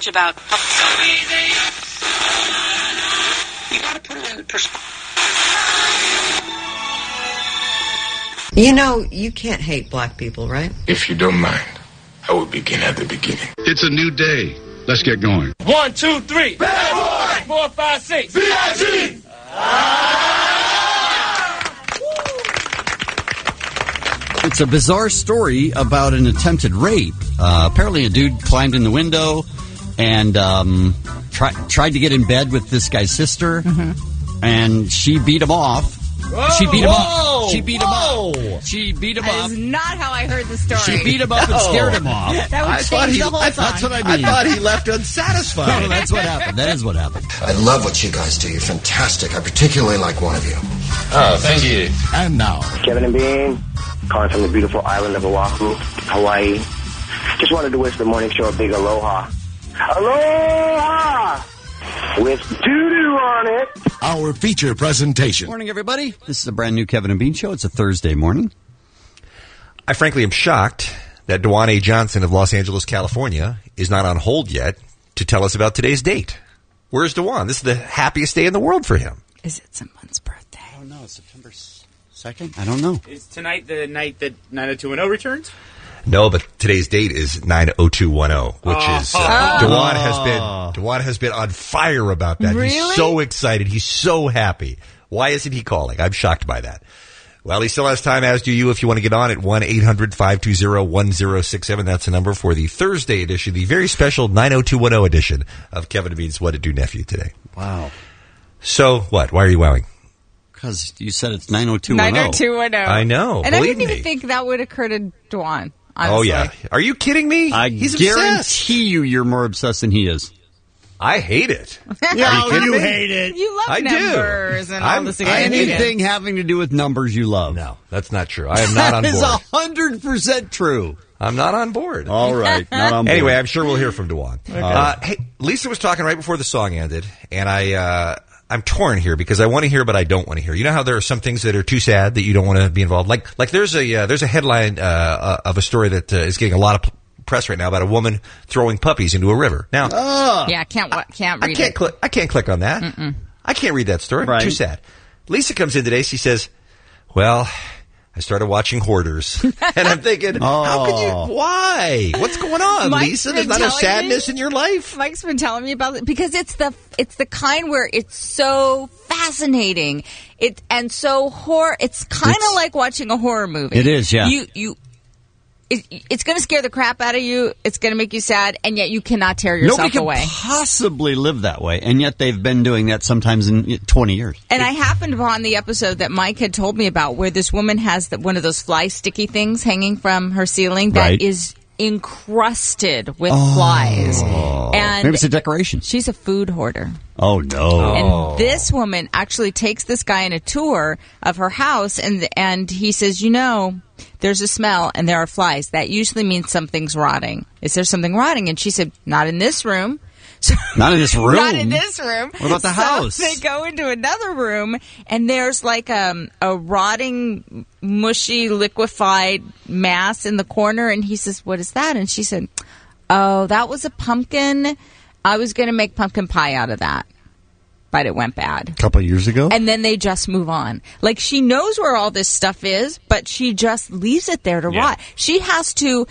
much about... So easy. You gotta put it in perspective. You know, you can't hate black people, right? If you don't mind, I will begin at the beginning. It's a new day. Let's get going. 1, 2, 3. Bad boy! 4, 5, 6. B.I.G. It's a bizarre story about an attempted rape. Apparently a dude climbed in the window and tried to get in bed with this guy's sister, and she beat him off. Whoa, she beat him whoa, up. She beat him whoa. up. She beat him That up. is not how I heard the story. She beat him up and scared him off. That would change the whole song. That's what I mean. I thought he left unsatisfied. No, that's what happened. That is what happened. I love what you guys do. You're fantastic. I particularly like one of you. Oh, thank you. And now, Kevin and Bean, calling from the beautiful island of Oahu, Hawaii. Just wanted to wish the morning show a big aloha. Aloha! With doo-doo on it. Our feature presentation. morning, everybody. This is a brand new Kevin and Bean show. It's a Thursday morning. I frankly am shocked that Dwan A. Johnson of Los Angeles, California, is not on hold yet to tell us about today's date. Where's Dwan? This is the happiest day in the world for him. Is it someone's birthday? I don't know. It's September 2nd? I don't know. Is tonight the night that 90210 returns? No, but today's date is 90210, which is Dwan has been on fire about that. Really? He's so excited. He's so happy. Why isn't he calling? I'm shocked by that. Well, he still has time, as do you, if you want to get on at 1-800-520-1067. That's the number for the Thursday edition, the very special 90210 edition of Kevin and Bean's What It Do Nephew today. Wow. So, what? Why are you wowing? Because you said it's 90210. 90210. I know. And I Believe didn't me. even think that would occur to Dwan. Oh, Honestly. yeah. Are you kidding me? He's obsessed. guarantee you're more obsessed than he is. I hate it. No, kidding me? hate it. You love I do. numbers and all this. Anything having to do with numbers you love. No, that's not true. I am not on board. That is 100% true. I'm not on board. All right. Not on board. Anyway, I'm sure we'll hear from Dwan. Hey, Lisa was talking right before the song ended, and I'm torn here because I want to hear, but I don't want to hear. You know how there are some things that are too sad that you don't want to be involved. Like there's a headline of a story that is getting a lot of press right now about a woman throwing puppies into a river. Now, yeah, can't read it. I can't click on that. I can't read that story. Right. Too sad. Lisa comes in today. She says, "Well, I started watching Hoarders," and I'm thinking, how could you? Why? What's going on, Mike's Lisa? been There's not a telling sadness in your life. Mike's been telling me about it because it's the kind where it's so fascinating. It's kind of like watching a horror movie. It is, yeah. It's going to scare the crap out of you. It's going to make you sad, and yet you cannot tear yourself Nobody away. can possibly live that way, and yet they've been doing that sometimes in 20 years. And I happened upon the episode that Mike had told me about where this woman has one of those fly sticky things hanging from her ceiling that is encrusted with flies. And maybe it's a decoration. She's a food hoarder. Oh, no. And this woman actually takes this guy on a tour of her house, and he says, there's a smell and there are flies. That usually means something's rotting. Is there something rotting? And she said, not in this room. Not in this room? Not in this room. What about the house? They go into another room, and there's like a rotting, mushy, liquefied mass in the corner. And he says, what is that? And she said, oh, that was a pumpkin. I was going to make pumpkin pie out of that. But it went bad. A couple of years ago? And then they just move on. Like, she knows where all this stuff is, but she just leaves it there to rot. She has to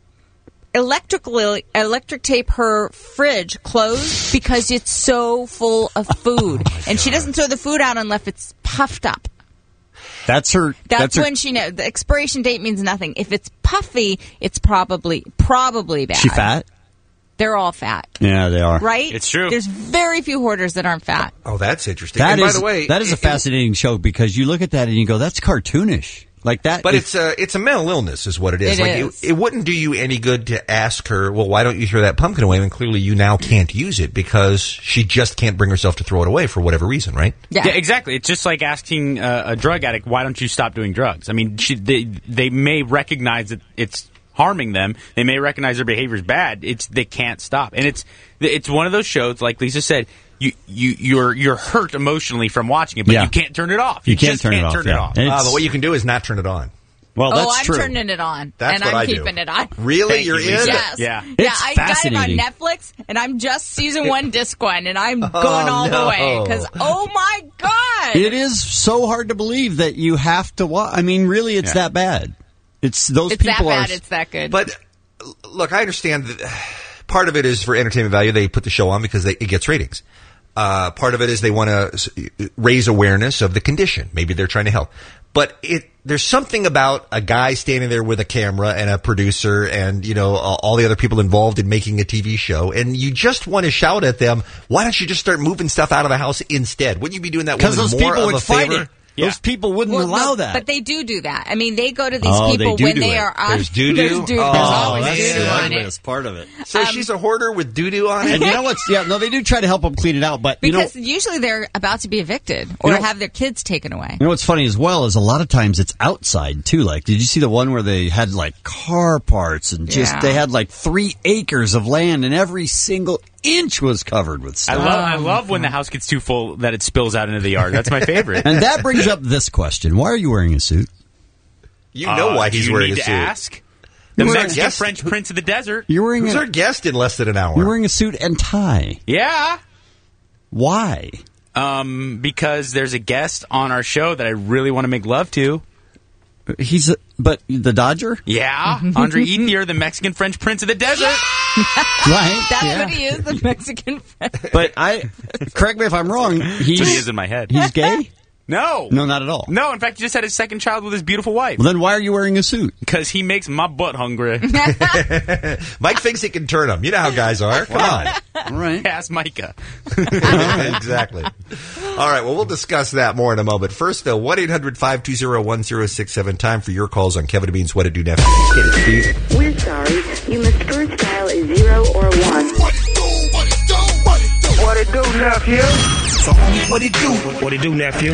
electric tape her fridge closed because it's so full of food. And she doesn't throw the food out unless it's puffed up. That's when she knows. The expiration date means nothing. If it's puffy, it's probably bad. She fat? They're all fat. Yeah, they are. Right? It's true. There's very few hoarders that aren't fat. Oh, that's interesting. By the way, that is a fascinating show because you look at that and you go, that's cartoonish. Like that. But it's a mental illness is what it is. It wouldn't do you any good to ask her, well, why don't you throw that pumpkin away? And clearly you now can't use it because she just can't bring herself to throw it away for whatever reason, right? Yeah, exactly. It's just like asking a drug addict, why don't you stop doing drugs? I mean, they may recognize that it's harming them. They may recognize their behavior is bad. They can't stop. And it's one of those shows, like Lisa said, you're hurt emotionally from watching it, but you can't turn it off. You can't turn it off. But what you can do is not turn it on. Well, that's I'm true. turning it on. That's and what I'm I do. keeping it on. Really? You're in? Yes. Yeah. It's I got it fascinating. on Netflix, and I'm just season 1, disc 1, and I'm going all no. the way. Because, oh my God! It is so hard to believe that you have to watch. I mean, really, it's that bad. It's those It's people that bad, are. it's that good. But look, I understand that part of it is for entertainment value. They put the show on because it gets ratings. Part of it is they want to raise awareness of the condition. Maybe they're trying to help. But there's something about a guy standing there with a camera and a producer and, all the other people involved in making a TV show. And you just want to shout at them, why don't you just start moving stuff out of the house instead? Wouldn't you be doing that Because woman those more people of would a fight favor? it. Those people wouldn't allow that. But they do that. I mean, they go to these Oh, people they do when do they it. are on. There's doo-doo? There's doo-doo. Oh, There's always that's doo-doo the on ugliest it. part of it. So she's a hoarder with doo-doo on it? And you know what's? Yeah, no, they do try to help them clean it out, but Because usually they're about to be evicted or have their kids taken away. You know what's funny as well is a lot of times it's outside too. Like, did you see the one where they had like car parts and they had like 3 acres of land and every single inch was covered with stuff. I love when the house gets too full that it spills out into the yard. That's my favorite. And that brings up this question: why are you wearing a suit? You know why he's wearing a suit. You need to ask. The You're Mexican wearing- French Prince of the Desert. You're wearing Who's our guest in less than an hour? You're wearing a suit and tie. Yeah. Why? Because there's a guest on our show that I really want to make love to. But the Dodger? Yeah. Andre Ethier, the Mexican French Prince of the Desert. Right. That's yeah. what he is, the Mexican friend. But correct me if I'm wrong. That's what he is in my head. He's gay? No. No, not at all. No, in fact, he just had his second child with his beautiful wife. Well, then why are you wearing a suit? Because he makes my butt hungry. Mike thinks he can turn them. You know how guys are. Come on. All right. Ask Micah. Exactly. All right, well, we'll discuss that more in a moment. First, though, 1-800-520-1067. Time for your calls on Kevin and Bean's What It Do Nephew. Let's get it, Steve. We're sorry. You must first dial a 0 or 1. What it do, nephew? So, homie, what it do? What it do, nephew?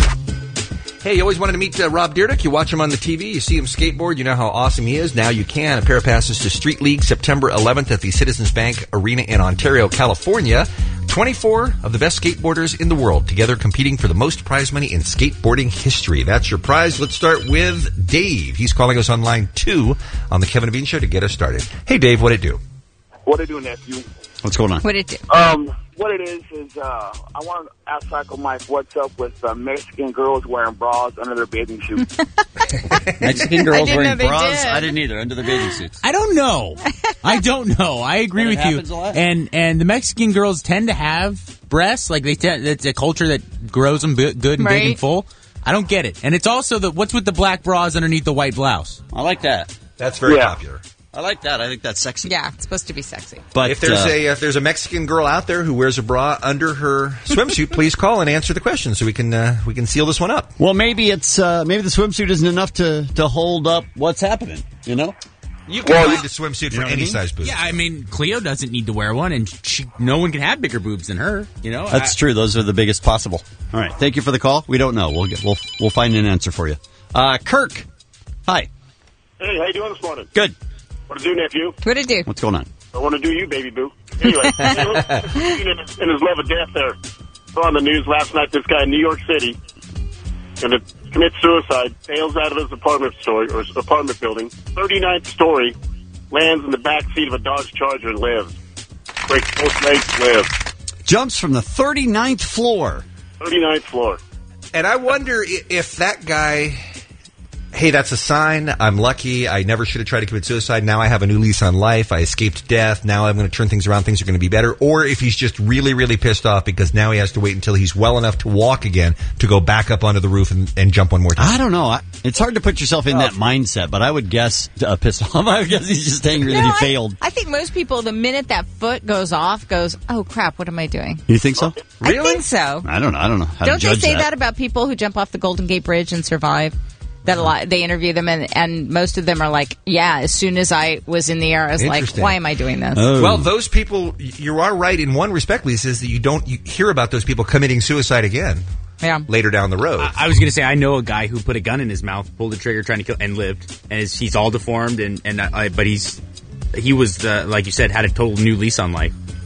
Hey, you always wanted to meet Rob Dyrdek. You watch him on the TV. You see him skateboard. You know how awesome he is. Now you can. A pair of passes to Street League September 11th at the Citizens Bank Arena in Ontario, California. 24 of the best skateboarders in the world together competing for the most prize money in skateboarding history. That's your prize. Let's start with Dave. He's calling us on line 2 on the Kevin and Bean Show to get us started. Hey, Dave, what it do? What it do, nephew? What's going on? What it do? What it is I want to ask Psycho Mike what's up with Mexican girls wearing bras under their bathing suits. Mexican girls didn't wearing know they bras? did. I didn't either. Under their bathing suits. I don't know. I don't know. I agree But it with you. happens a lot. And the Mexican girls tend to have breasts. Like it's a culture that grows them good and big Right. and full. I don't get it. And it's also what's with the black bras underneath the white blouse? I like that. That's very popular. I like that. I think that's sexy. Yeah, it's supposed to be sexy. But If there's a Mexican girl out there who wears a bra under her swimsuit, please call and answer the question so we can seal this one up. well, maybe it's maybe the swimsuit isn't enough to hold up what's happening. You know? You can find a swimsuit for any size boob. Yeah, I mean, Cleo doesn't need to wear one, and no one can have bigger boobs than her. You know, That's true. Those are the biggest possible. All right. Thank you for the call. We don't know. We'll find an answer for you. Kirk. Hi. Hey, how you doing this morning? Good. What it do, nephew? What it do? What's going on? I want to do you, baby boo. Anyway, in his love of death there. Saw on the news last night, this guy in New York City going to commit suicide, sails out of his apartment building, 39th story, lands in the back seat of a Dodge Charger and lives. Breaks both legs, lives. Jumps from the 39th floor. 39th floor. And I wonder if that guy, hey, that's a sign. I'm lucky. I never should have tried to commit suicide. Now I have a new lease on life. I escaped death. Now I'm going to turn things around. Things are going to be better. Or if he's just really, really pissed off because now he has to wait until he's well enough to walk again to go back up onto the roof and jump one more time. I don't know. It's hard to put yourself in that mindset, but I would guess pissed off. I would guess he's just angry that he failed. I think most people, the minute that foot goes off, goes, oh, crap, what am I doing? You think so? I think so. I don't know. How Don't to they judge say that about people who jump off the Golden Gate Bridge and survive? That a lot, they interview them, and most of them are like, yeah, as soon as I was in the air, I was like, Interesting. why am I doing this? Well, those people, you are right in one respect, Lisa, is that you hear about those people committing suicide again later down the road. I was going to say, I know a guy who put a gun in his mouth, pulled the trigger, trying to kill, and lived. And he's all deformed, but he was, like you said, had a total new lease on life.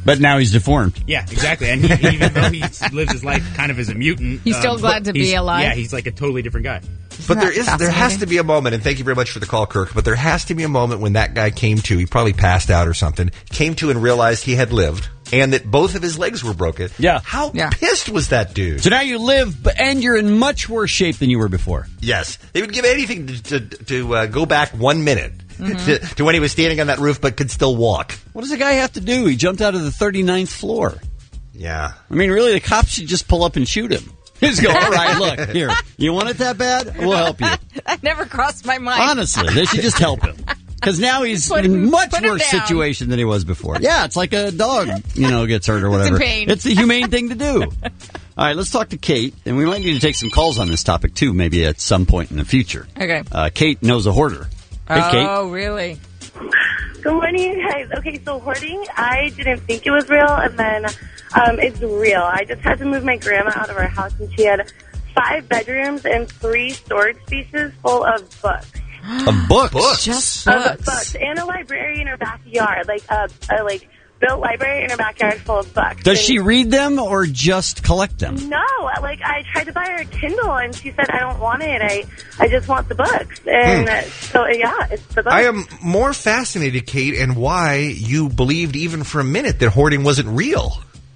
But now he's deformed. Yeah, exactly. And he, even though he lives his life kind of as a mutant, He's still glad to be he's- alive. Yeah, he's like a totally different guy. But there has to be a moment, and thank you very much for the call, Kirk, but there has to be a moment when that guy came to, he probably passed out or something, came to and realized he had lived, and that both of his legs were broken. Yeah. How pissed was that dude? So now you live, and you're in much worse shape than you were before. Yes. They would give anything to go back 1 minute to when he was standing on that roof but could still walk. What does a guy have to do? He jumped out of the 39th floor. Yeah. I mean, really, the cops should just pull up and shoot him. Just go, all right, look, here, you want it that bad? We'll help you. That never crossed my mind. Honestly, they should just help him. Because now he's in a much put him worse down. situation than he was before. Yeah, it's like a dog, gets hurt or It's in whatever. pain. It's the humane thing to do. All right, let's talk to Kate, and we might need to take some calls on this topic, too, maybe at some point in the future. Okay. Kate knows a hoarder. Hey, Kate. Oh, really? Good morning, guys. Okay, so hoarding, I didn't think it was real, and then it's real. I just had to move my grandma out of our house, and she had 5 bedrooms and 3 storage spaces full of books. Of books? Just Of books. books. And a library in her backyard, like a built library in her backyard full of books. Does And she read them or just collect them? No, I tried to buy her a Kindle, and she said, I don't want it. I just want the books. And so, yeah, it's the books. I am more fascinated, Kate, and why you believed even for a minute that hoarding wasn't real.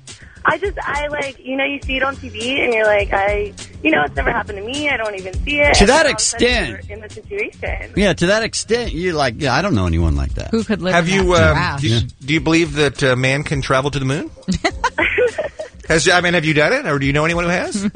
You see it on TV, and you're like, it's never happened to me. I don't even see it. To And that then all of a sudden extent. you're in the situation. Yeah, to that extent, you're like, yeah, I don't know anyone like that. Who could live Have in you? that giraffe? Do you believe that man can travel to the moon? Have you done it, or do you know anyone who has?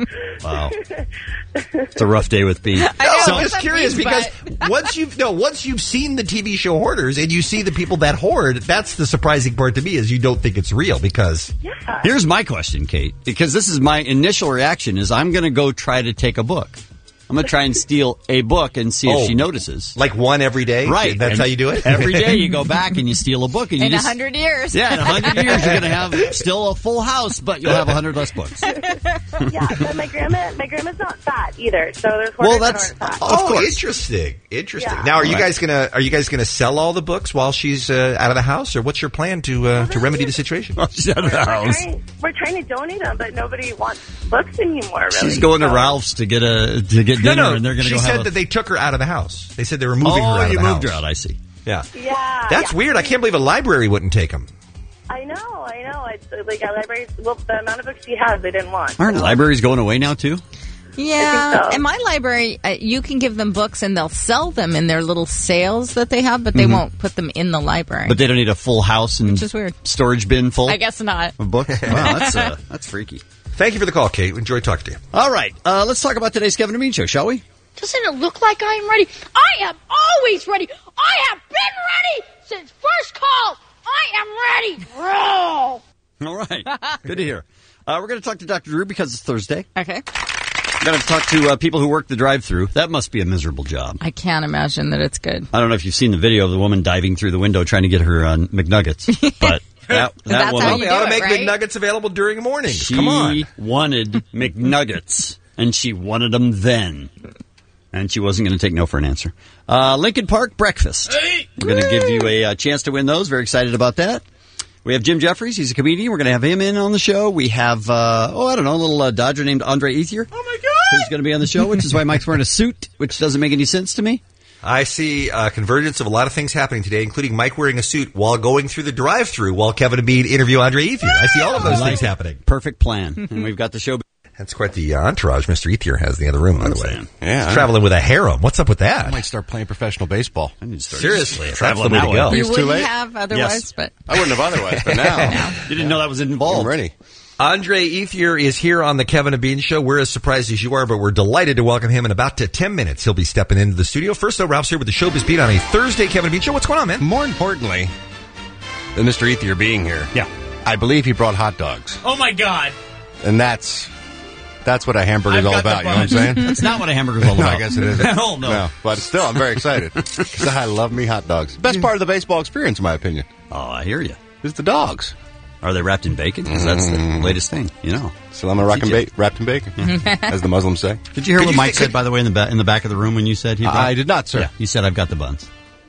Wow, it's a rough day with B. I'm just curious because once you've seen the TV show Hoarders and you see the people that hoard, that's the surprising part to me is you don't think it's real because. Yeah. Here's my question, Kate, because this is my initial reaction is I'm going to go try to take a book. I'm going to try and steal a book and see if she notices. Like one every day? Right. That's how you do it? Every day you go back and you steal a book. And In you just, 100 years. Yeah, in 100 years you're going to have still a full house, but you'll have 100 less books. Yeah, but my grandma's not fat either, so there's Well, hoarders that's that aren't fat. oh, interesting. Yeah. Now, are you guys gonna sell all the books while she's out of the house, or what's your plan to remedy the situation? She's out of the house. We're trying to donate them, but nobody wants books anymore. Really. She's going to Ralph's to get dinner, and they're going to She go said have that they took her out of the house. They said they were moving her out of the house. you moved her out. I see. Yeah. Yeah. That's weird. I can't believe a library wouldn't take them. I know. It's like a library. Well, the amount of books she has, they didn't want. Aren't libraries going away now too? Yeah, I think so. in my library, you can give them books and they'll sell them in their little sales that they have, but they won't put them in the library. But they don't need a full house and Which is weird. storage bin full I guess not. of books. Wow, that's freaky. Thank you for the call, Kate. Enjoyed talking to you. All right, let's talk about today's Kevin and Bean show, shall we? Doesn't it look like I am ready? I am always ready. I have been ready since first call. I am ready. Roll. All right, good to hear. We're going to talk to Dr. Drew because it's Thursday. Okay. We're going to talk to people who work the drive-thru. That must be a miserable job. I can't imagine that it's good. I don't know if you've seen the video of the woman diving through the window trying to get her McNuggets, but that That's woman, how you They ought to do make it, right? McNuggets available during mornings. she Come on. wanted McNuggets, and she wanted them then. And she wasn't going to take no for an answer. Lincoln Park breakfast. We're going to give you a chance to win those. Very excited about that. We have Jim Jeffries. He's a comedian. We're going to have him in on the show. We have, a little Dodger named Andre Ethier. Oh, my God! Who's going to be on the show, which is why Mike's wearing a suit, which doesn't make any sense to me. I see a convergence of a lot of things happening today, including Mike wearing a suit while going through the drive-thru while Kevin and Bean interview Andre Ethier. I see all of those things happening. Perfect plan. And we've got the show. That's quite the entourage Mr. Ethier has in the other room, by the way. Yeah. He's traveling with a harem. What's up with that? I might start playing professional baseball. I need to start Seriously, that's the traveling way to that go. way. You It's too wouldn't late? have otherwise, Yes. but I wouldn't have otherwise, but now You didn't know that was involved. I'm ready. Andre Ethier is here on the Kevin and Bean Show. We're as surprised as you are, but we're delighted to welcome him in about 10 minutes. He'll be stepping into the studio. First, though, Ralph's here with the Showbiz Beat on a Thursday Kevin and Bean Show. What's going on, man? More importantly than Mr. Ethier being here, I believe he brought hot dogs. Oh my God! And that's what a hamburger's I've all got the about, you know what I'm saying? That's not what a hamburger's all No, about. I guess it is. Hell no. No, but still, I'm very excited. Because I love me hot dogs. Best part of the baseball experience, in my opinion, Oh, I hear you. is the dogs. Are they wrapped in bacon? Because that's the latest thing, you know. Salami wrapped in bacon, as the Muslims say. Did you hear what Mike said, by the way, in the back of the room when you said he brought? I did not, sir. Yeah, he said, I've got the buns.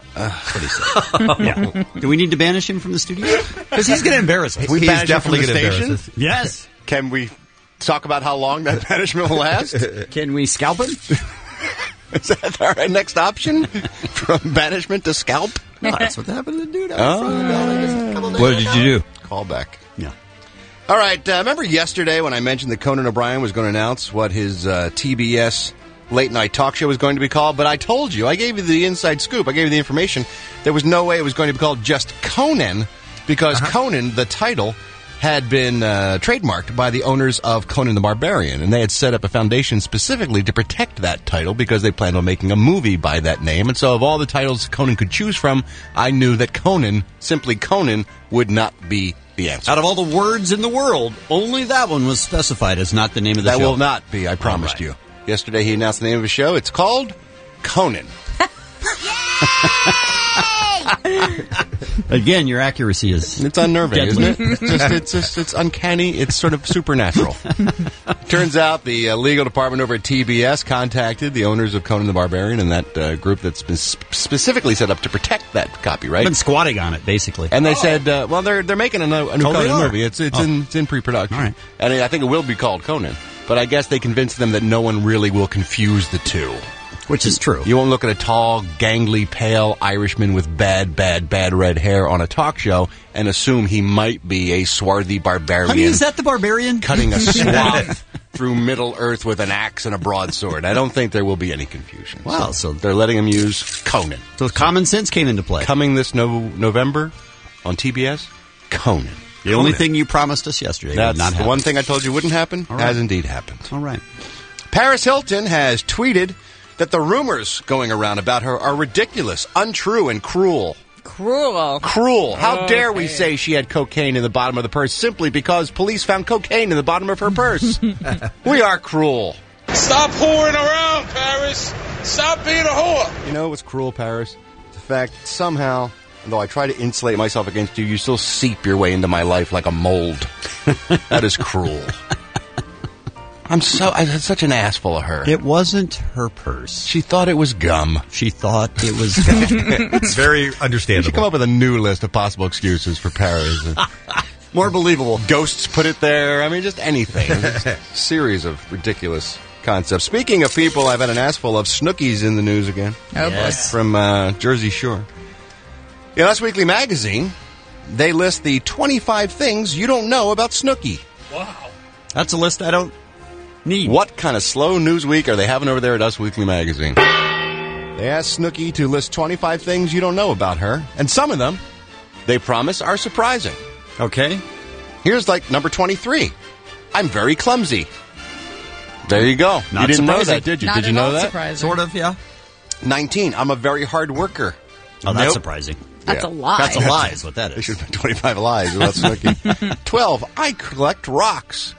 That's what he said. Yeah. Do we need to banish him from the studio? Because he's going to embarrass us. We He's banish him from definitely the gonna station? embarrass us. Yes. Can we talk about how long that banishment will last? Can we scalp him? Is that our next option? From banishment to scalp? No, that's what happened to the dude. What did you do? Call back. Yeah. All right. Remember yesterday when I mentioned that Conan O'Brien was going to announce what his TBS late night talk show was going to be called? But I told you, I gave you the inside scoop. I gave you the information. There was no way it was going to be called just Conan because Conan, the title, had been trademarked by the owners of Conan the Barbarian. And they had set up a foundation specifically to protect that title because they planned on making a movie by that name. And so of all the titles Conan could choose from, I knew that Conan, simply Conan, would not be the answer. Out of all the words in the world, only that one was specified as not the name of the show. That will not be, I promised you. Yesterday he announced the name of his show. It's called Conan. Again, your accuracy is... It's unnerving, deadly. isn't it? It's uncanny. It's sort of supernatural. Turns out the legal department over at TBS contacted the owners of Conan the Barbarian and that group that's been specifically set up to protect that copyright. Been squatting on it, basically. And they said, well, they're making a new Conan movie. It's in pre-production. All right. And I think it will be called Conan. But I guess they convinced them that no one really will confuse the two. Which is true. You won't look at a tall, gangly, pale Irishman with bad red hair on a talk show and assume he might be a swarthy barbarian. Honey, is that the barbarian? Cutting a swath through Middle Earth with an axe and a broadsword. I don't think there will be any confusion. Wow. So they're letting him use Conan. So common sense came into play. Coming this November on TBS, Conan. The only thing you promised us yesterday That's would not happen. the one thing I told you wouldn't happen, All right. has indeed happened. All right. Paris Hilton has tweeted that the rumors going around about her are ridiculous, untrue, and cruel. Cruel. How dare we say she had cocaine in the bottom of the purse simply because police found cocaine in the bottom of her purse? We are cruel. Stop whoring around, Paris. Stop being a whore. You know what's cruel, Paris? The fact that somehow, though I try to insulate myself against you, you still seep your way into my life like a mold. That is cruel. I'm such an ass full of her. It wasn't her purse. She thought it was gum. She thought it was gum. It's very We understandable. should come up with a new list of possible excuses for Paris. More believable. Ghosts put it there. I mean, just anything. Just a series of ridiculous concepts. Speaking of people I've had an ass full of, Snooki's in the news again. Oh, Yes. From Jersey Shore. In Us Weekly magazine, they list the 25 things you don't know about Snooki. That's a list I don't need. What kind of slow news week are they having over there at Us Weekly magazine? They asked Snooki to list 25 things you don't know about her, and some of them, they promise, are surprising. Okay. Here's like number 23. I'm very clumsy. There you go. Not you didn't know surprising. that, did you? Not Did you at know all that? surprising. Sort of, yeah. 19. I'm a very hard worker. Oh, that's Nope. surprising. That's a lie. That's a lie is what that There is. should have been 25 lies about Snooki. 12. I collect rocks.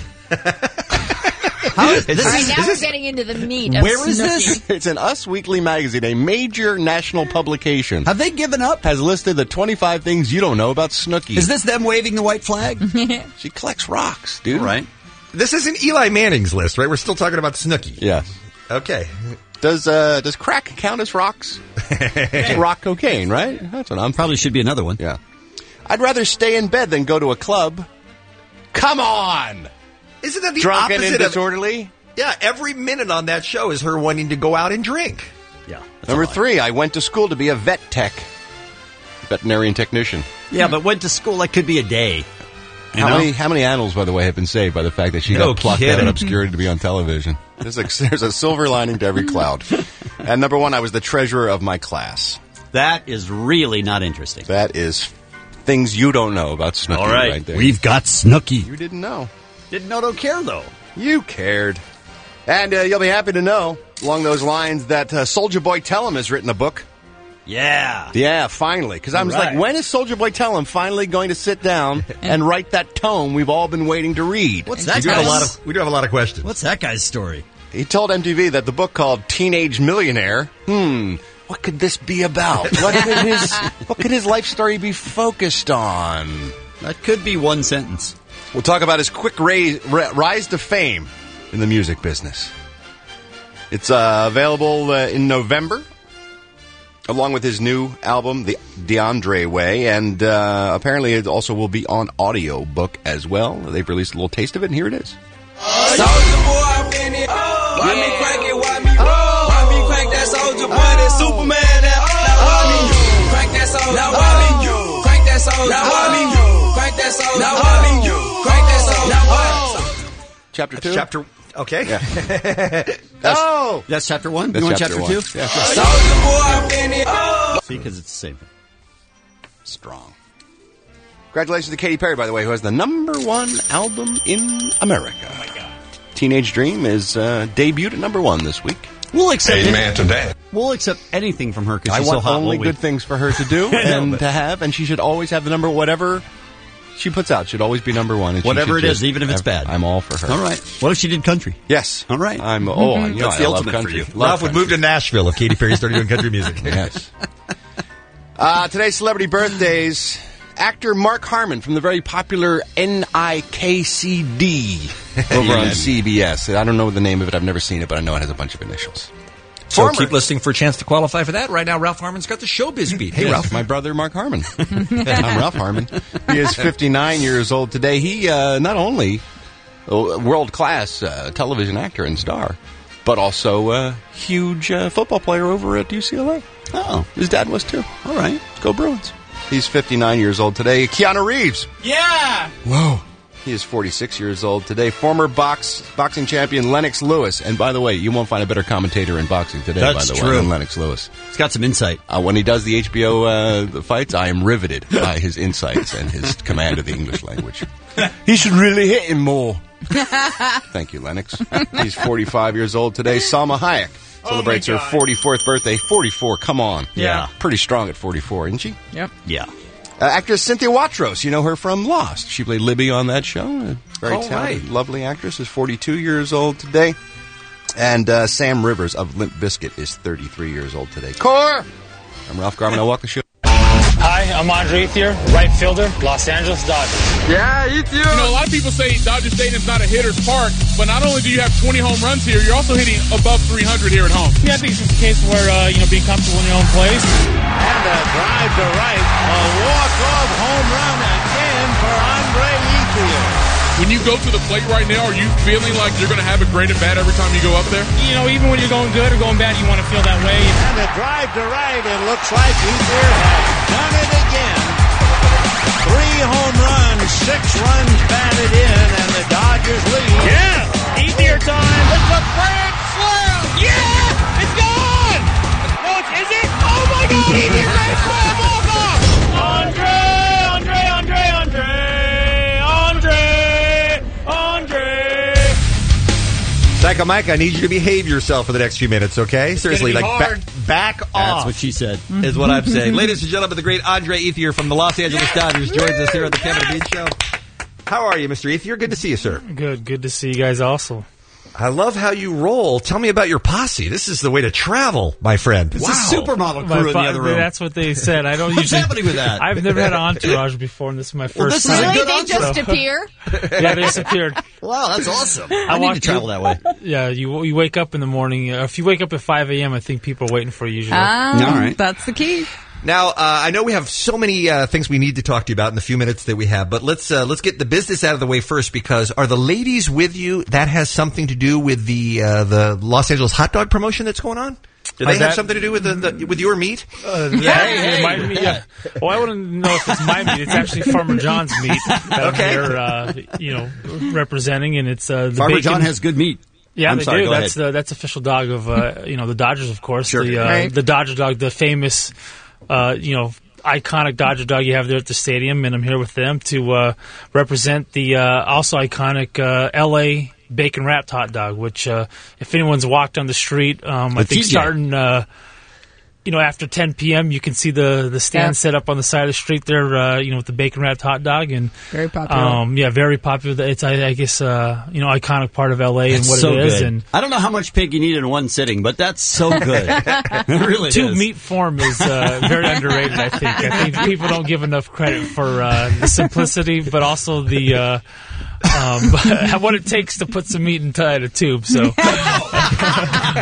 How is All right, now we're getting into the meat of Where is Snooki. this? It's in Us Weekly magazine, a major national publication. Have they given up? Has listed the 25 things you don't know about Snooki. Is this them waving the white flag? She collects rocks, dude. All right. This isn't Eli Manning's list, right? We're still talking about Snooki. Yeah. Okay. Does crack count as rocks? It's rock cocaine, right? That's what I'm. Probably should be another one. Yeah. I'd rather stay in bed than go to a club. Come on! Isn't that the Drunken and opposite of... disorderly? Yeah, every minute on that show is her wanting to go out and drink. Yeah. Number 3, I went to school to be a vet tech. Veterinarian technician. Yeah, but went to school. That could be a day. You How know? many animals, by the way, have been saved by the fact that she No got plucked out kidding. and obscured to be on television? There's a silver lining to every cloud. And number 1, I was the treasurer of my class. That is really not interesting. That is things you don't know about Snooki. All right. there. We've got Snooki. You didn't know. Didn't know, don't care, though. You cared. And you'll be happy to know, along those lines, that Soulja Boy Tellum has written a book. Yeah. Yeah, finally. Because I was Right. like, when is Soulja Boy Tellum finally going to sit down and write that tome we've all been waiting to read? What's We that do have guy's? we do have a lot of questions. What's that guy's story? He told MTV that the book called Teenage Millionaire, what could this be about? What could his life story be focused on? That could be one sentence. We'll talk about his quick rise to fame in the music business. It's available in November. along with his new album, The DeAndre Way, and apparently it also will be on audio book as well. They've released a little taste of it, and here it is. Soldier boy, I'm in it. Why me crank it? Why me roll? Why me crank that soldier boy? That Superman. Now why me you crank that soldier? Now why me you crank that soldier? Now why me you crank that soldier? Now why me you crank that soldier? Now why? Chapter 2. Chapter. Okay. Yeah. That's chapter 1. That's You want chapter chapter 1. 2? Yeah. Soldier boy, I'm in it. See, because it's the same thing. Strong. Congratulations to Katy Perry, by the way, who has the #1 album in America. Oh my God! Teenage Dream is debuted at #1 this week. We'll accept Amen to that. We'll accept anything from her because I she's want so hot. only won't we? good things for her to do and to have, and she should always have the number. Whatever she puts out should always be #1. And Whatever it it is, even if it's bad. I'm all for her. All right. What if she did country? Yes. All right. I'm. You know, That's the I love ultimate country. for you. Love Ralph would country. move to Nashville if Katy Perry started doing country music. Yes. Today's celebrity birthdays. Actor Mark Harmon from the very popular NIKCD over on CBS. I don't know the name of it. I've never seen it, but I know it has a bunch of initials. So keep listening for a chance to qualify for that. Right now, Ralph Harmon's got the showbiz beat. Hey, Yes, Ralph. my brother Mark Harmon. I'm Ralph Harmon. He is 59 years old today. He not only a world-class television actor and star, but also a huge football player over at UCLA. Oh, his dad was too. All right, go Bruins. He's 59 years old today. Keanu Reeves. Yeah. Whoa. He is 46 years old today. Former boxing champion Lennox Lewis. And by the way, you won't find a better commentator in boxing today, That's by the true. way, than Lennox Lewis. He's got some insight. When he does the HBO the fights, I am riveted by his insights and his command of the English language. He should really hit him more. Thank you, Lennox. He's 45 years old today. Salma Hayek celebrates her 44th birthday. 44, come on. Yeah. Pretty strong at 44, isn't she? Yep. Yeah. Actress Cynthia Watros, you know her from Lost. She played Libby on that show. A very Oh, talented, right. lovely actress. Is 42 years old today. And Sam Rivers of Limp Bizkit is 33 years old today. Core! I'm Ralph Garman. I'll walk the show. Hi, I'm Andre Ethier, right fielder, Los Angeles Dodgers. Yeah, you too. You know, a lot of people say Dodger Stadium's not a hitter's park, but not only do you have 20 home runs here, you're also hitting above 300 here at home. Yeah, I think it's just a case where, being comfortable in your own place. And a drive to right. A walk-off home run again for Andre Ethier. When you go to the plate right now, are you feeling like you're going to have a great at-bat every time you go up there? You know, even when you're going good or going bad, you want to feel that way. And a drive to right. It looks like Ethier has done it again. 3 home runs, 6 runs batted in, and the Dodgers lead. Yeah! Ethier time! It's a grand slam! Yeah! It's gone! No, is it? Oh my God! Ethier grand slam! Walk off! Andre! Psycho Mike, I need you to behave yourself for the next few minutes, okay? Seriously, gonna be like hard. back off. That's what she said. Is what I'm saying. Ladies and gentlemen, the great Andre Ethier from the Los Angeles Dodgers joins us here on the Kevin and Bean Show. How are you, Mr. Ethier? Good to see you, sir. Good to see you guys also. I love how you roll. Tell me about your posse. This is the way to travel, my friend. It's a supermodel crew in the other room. That's what they said. I don't What's usually. happening with that? I've never had an entourage before, and this is my first this is time. a good Really? They just entourage. appear? Yeah, they disappeared. Wow, that's awesome. I need to travel that way. Yeah, you wake up in the morning. If you wake up at 5 a.m., I think people are waiting for you usually. All right. That's the key. Now, I know we have so many things we need to talk to you about in the few minutes that we have, but let's get the business out of the way first. Because are the ladies with you? That has something to do with the Los Angeles hot dog promotion that's going on. Do they have something to do with with your meat? My meat, yeah. Well, I wouldn't know if it's my meat. It's actually Farmer John's meat that I'm here, representing, and it's the Farmer bacon. John has good meat. Yeah, I'm they sorry, do. go That's the official dog of the Dodgers, of course. Sure. The Dodger dog, the famous iconic Dodger dog you have there at the stadium, and I'm here with them to represent the also iconic L.A. bacon wrapped hot dog. Which, if anyone's walked on the street, I think TJ. starting after 10 p.m. you can see the stand set up on the side of the street there, with the bacon wrapped hot dog, and very popular. Very popular. It's I guess iconic part of LA and what so it is. good. And I don't know how much pig you need in one sitting, but that's so good. It really to is. meat form is very underrated. I think people don't give enough credit for the simplicity, but also the what it takes to put some meat inside a tube. So.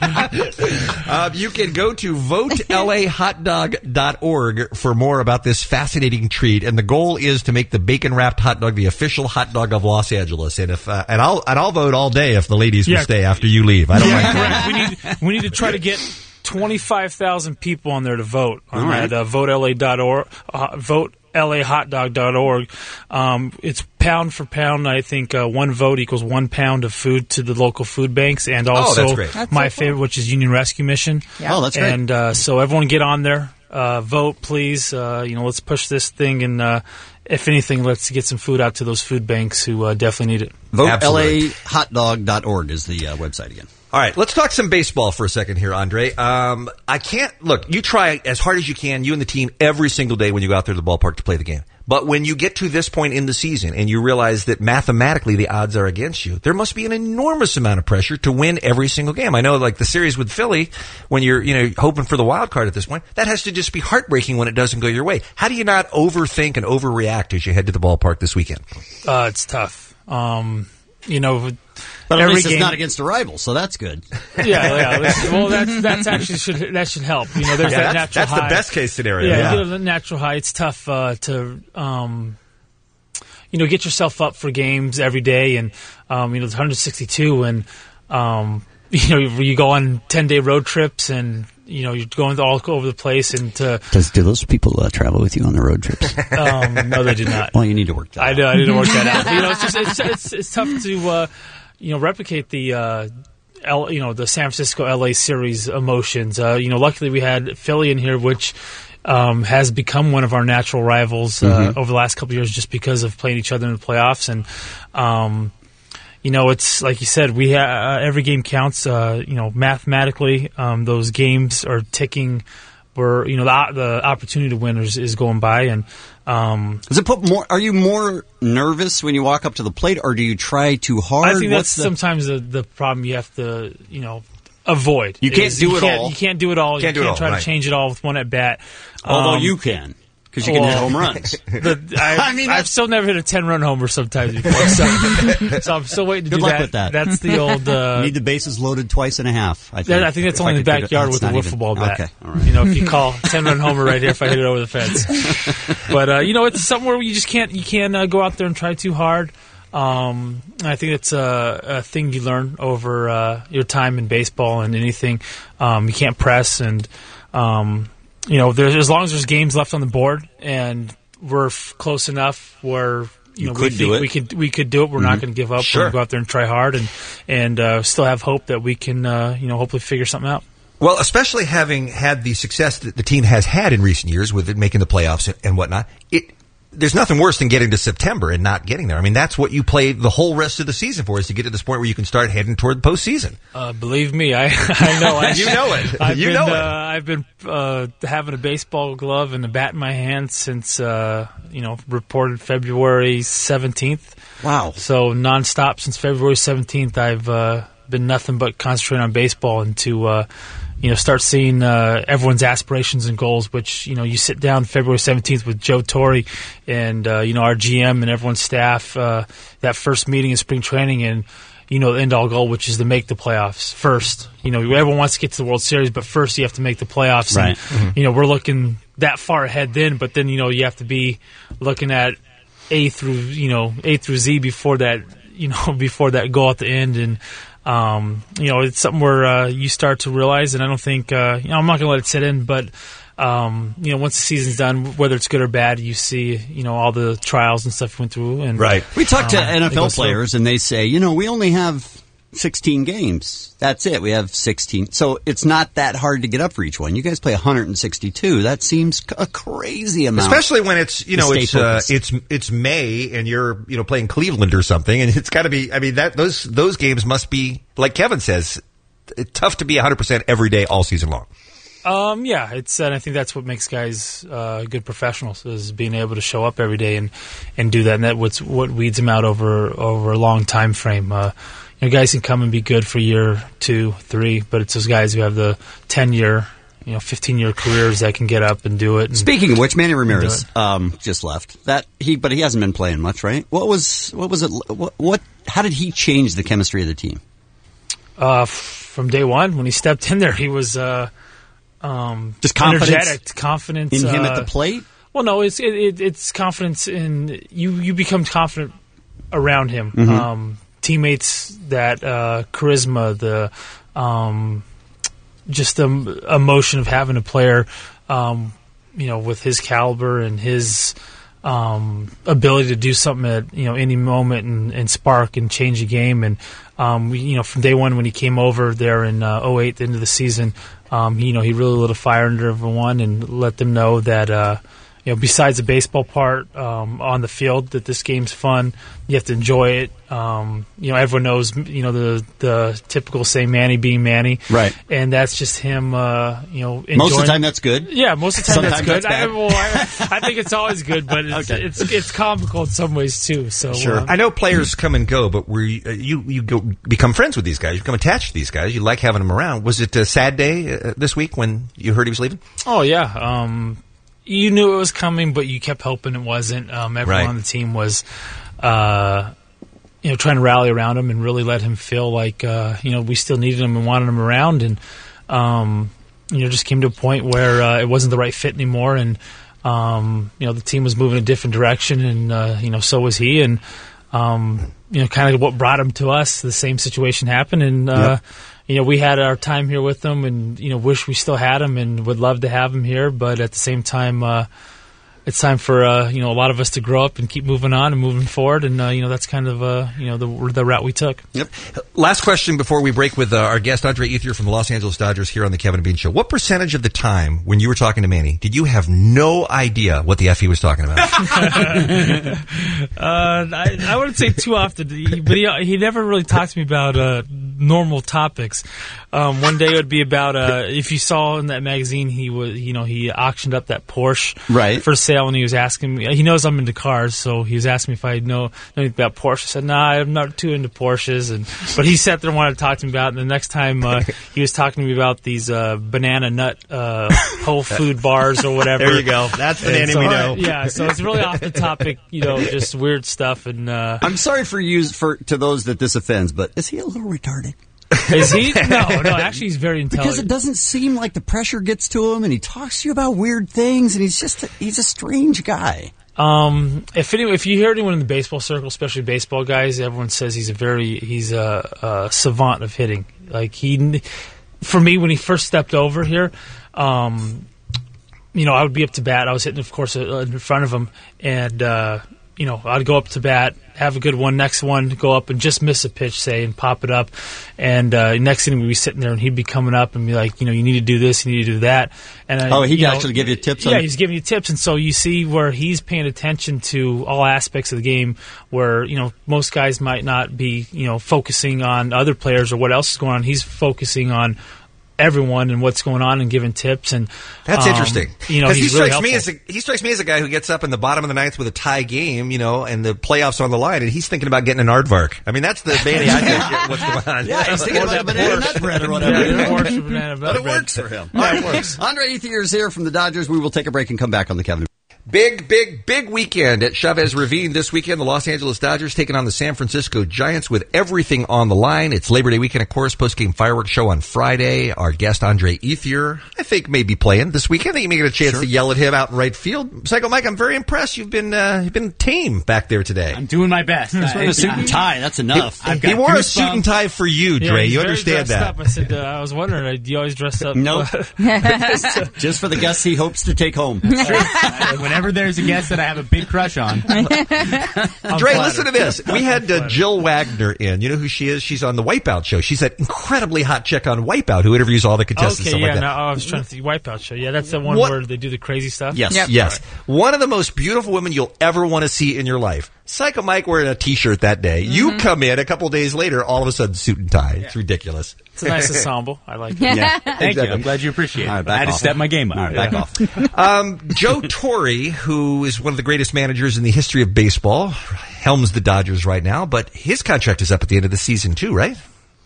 You can go to votelahotdog.org for more about this fascinating treat. And the goal is to make the bacon wrapped hot dog the official hot dog of Los Angeles. And if I'll vote all day if the ladies will stay after you leave. I don't mind. Correct. We need to try to get 25,000 people on there to vote on that votela.org. VoteLAHotdog.org. It's pound for pound. I think 1 vote equals 1 pound of food to the local food banks, and also my favorite, which is Union Rescue Mission. Yeah. Oh, that's great. And so everyone get on there, vote, please. Let's push this thing, and if anything, let's get some food out to those food banks who definitely need it. VoteLAHotdog.org is the website again. All right, let's talk some baseball for a second here, Andre. I can't look. You try as hard as you can, you and the team, every single day when you go out there to the ballpark to play the game. But when you get to this point in the season and you realize that mathematically the odds are against you, there must be an enormous amount of pressure to win every single game. I know, like the series with Philly, when you're hoping for the wild card at this point, that has to just be heartbreaking when it doesn't go your way. How do you not overthink and overreact as you head to the ballpark this weekend? It's tough. But at least it's game, not against a rival, so that's good. Yeah. Well, that's actually that should help. There's that natural high. That's the best case scenario. Yeah, you get a natural high. It's tough to get yourself up for games every day, and it's 162, and you go on 10-day road trips, and you're going all over the place. And do those people travel with you on the road trips? No, they do not. Well, you need to work that out. I need to work that out. It's tough to replicate the the San Francisco LA series emotions. Luckily we had Philly in here, which has become one of our natural rivals over the last couple of years, just because of playing each other in the playoffs. And it's like you said, we every game counts. Mathematically, those games are ticking. Where the opportunity to win is going by, and does it put more? Are you more nervous when you walk up to the plate, or do you try too hard? I think that's sometimes the problem you have to avoid. You can't do it all. You can't do it all. You can't try to change it all with one at bat. Although you can. Because you can hit home runs. I've still never hit a 10-run homer sometimes before, so I'm still waiting to do that. Good luck that. with that. That's the old... you need the bases loaded twice and a half, I think. I think that's only in the backyard with a wiffle ball bat. Okay, all right. If you call 10-run homer right here if I hit it over the fence. But, it's something where you just can't go out there and try too hard. I think it's a thing you learn over your time in baseball and anything. You can't press, and... as long as there's games left on the board and we're close enough where we could do it. We're not going to give up. Sure. We're going to go out there and try hard and still have hope that we can hopefully figure something out. Well, especially having had the success that the team has had in recent years with it making the playoffs and whatnot, there's nothing worse than getting to September and not getting there. I mean, that's what you play the whole rest of the season for, is to get to this point where you can start heading toward the postseason. Believe me, I know. You know it. I've been having a baseball glove and a bat in my hand since, reported February 17th. Wow. So nonstop since February 17th, I've been nothing but concentrating on baseball and to start seeing everyone's aspirations and goals, which, you sit down February 17th with Joe Torre and, our GM and everyone's staff, that first meeting in spring training, and, the end-all goal, which is to make the playoffs first. Everyone wants to get to the World Series, but first you have to make the playoffs. Right. And, we're looking that far ahead then, but then, you have to be looking at A through Z before that, before that goal at the end. And, it's something where you start to realize, and I don't think I'm not going to let it sit in, but once the season's done, whether it's good or bad, you see all the trials and stuff we went through. And right, we talk to NFL players, and they say, we only have 16 games. That's it. We have 16, so it's not that hard to get up for each one. You guys play 162. That seems a crazy amount, especially when it's it's May and you're playing Cleveland or something, and it's got to be. I mean, those games must be, like Kevin says, it's tough to be 100% every day all season long. Yeah, and I think that's what makes guys good professionals, is being able to show up every day and do that. And that's what weeds them out over a long time frame. Guys can come and be good for year 2, 3, but it's those guys who have the 10-year, 15-year careers that can get up and do it. And speaking of which, Manny Ramirez just left. But he hasn't been playing much, right? What was it? How did he change the chemistry of the team? from day one when he stepped in there, he was just energetic, confident in him at the plate. Well, no, it's confidence in you. You become confident around him. Mm-hmm. Teammates, that charisma, the just the emotion of having a player, with his caliber and his ability to do something at any moment and spark and change a game. And from day one when he came over there in 2008, the end of the season, he really lit a fire under everyone and let them know that. Besides the baseball part on the field, that this game's fun. You have to enjoy it. Everyone knows, the typical say Manny being Manny. Right. And that's just him, enjoying. Most of the time that's good. Yeah, most of the time Sometimes that's good. that's bad. I think it's always good, but it's comical in some ways too. So Sure. I know players come and go, but you become friends with these guys. You become attached to these guys. You like having them around. Was it a sad day this week when you heard he was leaving? Oh, yeah. You knew it was coming, but you kept hoping it wasn't. Everyone on the team was, trying to rally around him and really let him feel like, we still needed him and wanted him around. And, just came to a point where it wasn't the right fit anymore. And, the team was moving a different direction, and, so was he. And, kind of what brought him to us, the same situation happened. And, we had our time here with him and, wish we still had him and would love to have him here. But at the same time, it's time for, a lot of us to grow up and keep moving on and moving forward. And, that's kind of, the route we took. Yep. Last question before we break with our guest, Andre Ethier from the Los Angeles Dodgers here on the Kevin and Bean Show. What percentage of the time when you were talking to Manny did you have no idea what the F he was talking about? I wouldn't say too often, but he never really talked to me about normal topics. One day it would be about if you saw in that magazine he auctioned up that Porsche for sale, and he was asking me. He knows I'm into cars, so he was asking me if I know anything about Porsche. I said, "Nah, I'm not too into Porsches." But he sat there and wanted to talk to me about it. And the next time he was talking to me about these banana nut whole food bars or whatever. There you go. That's the name we know. Yeah, so it's really off the topic, just weird stuff. And I'm sorry to those that this offends, but is he a little retarded? Is he? No, actually he's very intelligent. Because it doesn't seem like the pressure gets to him, and he talks to you about weird things, and he's a strange guy. If you hear anyone in the baseball circle, especially baseball guys, everyone says he's a savant of hitting. Like for me, when he first stepped over here, I would be up to bat. I was hitting, of course, in front of him, and I'd go up to bat, have a good one, next one, go up and just miss a pitch, say, and pop it up. And next thing we'd be sitting there, and he'd be coming up and be like, you need to do this, you need to do that. And he'd actually give you tips? Yeah, he's giving you tips. And so you see where he's paying attention to all aspects of the game where, most guys might not be, focusing on other players or what else is going on. He's focusing on everyone and what's going on and giving tips. And that's interesting because he strikes really me as a guy who gets up in the bottom of the ninth with a tie game, and the playoffs on the line, and he's thinking about getting an aardvark. I mean, that's the Manny I think what's going on. Yeah, he's thinking about banana nut bread or whatever. But it works for him. Yeah, it works. Andre Ethier is here from the Dodgers. We will take a break and come back on the Kevin. Big weekend at Chavez Ravine this weekend. The Los Angeles Dodgers taking on the San Francisco Giants with everything on the line. It's Labor Day weekend, of course. Post-game fireworks show on Friday. Our guest, Andre Ethier, I think may be playing this weekend. I think you may get a chance to yell at him out in right field. Psycho Mike, I'm very impressed. You've been tame back there today. I'm doing my best. He's wearing a suit and tie. That's enough. He wore a suit and tie for you, Dre. You understand that. Up. I said, I was wondering, do you always dress up? No. Just for the guests he hopes to take home. That's true. Whenever there's a guest that I have a big crush on. Dre, listen to this. We had Jill Wagner in. You know who she is? She's on the Wipeout show. She's that incredibly hot chick on Wipeout who interviews all the contestants. Okay, like that. I was trying to think Wipeout show. Yeah, that's the one where they do the crazy stuff. Yes, Yep. yes. One of the most beautiful women you'll ever want to see in your life. Psycho Mike wearing a T-shirt that day. Mm-hmm. You come in a couple of days later, all of a sudden suit and tie. Yeah. It's ridiculous. It's a nice ensemble. I like it. Yeah. Thank you. I'm glad you appreciate it. Right, I had to step my game up. All right, back off. Joe Torre, who is one of the greatest managers in the history of baseball, helms the Dodgers right now, but his contract is up at the end of the season too, right?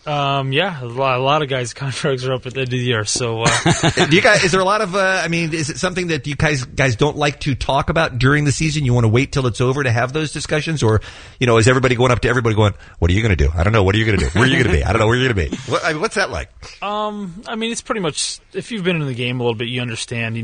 Yeah, a lot of guys' contracts are up at the end of the year. So, do you guys? Is there a lot of? Is it something that you guys don't like to talk about during the season? You want to wait till it's over to have those discussions, or is everybody going up to everybody going, "What are you going to do? I don't know. What are you going to do? Where are you going to be? I don't know where you're going to be." What's that like? It's pretty much if you've been in the game a little bit, you understand.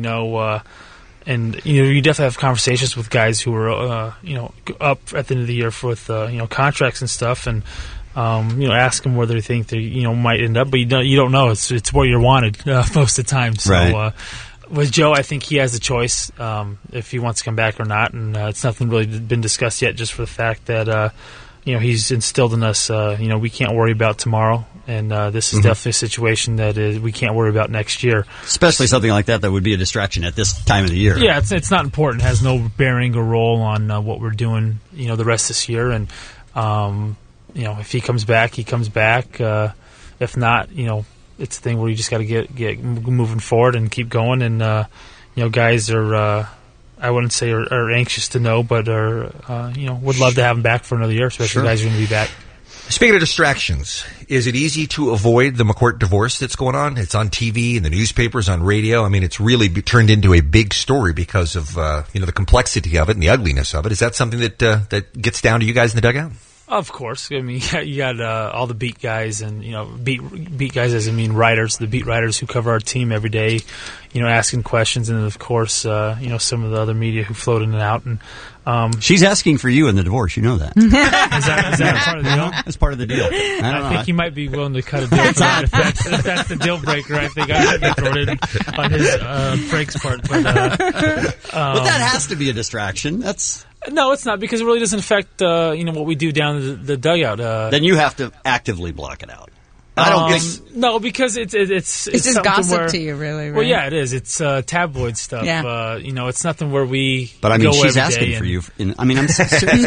And you definitely have conversations with guys who are up at the end of the year with contracts and stuff, and ask them where they think they might end up, but you don't know. It's where you're wanted most of the time. So right. With Joe, I think he has a choice if he wants to come back or not, and it's nothing really been discussed yet. Just for the fact that he's instilled in us, we can't worry about tomorrow, and this is definitely a situation that we can't worry about next year. Especially something like that would be a distraction at this time of the year. Yeah, it's not important. It has no bearing or role on what we're doing, the rest of this year, and. If he comes back, he comes back. If not, it's a thing where you just got to get moving forward and keep going. And guys are, I wouldn't say are anxious to know, but are would love to have him back for another year, especially guys who are going to be back. Speaking of distractions, is it easy to avoid the McCourt divorce that's going on? It's on TV, in the newspapers, on radio. I mean, it's really turned into a big story because of the complexity of it and the ugliness of it. Is that something that gets down to you guys in the dugout? Of course. I mean, you got all the beat guys and, beat guys as I mean writers, the beat writers who cover our team every day, asking questions. And, of course, some of the other media who float in and out. And she's asking for you in the divorce. You know that. Is that part of the deal? That's part of the deal. I think he might be willing to cut a deal for that. If that's the deal breaker, I think I might be thrown in on his Frank's part. But that has to be a distraction. No, it's not, because it really doesn't affect what we do down in the dugout. Then you have to actively block it out. I don't think no, because it's just gossip to you, really. Right? Well, yeah, it is. It's tabloid stuff. Yeah. It's nothing where we. But I mean, go she's every asking day for you. I'm serious.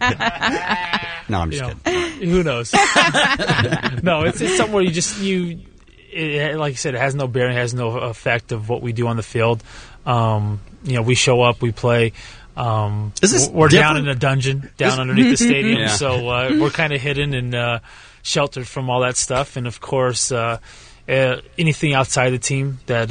No, I'm just kidding. Who knows? No, it's something where like you said, it has no bearing, it has no effect of what we do on the field. We show up, we play. We're different? down in a dungeon, underneath the stadium, so we're kind of hidden and sheltered from all that stuff. And of course, anything outside the team that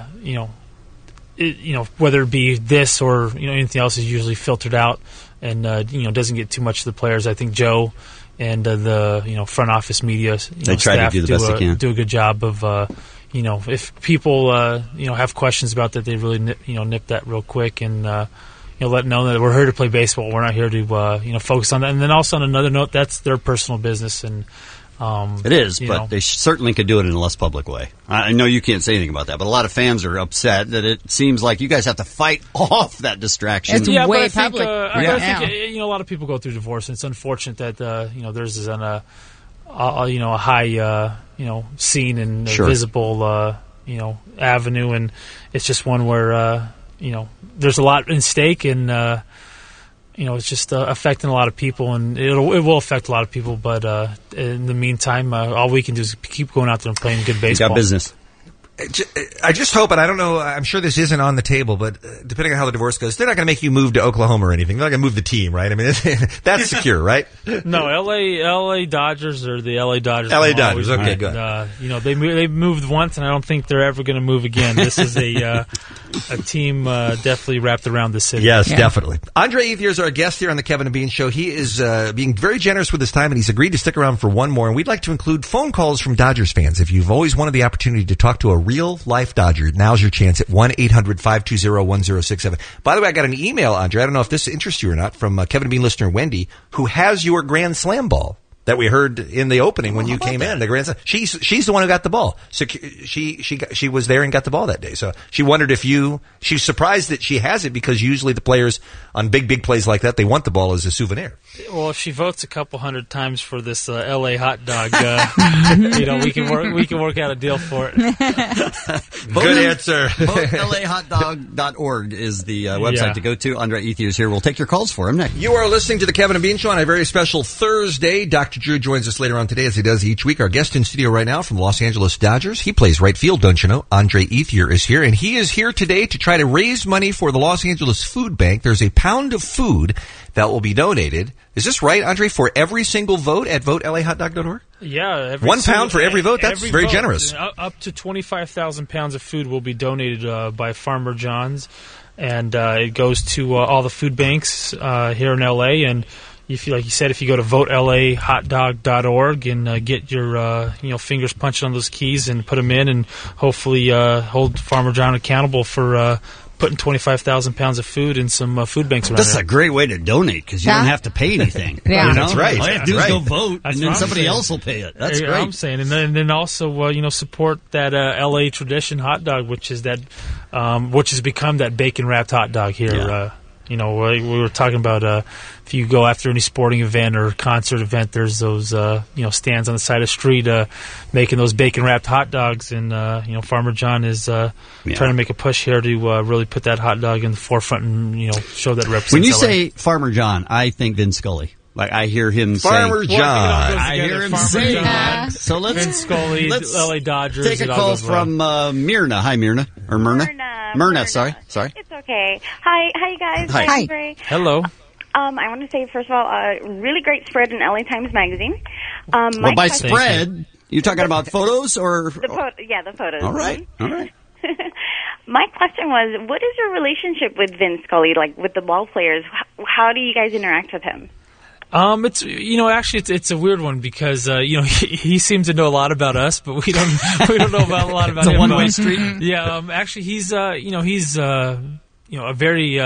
whether it be this or anything else is usually filtered out and doesn't get too much to the players. I think Joe and the front office media they try to do the best they can. Do a good job of if people have questions about that, they really nip that real quick and let them know that we're here to play baseball. We're not here to focus on that. And then also on another note, that's their personal business. And it is, but they certainly could do it in a less public way. I know you can't say anything about that, but a lot of fans are upset that it seems like you guys have to fight off that distraction. It's way public. I think a lot of people go through divorce, and it's unfortunate that theirs is on a high scene and visible avenue, and it's just one where there's a lot in stake, and it's just affecting a lot of people, and it will affect a lot of people. But in the meantime, all we can do is keep going out there and playing good baseball. You got business. I just hope, and I don't know, I'm sure this isn't on the table, but depending on how the divorce goes, they're not going to make you move to Oklahoma or anything. They're not going to move the team, right? I mean, that's secure, right? No, LA Dodgers or the LA Dodgers. LA Dodgers, okay, good. They moved once, and I don't think they're ever going to move again. This is a team definitely wrapped around the city. Yes, definitely. Andre Ethier is our guest here on the Kevin and Bean Show. He is being very generous with his time, and he's agreed to stick around for one more. And we'd like to include phone calls from Dodgers fans. If you've always wanted the opportunity to talk to a real-life Dodger, now's your chance at 1-800-520-1067. By the way, I got an email, Andre. I don't know if this interests you or not, from Kevin and Bean listener Wendy, who has your Grand Slam ball that we heard in the opening when you came in. The Grand Slam. She's the one who got the ball. So she was there and got the ball that day. So she wondered if she's surprised that she has it, because usually the players on big plays like that, they want the ball as a souvenir. Well, if she votes a couple hundred times for this LA hot dog, we can work out a deal for it. Good answer. LAHotdog.org is the website to go to. Andre Ethier is here. We'll take your calls for him next. You are listening to the Kevin and Bean Show on a very special Thursday. Dr. Dr. Drew joins us later on today, as he does each week. Our guest in studio right now from Los Angeles Dodgers. He plays right field, don't you know? Andre Ethier is here, and he is here today to try to raise money for the Los Angeles Food Bank. There's a pound of food that will be donated. Is this right, Andre, for every single vote at votelahotdog.org? Yeah. 1 pound for every vote? That's very generous. Up to 25,000 pounds of food will be donated by Farmer John's, and it goes to all the food banks here in L.A., and if you, like you said, if you go to votelahotdog.org and get your fingers punched on those keys and put them in, and hopefully hold Farmer John accountable for putting 25,000 pounds of food in some food banks around That's here. a great way to donate because you don't have to pay anything. Yeah. You know? That's right. All you have to do is go vote, That's and then what I'm somebody saying. else will pay it. That's Yeah, great. I'm saying, and then also support that LA tradition hot dog, which is that which has become that bacon wrapped hot dog here. Yeah. We were talking about if you go after any sporting event or concert event, there's those stands on the side of the street making those bacon wrapped hot dogs, and Farmer John is trying to make a push here to really put that hot dog in the forefront and show that represents. When you LA. say Farmer John, I think Vin Scully. Like I hear him Farmer say, John. I hear him Farmer say John, that. So Vin Scully, LA Dodgers. Take a it all call goes well. from Myrna. Hi, Myrna. Or Myrna? Myrna, sorry. It's okay. Hi, you guys. Hi. Hi, Andre. Hello. I want to say, first of all, a really great spread in LA Times Magazine. Well, My by question- spread, you're talking about photos or? The photos. All right. My question was, what is your relationship with Vin Scully, like with the ball players? How do you guys interact with him? It's it's a weird one because he seems to know a lot about us, but we don't know about a lot about It's a him. one-way street. Yeah, actually he's a very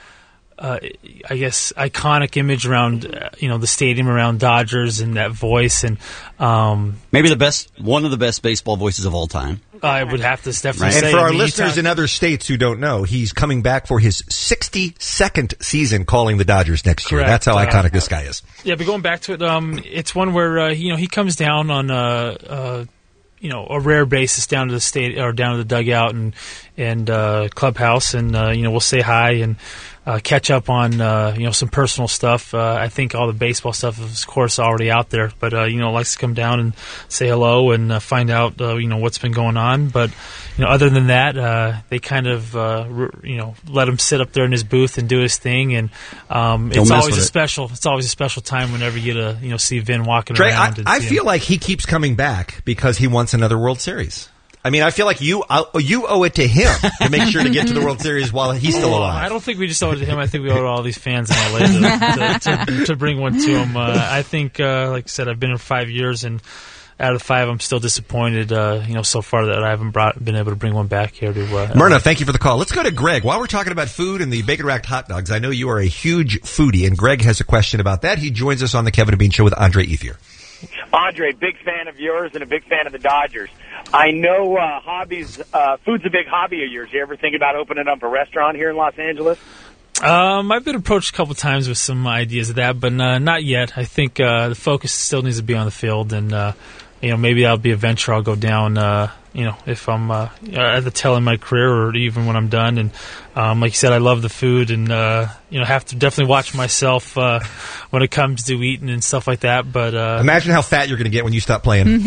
I guess iconic image around the stadium around Dodgers and that voice, and maybe one of the best baseball voices of all time. I would have to definitely And say. for our you listeners talk- in other states who don't know, he's coming back for his 62nd season calling the Dodgers next year. Correct. That's how iconic this guy is. Yeah, but going back to it, it's one where he comes down on a rare basis down to the state or down to the dugout and clubhouse, and we'll say hi and catch up on some personal stuff. I think all the baseball stuff is, of course, already out there, but likes to come down and say hello and find out what's been going on. But other than that, they kind of let him sit up there in his booth and do his thing, and it's always a special time whenever you get to see Vin walking Dre, around. I feel like he keeps coming back because he wants another World Series. I mean, I feel like you owe it to him to make sure to get to the World Series while he's still alive. I don't think we just owe it to him. I think we owe it to all these fans in LA to bring one to him. I think, like I said, I've been here 5 years, and out of the 5, I'm still disappointed, so far that I haven't been able to bring one back here to. Myrna, thank you for the call. Let's go to Greg. While we're talking about food and the bacon-wrapped hot dogs, I know you are a huge foodie, and Greg has a question about that. He joins us on the Kevin and Bean Show with Andre Ethier. Andre, big fan of yours and a big fan of the Dodgers. I know food's a big hobby of yours. You ever think about opening up a restaurant here in Los Angeles? I've been approached a couple times with some ideas of that, but not yet. I think the focus still needs to be on the field, and maybe that'll be a venture I'll go down. If I'm at the tail end of my career, or even when I'm done. And like you said, I love the food, and have to definitely watch myself when it comes to eating and stuff like that. But imagine how fat you're going to get when you stop playing.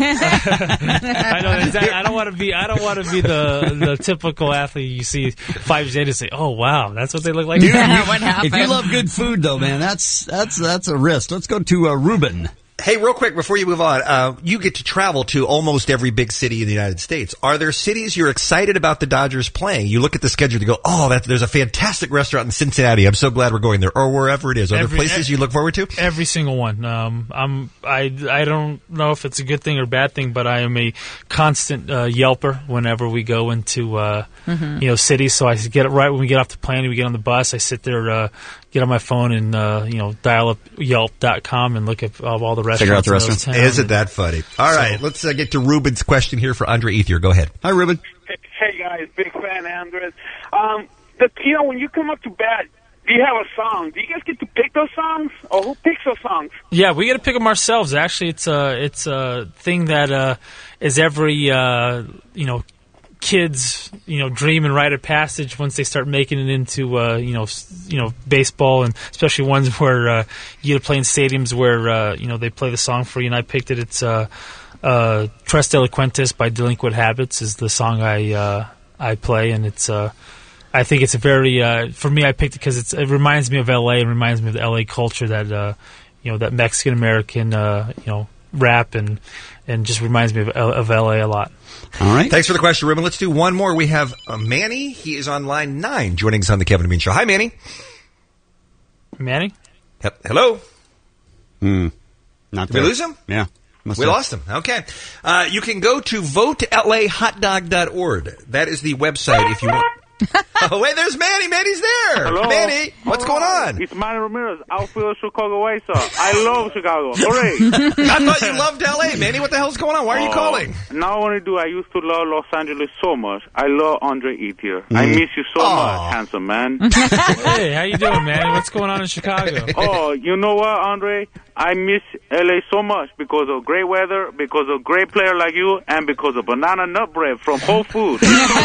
I know exactly. I don't want to be the typical athlete you see 5 years later and say, "Oh wow, that's what they look like." What happened? If you love good food, though, man, that's a risk. Let's go to Ruben. Hey, real quick, before you move on, you get to travel to almost every big city in the United States. Are there cities you're excited about the Dodgers playing? You look at the schedule and go, there's a fantastic restaurant in Cincinnati. I'm so glad we're going there. Or wherever it is. Are there places you look forward to? Every single one. I don't know if it's a good thing or bad thing, but I am a constant Yelper whenever we go into cities. So I get it right when we get off the plane, we get on the bus, I sit there, get on my phone and dial up Yelp.com and look at all the restaurants. Figure out the restaurants. Isn't that funny? All right, let's get to Ruben's question here for Andre Ethier. Go ahead. Hi, Ruben. Hey guys, big fan, Andres. When you come up to bat, do you have a song? Do you guys get to pick those songs, or who picks those songs? Yeah, we got to pick them ourselves. Actually, it's a thing that is every kids, dream and rite of passage once they start making it into, baseball, and especially ones where you get to play in stadiums where, they play the song for you. And I picked it. It's Tres Delinquentes by Delinquent Habits is the song I play, and it's I think it's a very for me. I picked it because it reminds me of L.A. and reminds me of the L.A. culture that that Mexican American rap and just reminds me of L.A. a lot. All right. Thanks for the question, Ruben. Let's do one more. We have Manny. He is on line 9, joining us on the Kevin and Bean Show. Hi, Manny. Manny? Hello? Not Did we lose him? Yeah. We lost him. Okay. You can go to votelahotdog.org. That is the website if you want. Oh, wait, there's Manny. Manny's there. Hello. Manny, what's going on? It's Manny Ramirez, outfielder, Chicago White Sox. I love Chicago. Hooray. I thought you loved L.A., Manny. What the hell's going on? Why are you calling? Not only do I used to love Los Angeles so much, I love Andre Ethier. I miss you so much, handsome man. Hey, how you doing, man? What's going on in Chicago? Oh, you know what, Andre? I miss L.A. so much because of great weather, because of great player like you, and because of banana nut bread from Whole Foods.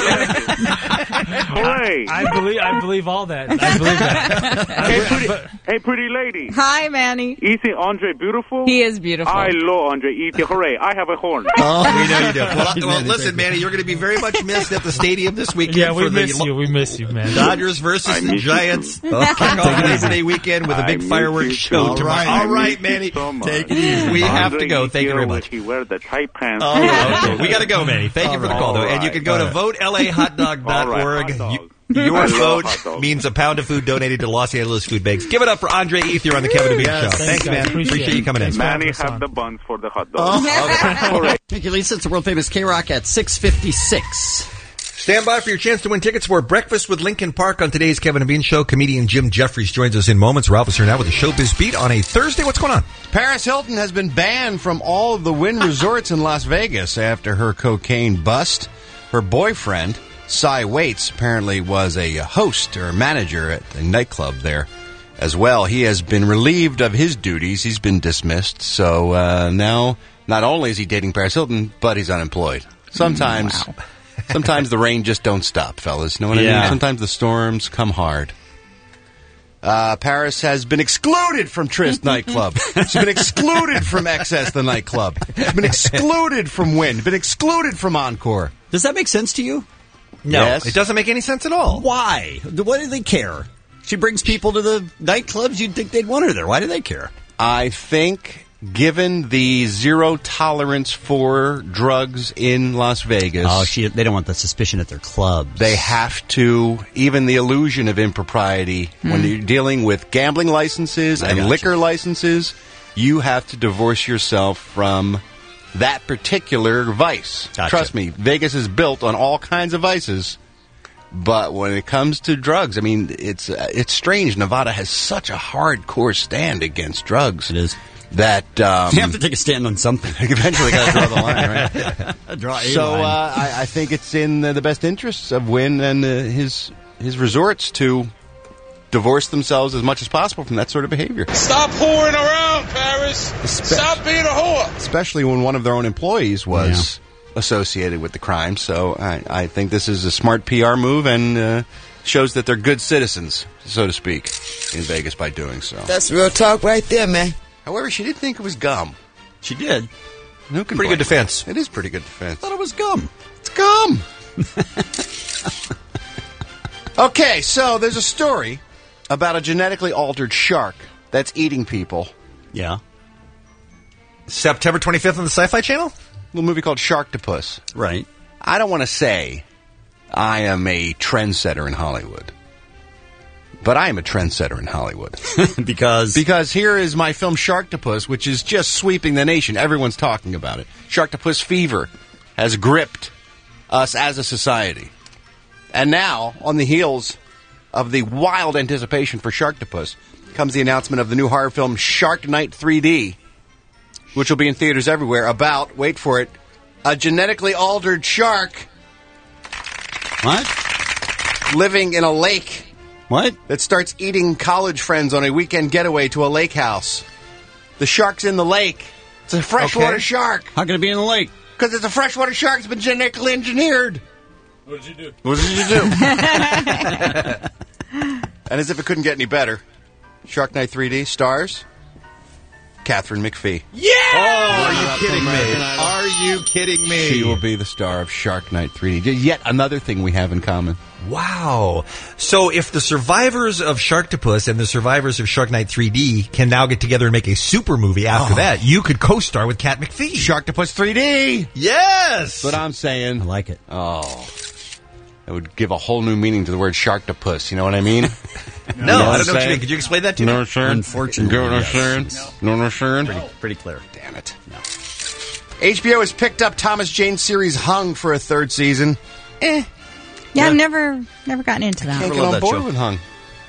Hooray! I believe all that. I believe that. Hey, pretty lady. Hi, Manny. Isn't Andre beautiful? He is beautiful. I love Andre Ethier. Hooray! I have a horn. Oh, we know you do. Well, listen, Manny, you're going to be very much missed at the stadium this weekend. Yeah, we miss you. We miss you, man. Dodgers versus the Giants. Kickoff Labor Day weekend with a big fireworks show tomorrow. All right, Manny. Take it easy. We have to go. Thank you very much. He wears the tight pants. Oh, okay. We got to go, Manny. Thank you for the call, though. And you can go to votelahotdog.org. Your vote means a pound of food donated to Los Angeles Food Banks. Give it up for Andre Ethier on the Kevin and Bean Show. Thanks, man. Appreciate you coming in. Manny have the buns for the hot dog. Thank you, Lisa. It's the world famous K-Rock at 6:56. Stand by for your chance to win tickets for Breakfast with Lincoln Park on today's Kevin and Bean Show. Comedian Jim Jeffries joins us in moments. Ralph is here now with the Showbiz Beat on a Thursday. What's going on? Paris Hilton has been banned from all of the Wynn resorts in Las Vegas after her cocaine bust. Her boyfriend, Cy Waits, apparently was a host or manager at a nightclub there as well. He has been relieved of his duties. He's been dismissed. So now, not only is he dating Paris Hilton, but he's unemployed. Sometimes the rain just don't stop, fellas. You know what I mean? Sometimes the storms come hard. Paris has been excluded from Tryst nightclub. She's been excluded from XS the nightclub. She's been excluded from Wynn. Been excluded from Encore. Does that make sense to you? No, Yes. it doesn't make any sense at all. Why? What do they care? She brings people to the nightclubs. You'd think they'd want her there. Why do they care? I think, given the zero tolerance for drugs in Las Vegas, they don't want the suspicion at their clubs. They have to, even the illusion of impropriety, when you're dealing with gambling licenses and liquor licenses, you have to divorce yourself from that particular vice. Gotcha. Trust me, Vegas is built on all kinds of vices. But when it comes to drugs, I mean, it's strange. Nevada has such a hardcore stand against drugs. It is. That you have to take a stand on something. Eventually, got to draw the line, right? Draw a so line. I think it's in the best interests of Wynn and his resorts to divorce themselves as much as possible from that sort of behavior. Stop whoring around, Paris. Stop being a whore. Especially when one of their own employees was associated with the crime. So I think this is a smart PR move and shows that they're good citizens, so to speak, in Vegas by doing so. That's real talk right there, man. However, she did think it was gum. She did. Who can Pretty good blame her? defense. It is pretty good defense. I thought it was gum. It's gum. Okay, so there's a story about a genetically altered shark that's eating people. Yeah. September 25th on the Sci-Fi Channel? A little movie called Sharktopus. Right. I don't want to say I am a trendsetter in Hollywood. But I am a trendsetter in Hollywood. Because here is my film Sharktopus, which is just sweeping the nation. Everyone's talking about it. Sharktopus fever has gripped us as a society. And now, on the heels of the wild anticipation for Sharktopus, comes the announcement of the new horror film Shark Night 3D, which will be in theaters everywhere, about, wait for it, a genetically altered shark. What? Living in a lake. What? That starts eating college friends on a weekend getaway to a lake house. The shark's in the lake. It's a freshwater shark. How can it be in the lake? Because it's a freshwater shark. It's been genetically engineered. What did you do? What did you do? And as if it couldn't get any better, Shark Night 3D stars Catherine McPhee. Yeah! Oh, are you kidding me? Are you kidding me? She will be the star of Shark Night 3D. Yet another thing we have in common. Wow. So if the survivors of Sharktopus and the survivors of Shark Night 3D can now get together and make a super movie after that, you could co-star with Cat McPhee. Sharktopus 3D! Yes! That's what I'm saying. I like it. Oh. That would give a whole new meaning to the word Sharktopus. You know what I mean? No, I don't know what you mean. Could you explain that to me? No, sir. Unfortunately, No, sir. Pretty clear. Damn it. No. HBO has picked up Thomas Jane series Hung for a third season. Yeah, I've never gotten into that. Can't get on board with Hung.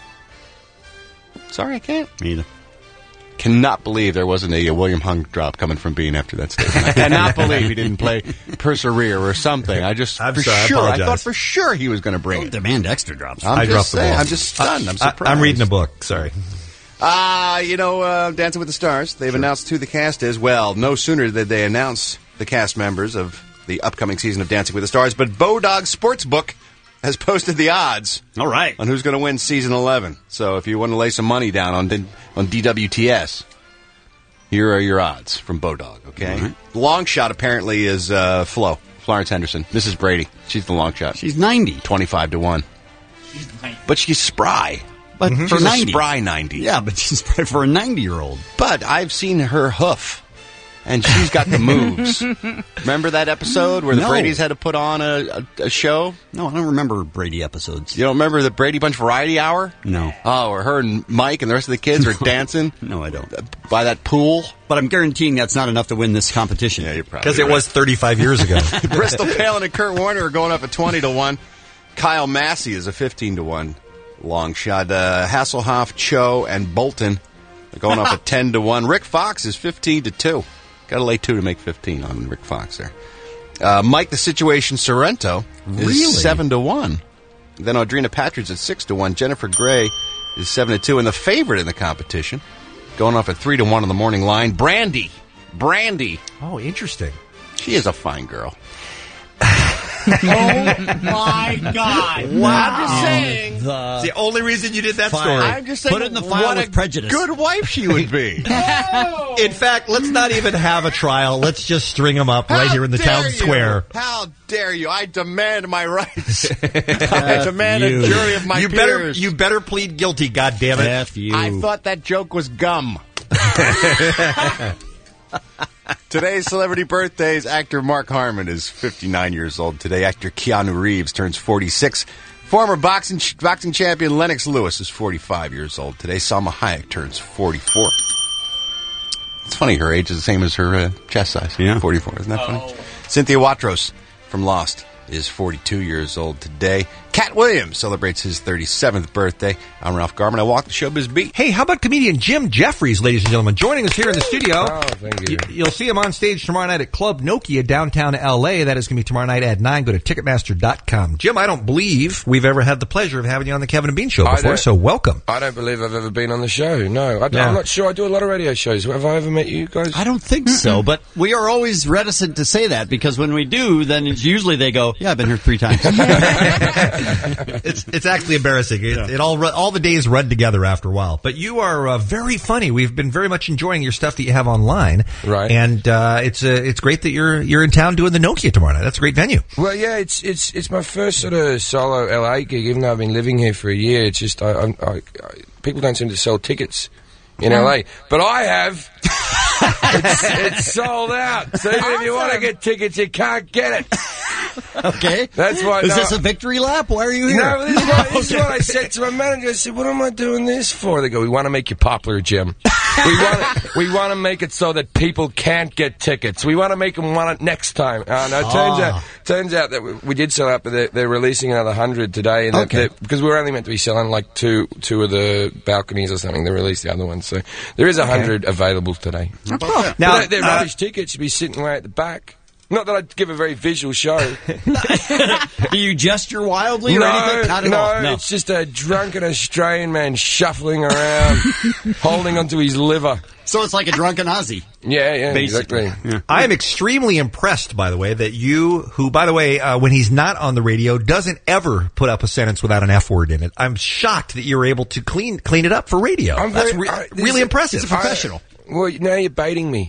Sorry, I can't. Me either. Cannot believe there wasn't a William Hung drop coming from Bean after that statement. I cannot believe he didn't play Persevere or something. I'm sorry, I thought for sure he was going to bring it. Demand extra drops. I dropped the ball. I'm just stunned. I'm surprised. I'm reading a book. Sorry. Dancing with the Stars, they've announced who the cast is. Well, no sooner did they announce the cast members of the upcoming season of Dancing with the Stars, but Bodog Sportsbook has posted the odds. All right. On who's going to win season 11. So if you want to lay some money down on DWTS, here are your odds from Bodog, okay? Right. The long shot apparently is Florence Henderson. Mrs. Brady. She's the long shot. She's 90. 25-1. But she's spry. But for she's 90. a spry 90. Yeah, but she's spry for a 90-year-old. But I've seen her hoof. And she's got the moves. Remember that episode where the Bradys had to put on a show? No, I don't remember Brady episodes. You don't remember the Brady Bunch Variety Hour? No. Oh, where her and Mike and the rest of the kids are dancing? No, I don't. By that pool? But I'm guaranteeing that's not enough to win this competition. Yeah, you're probably Because it was 35 years ago. Bristol Palin and Kurt Warner are going up at 20-1. Kyle Massey is a 15-1 long shot. Hasselhoff, Cho, and Bolton are going up at 10-1. Rick Fox is 15-2. Got to lay 2 to make 15 on Rick Fox there. Mike the Situation Sorrento is 7-1. Then Audrina Patridge at 6-1. Jennifer Grey is 7-2. And the favorite in the competition, going off at 3-1 on the morning line, Brandy. Oh, interesting. She is a fine girl. Oh my God! Wow. I'm just saying. It's the only reason you did that Fine. story. I'm just saying. Put it in the file with prejudice. Good wife she would be. In fact, let's not even have a trial. Let's just string them up right here in the town square. How dare you? I demand my rights. I demand a jury of my peers. You better plead guilty, goddammit. F you. I thought that joke was gum. Today's celebrity birthdays. Actor Mark Harmon is 59 years old today. Actor Keanu Reeves turns 46. Former boxing champion Lennox Lewis is 45 years old today. Salma Hayek turns 44. It's funny, her age is the same as her chest size. Yeah. 44, isn't that funny? Cynthia Watros from Lost is 42 years old today. Cat Williams celebrates his 37th birthday. I'm Ralph Garman. I walk the showbiz beat. Hey, how about comedian Jim Jeffries, ladies and gentlemen, joining us here in the studio? Oh, thank you. You'll see him on stage tomorrow night at Club Nokia, downtown L.A. That is going to be tomorrow night at 9. Go to Ticketmaster.com. Jim, I don't believe we've ever had the pleasure of having you on the Kevin and Bean Show before, so welcome. I don't believe I've ever been on the show. No, I'm not sure. I do a lot of radio shows. Have I ever met you guys? I don't think so, but we are always reticent to say that because when we do, then it's usually they go, yeah, I've been here 3 times. It's actually embarrassing. It all the days run together after a while. But you are very funny. We've been very much enjoying your stuff that you have online. Right. And it's great that you're in town doing the Nokia tomorrow night. That's a great venue. Well, yeah, it's my first sort of solo LA gig. Even though I've been living here for a year, it's just people don't seem to sell tickets in LA, but I have. It's sold out. So even if you want to get tickets, you can't get it. Okay. That's why. Is this a victory lap? Why are you here? No, this is what I said to my manager. I said, "What am I doing this for?" They go, "We want to make you popular, Jim. We want to make it so that people can't get tickets. We want to make them want it next time." No, it turns out that we did sell out, but they're releasing another 100 today, and because we were only meant to be selling like two of the balconies or something. They released the other ones, so there is 100 available today. Oh, cool. Now they're rubbish tickets. You'd be sitting way at the back. Not that I'd give a very visual show. Do you gesture wildly or anything? Not at all. No. It's just a drunken Australian man shuffling around, holding onto his liver. So it's like a drunken Aussie. Yeah, basically. exactly. Yeah. I am extremely impressed, by the way, that who, by the way, when he's not on the radio, doesn't ever put up a sentence without an F word in it. I'm shocked that you're able to clean it up for radio. That's really impressive. He's a professional. Well, now you're baiting me.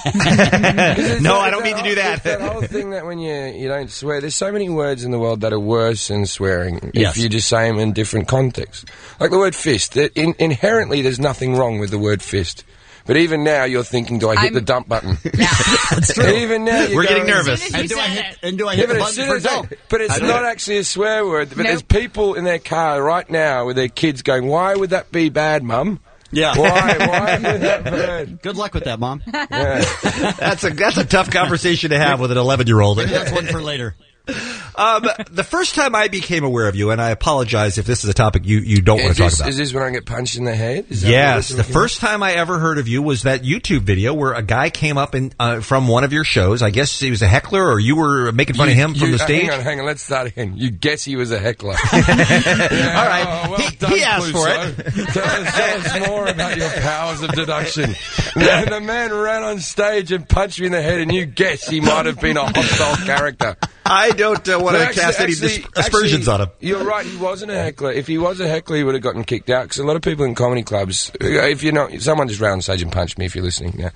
No, I don't mean to do that. It's that whole thing that when you don't swear, there's so many words in the world that are worse than swearing if you just say them in different contexts. Like the word fist. Inherently, there's nothing wrong with the word fist. But even now, you're thinking, do I hit the dump button? That's true. Even now, we're getting nervous. And do I hit the button for go? But it's not actually a swear word. But there's people in their car right now with their kids going, why would that be bad, Mum? Yeah. Why would that be bad? Good luck with that, Mom. Yeah. That's a tough conversation to have with an 11-year-old. Maybe that's one for later. The first time I became aware of you, and I apologize if this is a topic you don't want to talk about. Is this when I get punched in the head? Yes. The first time I ever heard of you was that YouTube video where a guy came up from one of your shows. I guess he was a heckler, or you were making fun of him from the stage. Hang on. Let's start again. You guess he was a heckler. All right. Well done, he asked for it. Tell us more about your powers of deduction. The man ran on stage and punched me in the head, and you guess he might have been a hostile character. I don't want to cast any aspersions on him. You're right, he wasn't a heckler. If he was a heckler, he would have gotten kicked out, because a lot of people in comedy clubs, if someone just ran on stage and punched me if you're listening. Yeah.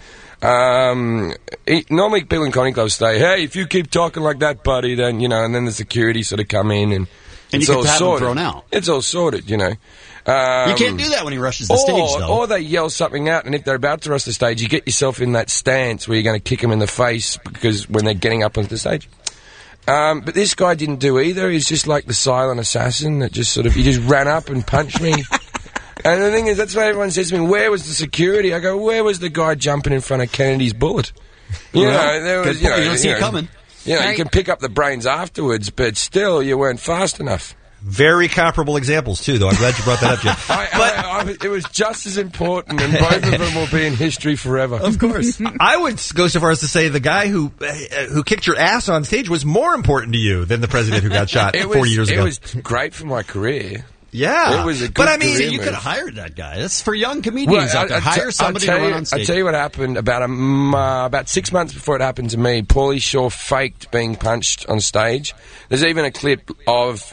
Normally people in comedy clubs say, hey, if you keep talking like that, buddy, then, and then the security sort of come in and it's you all can have sorted. him thrown out. It's all sorted, you can't do that when he rushes the stage, though. Or they yell something out, and if they're about to rush the stage, you get yourself in that stance where you're going to kick them in the face because when they're getting up onto the stage. But this guy didn't do either. He's just like the silent assassin that just he just ran up and punched me. And the thing is, that's why everyone says to me, where was the security? I go, where was the guy jumping in front of Kennedy's bullet? There was, you don't see it coming. You can pick up the brains afterwards, but still, you weren't fast enough. Very comparable examples, too, though. I'm glad you brought that up, Jeff. It was just as important, and both of them will be in history forever. Of course. I would go so far as to say the guy who kicked your ass on stage was more important to you than the president who got shot 40 years ago. It was great for my career. Yeah. It was a good But I mean, you could have hired that guy. That's for young comedians out there. Hire somebody to run on stage. I'll tell you what happened. About 6 months before it happened to me, Pauly Shore faked being punched on stage. There's even a clip of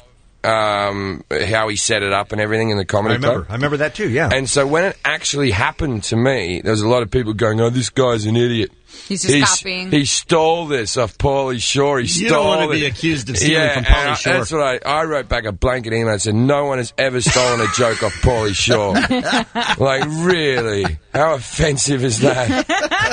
how he set it up and everything in the comedy club. I remember that too, yeah. And so when it actually happened to me, there was a lot of people going, oh, this guy's an idiot. He's just copying. He stole this off Pauly Shore. You don't want to be accused of stealing from Pauly Shore. That's what I wrote back a blanket email and said, no one has ever stolen a joke off Pauly Shore. Like, really? How offensive is that?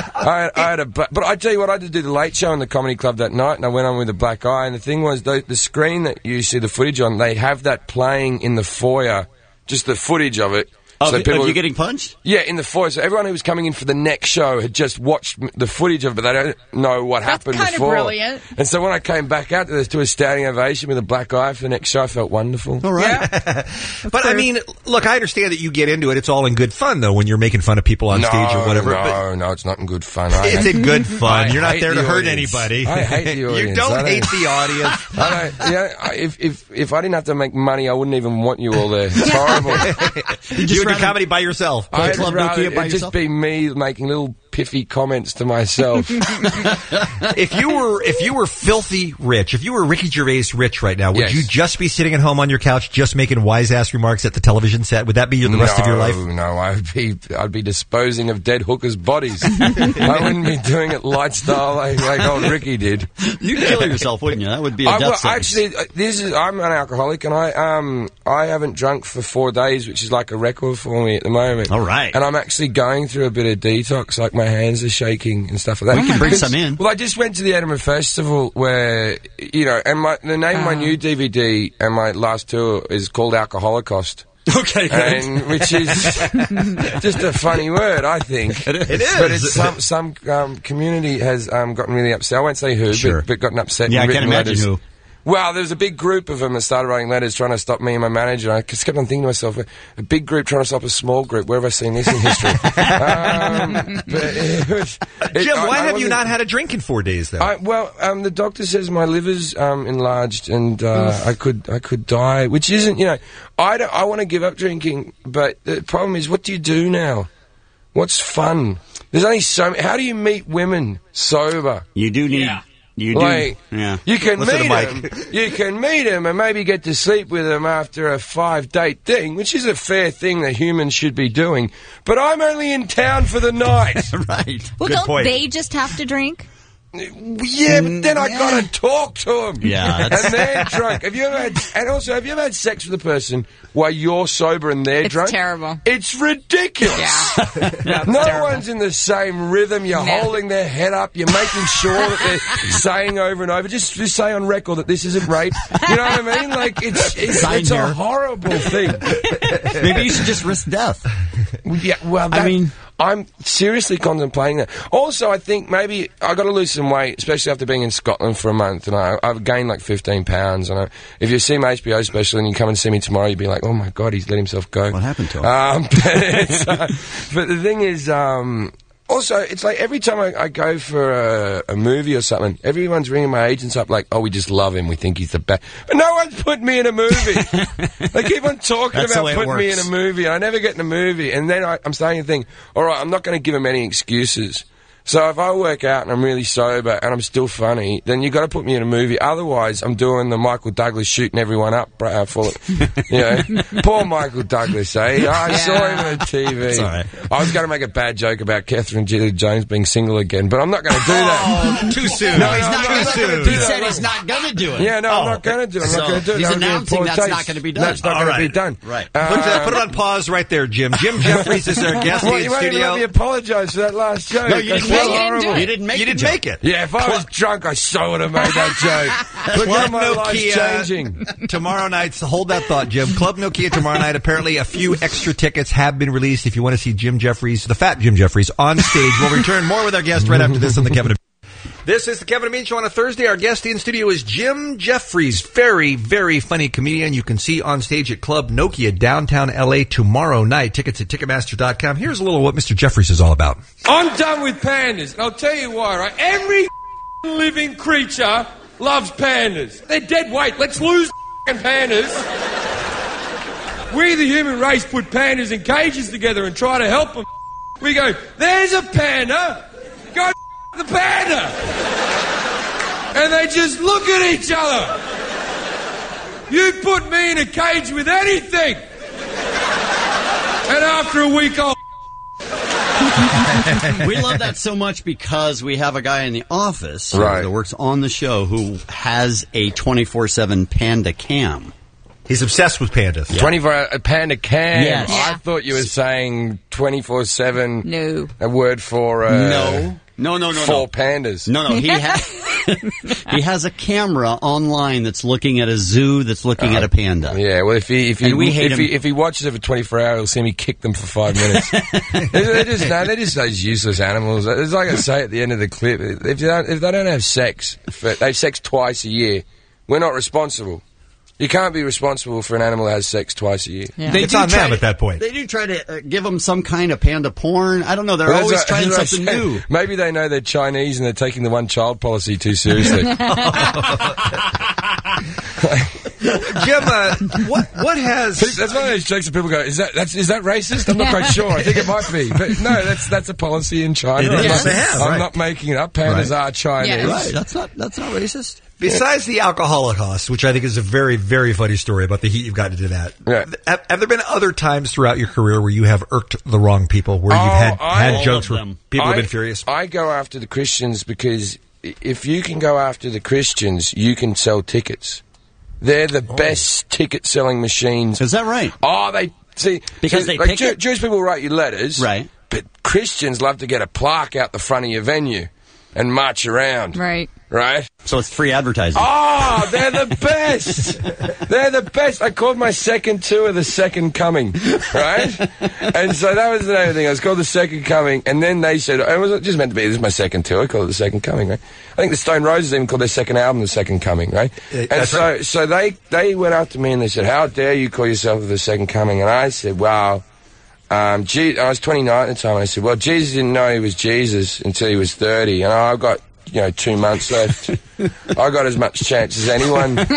But I tell you what, I did do the Late Show in the Comedy Club that night, and I went on with a black eye, and the thing was, the screen that you see the footage on, they have that playing in the foyer, just the footage of it. Of you getting punched? Yeah, in the foyer. So everyone who was coming in for the next show had just watched the footage of it, but they don't know what happened before. That's kind of brilliant. And so when I came back out to a standing ovation with a black eye for the next show, I felt wonderful. All right. Yeah. But I mean, look, I understand that you get into it. It's all in good fun, though, when you're making fun of people on stage or whatever. No, it's not in good fun. It's in good fun. You're not there to hurt anybody. I hate the audience. You don't hate the audience. If I didn't have to make money, I wouldn't even want you all there. It's horrible. You do comedy by yourself. I'd rather it just be me making little piffy comments to myself. If you were filthy rich, if you were Ricky Gervais rich right now, would you just be sitting at home on your couch just making wise ass remarks at the television set? Would that be the rest of your life? No, I'd be disposing of dead hookers' bodies. I wouldn't be doing it light style like old Ricky did. You'd kill yourself, wouldn't you? That would be a death sentence. Actually, I'm an alcoholic, and I haven't drunk for 4 days, which is like a record for me at the moment. All right. And I'm actually going through a bit of detox, like my hands are shaking and stuff like that. We can bring some in. Well, I just went to the Edinburgh Festival where, and the name of my new DVD and my last tour is called Alcoholocaust. Okay, good. Which is just a funny word, I think. It is. But it's some community has gotten really upset. I won't say who, but gotten upset. Yeah, and I can't imagine who. Well, there was a big group of them that started writing letters trying to stop me and my manager. I just kept on thinking to myself, a big group trying to stop a small group. Where have I seen this in history? Jim, why have you not had a drink in 4 days, though? The doctor says my liver's enlarged and I could die, which isn't, I want to give up drinking, but the problem is, what do you do now? What's fun? There's only how do you meet women sober? You do need... Yeah. You do. Yeah. You can Listen meet to them. You can meet them and maybe get to sleep with them after a 5-date thing, which is a fair thing that humans should be doing. But I'm only in town for the night. Right. Well, don't they just have to drink? Yeah, but then I gotta talk to them. Yeah, and they're drunk. Have you ever had sex with a person while you're sober and they're drunk? It's terrible. It's ridiculous. Yeah. No one's in the same rhythm. You're holding their head up. You're making sure that they're saying over and over. Just say on record that this isn't rape. You know what I mean? Like it's a horrible thing. Maybe you should just risk death. Yeah. Well, I'm seriously contemplating that. Also, I think maybe I got to lose some weight, especially after being in Scotland for a month, and I've gained like 15 pounds. And if you see my HBO special and you come and see me tomorrow, you'd be like, "Oh my God, he's let himself go." What happened to him? But the thing is, also, it's like every time I go for a movie or something, everyone's ringing my agents up like, "Oh, we just love him. We think he's the best." But no one's put me in a movie. They keep on talking about putting me in a movie. I never get in a movie. And then I'm starting to think, all right, I'm not going to give him any excuses. So if I work out and I'm really sober and I'm still funny, then you got to put me in a movie. Otherwise, I'm doing the Michael Douglas shooting everyone up. Poor Michael Douglas, eh? I saw him on TV. It's all right. I was going to make a bad joke about Catherine Zeta-Jones being single again, but I'm not going to do that. Too soon. No, he's not too soon. He said he's not going to do it. Yeah, no, I'm not going to do it. I'm not going to do it. He's That would be in announcing poor that's taste. not going to be done. That's not going to be done. Right. Put it on pause right there, Jim. Jim Jeffries is our guest Well, in you won't even studio. let me apologise for that last joke. No, you didn't That's make it. horrible. You didn't make You the didn't joke. make it. Yeah, if I was drunk, I so would have made that joke. Look how my life's changing. Tomorrow night, so hold that thought, Jim. Club Nokia tomorrow night. Apparently, a few extra tickets have been released if you want to see Jim Jeffries, the fat Jim Jeffries, on stage. We'll return more with our guest right after this on the Kevin and Bean. This is the Kevin and Bean Show on a Thursday. Our guest in studio is Jim Jeffries. Very, very funny comedian. You can see on stage at Club Nokia, downtown L.A. tomorrow night. Tickets at Ticketmaster.com. Here's a little what Mr. Jeffries is all about. I'm done with pandas, and I'll tell you why, right? Every living creature loves pandas. They're dead weight. Let's lose pandas. We, the human race, put pandas in cages together and try to help them. We go, there's a panda. Go the panda. And they just look at each other. You put me in a cage with anything. And after a week, I'll... We love that so much because we have a guy in the office that works on the show who has a 24/7 panda cam. He's obsessed with pandas. 24 a panda cam. Yes. I thought you were saying 24/7. No. A word for No, for pandas. No, he has a camera online that's looking at a zoo that's looking at a panda. Yeah, well, if he watches it for 24 hours, he'll see me kick them for 5 minutes. they're just those useless animals. It's like I say at the end of the clip. If they don't have sex, they have sex twice a year, we're not responsible. You can't be responsible for an animal that has sex twice a year. Yeah. It's on them at that point. They do try to give them some kind of panda porn. I don't know. They're always trying something new. Maybe they know they're Chinese and they're taking the one-child policy too seriously. Jim, what has... That's one of those jokes that people go, is that racist? I'm not quite sure. I think it might be. But no, that's a policy in China. I'm not making it up. Pandas are Chinese. Yeah. Right. That's not racist. Besides the alcohol holocaust, which I think is a very, very funny story about the heat you've gotten into that, have there been other times throughout your career where you have irked the wrong people, where you've had jokes where people have been furious? I go after the Christians because if you can go after the Christians, you can sell tickets. They're the best ticket-selling machines. Is that right? Oh, they see because they pick Jewish people write you letters, right? But Christians love to get a plaque out the front of your venue. and march around. Right. Right? So it's free advertising. Oh, they're the best. They're the best. I called my second tour The Second Coming, right? And so that was the name of the thing. I was called The Second Coming, and then they said, it was just meant to be, this is my second tour, I called it The Second Coming, right? I think the Stone Roses even called their second album The Second Coming, right? And so they went up to me and they said, how dare you call yourself The Second Coming? And I said, wow. I was 29 at the time, and I said, well, Jesus didn't know he was Jesus until he was 30, and I've got 2 months left. I got as much chance as anyone. Like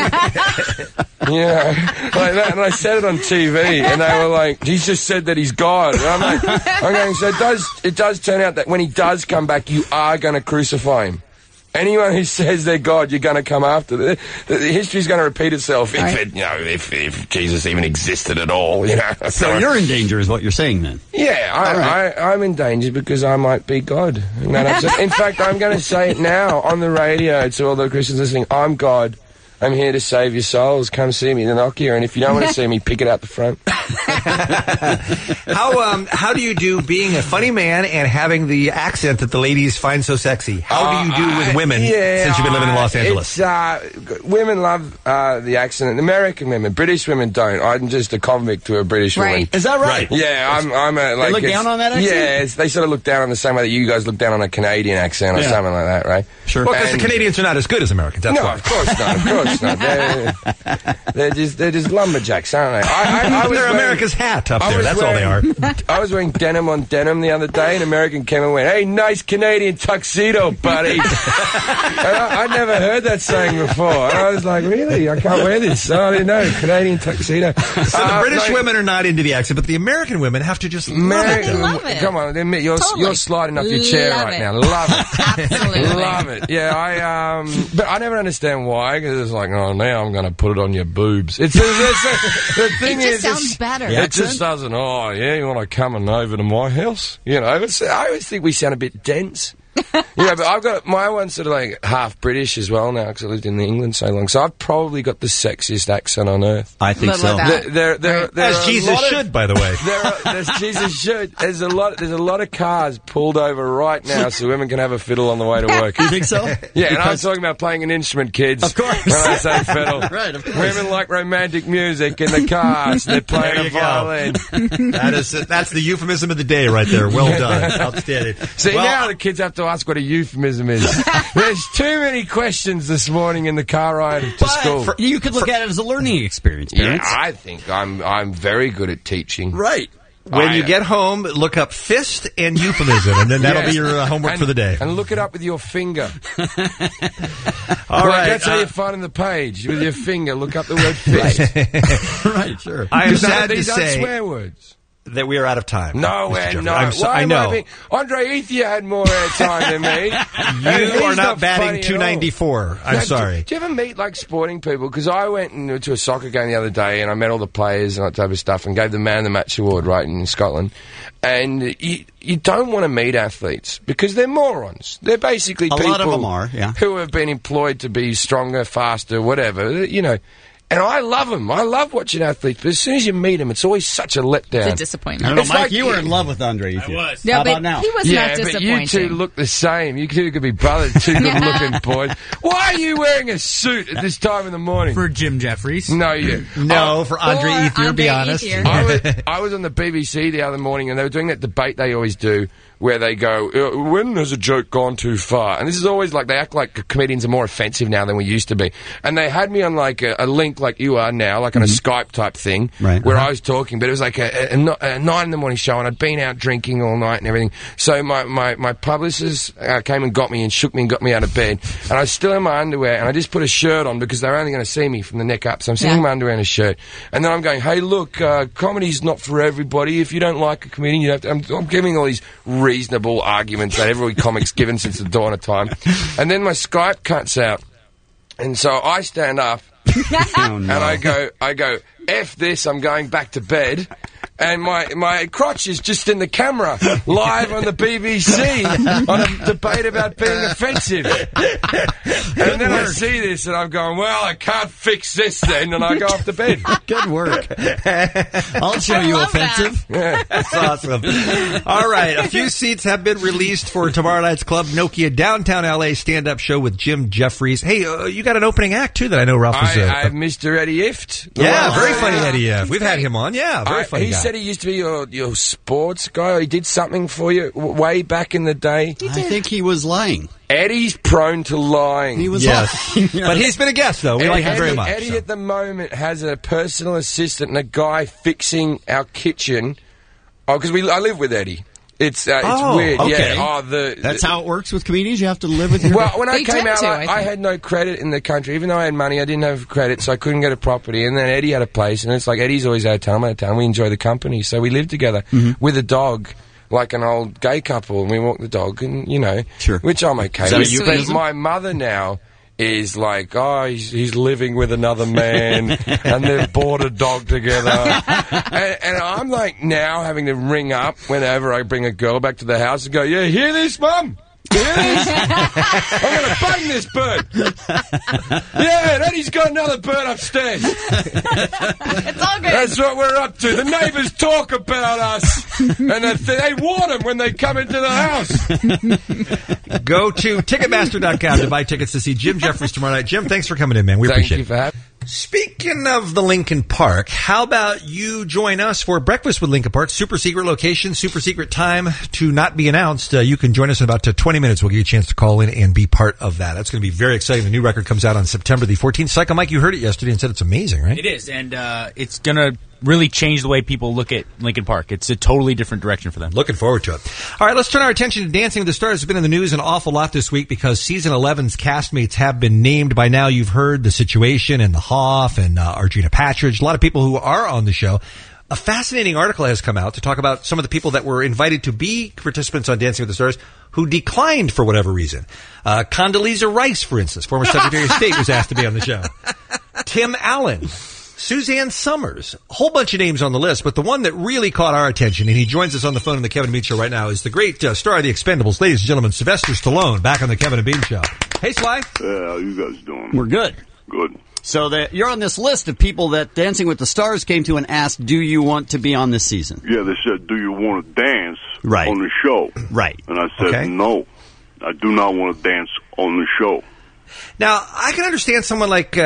that. And I said it on TV, and they were like, he's just said that he's God. And I'm going, so it does turn out that when he does come back, you are going to crucify him. Anyone who says they're God, you're going to come after. The history's going to repeat itself if Jesus even existed at all. So you're in danger, is what you're saying then? Yeah, I'm in danger because I might be God. In fact, I'm going to say it now on the radio to all the Christians listening. I'm God. I'm here to save your souls. Come see me in Nokia, and if you don't want to see me, pick it out the front. How do you do being a funny man and having the accent that the ladies find so sexy? How do you do with women since you've been living in Los Angeles? Women love the accent. American women, British women don't. I'm just a convict to a British woman. Is that right? Yeah, I'm a They look down on that accent? Yeah, they sort of look down on the same way that you guys look down on a Canadian accent or something like that, right? Sure. Well, because the Canadians are not as good as Americans. That's why. Of course not. Of course not. They're just lumberjacks, aren't they? They're America's hat up there. That's all they are. I was wearing denim on denim the other day, and an American came and went, "Hey, nice Canadian tuxedo, buddy." I'd never heard that saying before. And I was like, really? I can't wear this. I didn't know. Canadian tuxedo. So the British women are not into the accent, but the American women have to just love it. Come on, admit you're sliding off your chair right now. Love it. Absolutely. Love it. Yeah, but I never understand why, because it's like, oh, now I'm going to put it on your boobs. The thing it just sounds better. It just doesn't. Oh, yeah, you want to come over to my house? I always think we sound a bit dense. But I've got my one's sort of like half British as well now because I lived in England so long. So I've probably got the sexiest accent on earth. I think so. As Jesus should, by the way. As Jesus should. There's a lot of cars pulled over right now so women can have a fiddle on the way to work. You think so? Yeah, and I'm talking about playing an instrument, kids. Of course. When I say fiddle. Right, of course. Women like romantic music in the cars. They're playing a violin. That's the euphemism of the day right there. Well done. Outstanding. See, now the kids have to ask what a euphemism is. There's too many questions this morning in the car ride to school. You could look at it as a learning experience, parents. Yeah, I think I'm very good at teaching. Right. When you get home, look up fist and euphemism, and then that'll be your homework for the day. And look it up with your finger. All right. That's how you find the page. With your finger, look up the word fist. Right, sure. I am sad to these aren't say swear words. that we are out of time. No, we're not. I know. Andre Ethier had more airtime than me. You are not batting 294. I'm sorry. Do you ever meet sporting people? Because I went to a soccer game the other day and I met all the players and that type of stuff and gave the Man of the Match award right in Scotland. And you don't want to meet athletes because they're morons. They're basically people lot of them are, who have been employed to be stronger, faster, whatever. And I love them. I love watching athletes. But as soon as you meet them, it's always such a letdown. It's a disappointment. I don't know, Mike, you were in love with Andre. I was. Yeah, How about now? He was not disappointing. But you two look the same. You two could be brothers, two good-looking boys. Why are you wearing a suit at this time in the morning? For Jim Jeffries. No, for Andre Ethier, be honest. I was on the BBC the other morning, and they were doing that debate they always do, where they go, when has a joke gone too far? And this is always they act like comedians are more offensive now than we used to be. And they had me on a link like you are now, on a Skype type thing, where I was talking, but it was like a 9 in the morning show, and I'd been out drinking all night and everything. So my publicist came and got me and shook me and got me out of bed. And I was still in my underwear, and I just put a shirt on because they were only going to see me from the neck up. So I'm sitting in my underwear and a shirt. And then I'm going, hey, look, comedy's not for everybody. If you don't like a comedian, you have to... I'm giving all these reasonable arguments that every comic's given since the dawn of time. And then my Skype cuts out. And so I stand up and I go, F this, I'm going back to bed. and my crotch is just in the camera, live on the BBC on a debate about being offensive. And then I see this, and I'm going, well, I can't fix this then, and I go off to bed. Good work. I'll show you offensive. Yeah. That's awesome. All right, a few seats have been released for tomorrow night's Club Nokia downtown LA stand-up show with Jim Jeffries. Hey, you got an opening act too that I know Ralph was. I have Mr. Eddie Ift. Yeah, very funny Eddie Ift. We've had him on. Yeah, very funny He guy. said he used to be your sports guy. Or he did something for you way back in the day. I think he was lying. Eddie's prone to lying. He was lying. But he's been a guest, though. We like him very much. Eddie at the moment has a personal assistant and a guy fixing our kitchen. Oh, because I live with Eddie. It's weird. Okay. Yeah. That's how it works with comedians. You have to live with your. Well, when I They came tend out, to, I I had no credit in the country. Even though I had money, I didn't have credit, so I couldn't get a property. And then Eddie had a place, and it's like Eddie's always out of town. I'm out of town. We enjoy the company, so we live together with a dog, like an old gay couple, and we walk the dog, and Sure. which I'm okay Is that with. a euphemism? But my mother now is like, he's living with another man, and they've bought a dog together. and I'm like now having to ring up whenever I bring a girl back to the house and go, yeah, hear this, Mum? Hear this? I'm going to bang this bird. Yeah, Eddie's got another bird upstairs. It's all good. That's what we're up to. The neighbours talk about us, and they warn them when they come into the house. Go to Ticketmaster.com to buy tickets to see Jim Jeffries tomorrow night. Jim, thanks for coming in, man. We Thank appreciate you it. for having me. Speaking of the Lincoln Park, how about you join us for Breakfast with Lincoln Park? Super secret location, super secret time to not be announced. You can join us in about 20 minutes. We'll give you a chance to call in and be part of that. That's going to be very exciting. The new record comes out on September the 14th. Psycho Mike, you heard it yesterday and said it's amazing, right? It is, and it's going to really change the way people look at Lincoln Park. It's a totally different direction for them. Looking forward to it. All right, let's turn our attention to Dancing with the Stars. It's been in the news an awful lot this week because Season 11's castmates have been named. By now, you've heard the situation and the Hoff and Argina Patridge. A lot of people who are on the show. A fascinating article has come out to talk about some of the people that were invited to be participants on Dancing with the Stars who declined for whatever reason. Condoleezza Rice, for instance, former Secretary of State, was asked to be on the show. Tim Allen. Suzanne Summers, a whole bunch of names on the list, but the one that really caught our attention, and he joins us on the phone in the Kevin and Bean Show right now, is the great star of The Expendables, ladies and gentlemen, Sylvester Stallone, back on the Kevin and Bean Show. Hey, Sly. Yeah, how you guys doing? We're good. Good. So you're on this list of people that Dancing with the Stars came to and asked, do you want to be on this season? Yeah, they said, do you want to dance Right. on the show? Right. And I said, Okay. no, I do not want to dance on the show. Now, I can understand someone like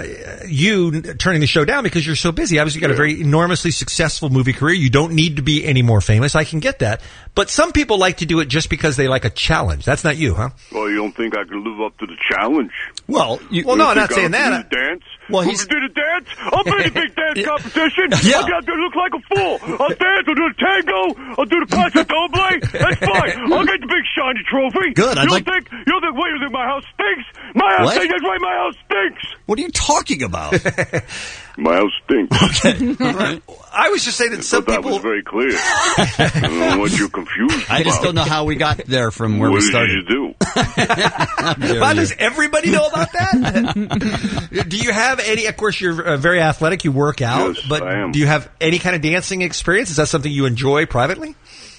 you turning the show down because you're so busy. Obviously, you've got a very enormously successful movie career. You don't need to be any more famous. I can get that. But some people like to do it just because they like a challenge. That's not you, huh? Well, you don't think I can live up to the challenge? Well, Well, no, I'm not saying that. Dance? Well, Who he's- did a dance? I'll be in a big dance competition. Yeah. I got to look like a fool. I'll dance. I'll do the tango. I'll do the Casa Doble. That's fine. I'll get the big shiny trophy. Good, I'd You like- think? What, you think my house stinks? My house What? stinks. That's right. My house stinks. What are you talking about? My house stinks. All right. I was just saying that some That people... was very clear. I don't know what you're confused I just about. don't know how we got there from where What we did started. you do? Well, does everybody know about that? Do you have any... Of course, you're very athletic. You work out. Yes, but I am. do you have any kind of dancing experience? Is that something you enjoy privately?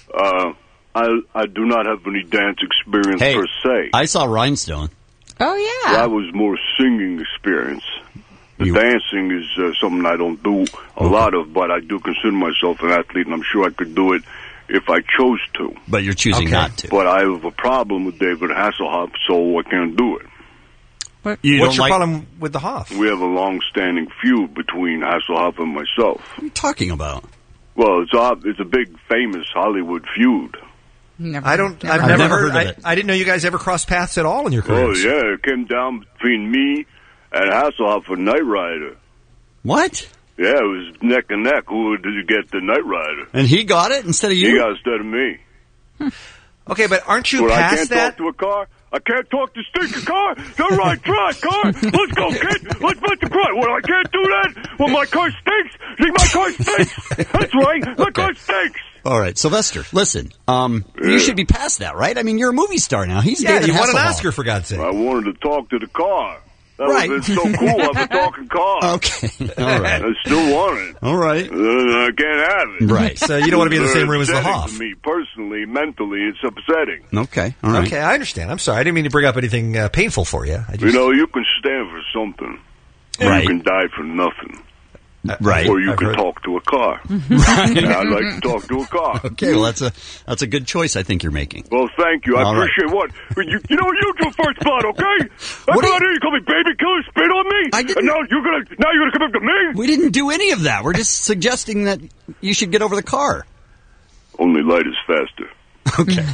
I do not have any dance experience Hey, per se. I saw Rhinestone. Oh yeah. That was more singing experience. The dancing is something I don't do a lot of, but I do consider myself an athlete, and I'm sure I could do it if I chose to. But you're choosing not to. But I have a problem with David Hasselhoff, so I can't do it. What's your problem with the Hoff? We have a long-standing feud between Hasselhoff and myself. What are you talking about? Well, it's a big, famous Hollywood feud. I've never heard of it. I didn't know you guys ever crossed paths at all in your Oh, careers. yeah, it came down between me and Hasselhoff for Knight Rider. What? Yeah, it was neck and neck. Who did you get the Knight Rider? And he got it instead of you? He got it instead of me. Okay, but aren't you Well, I past can't that? talk to a car. I can't talk to stinking car. All right, try, car. Let's go, kid. Let's put the car. Well, I can't do that. Well, my car stinks. See, my car stinks. That's right. My car stinks. All right, Sylvester, listen. You should be past that, right? I mean, you're a movie star now. He's Yeah, David you won an Hasselhoff. Oscar, for God's sake. I wanted to talk to the car. That would have been so cool. I'm a talking car. Okay. All right. I still want it. All right. I can't have it. Right. So you don't want to be in the same It's room as the upsetting Hoff. to me personally, mentally, it's upsetting. Okay. All right. Okay, I understand. I'm sorry. I didn't mean to bring up anything painful for you. You know, you can stand for something. Or Right. you can die for nothing. Right. Or you I've can heard. talk to a car. Right. Yeah, I'd like to talk to a car. Okay, well, that's a good choice I think you're making. Well, thank you. I All right. appreciate what. You know what you do first spot, okay? I go out here, you call me baby killer, spit on me, and now you're gonna come up to me? We didn't do any of that. We're just suggesting that you should get over the car. Only light is faster. Okay.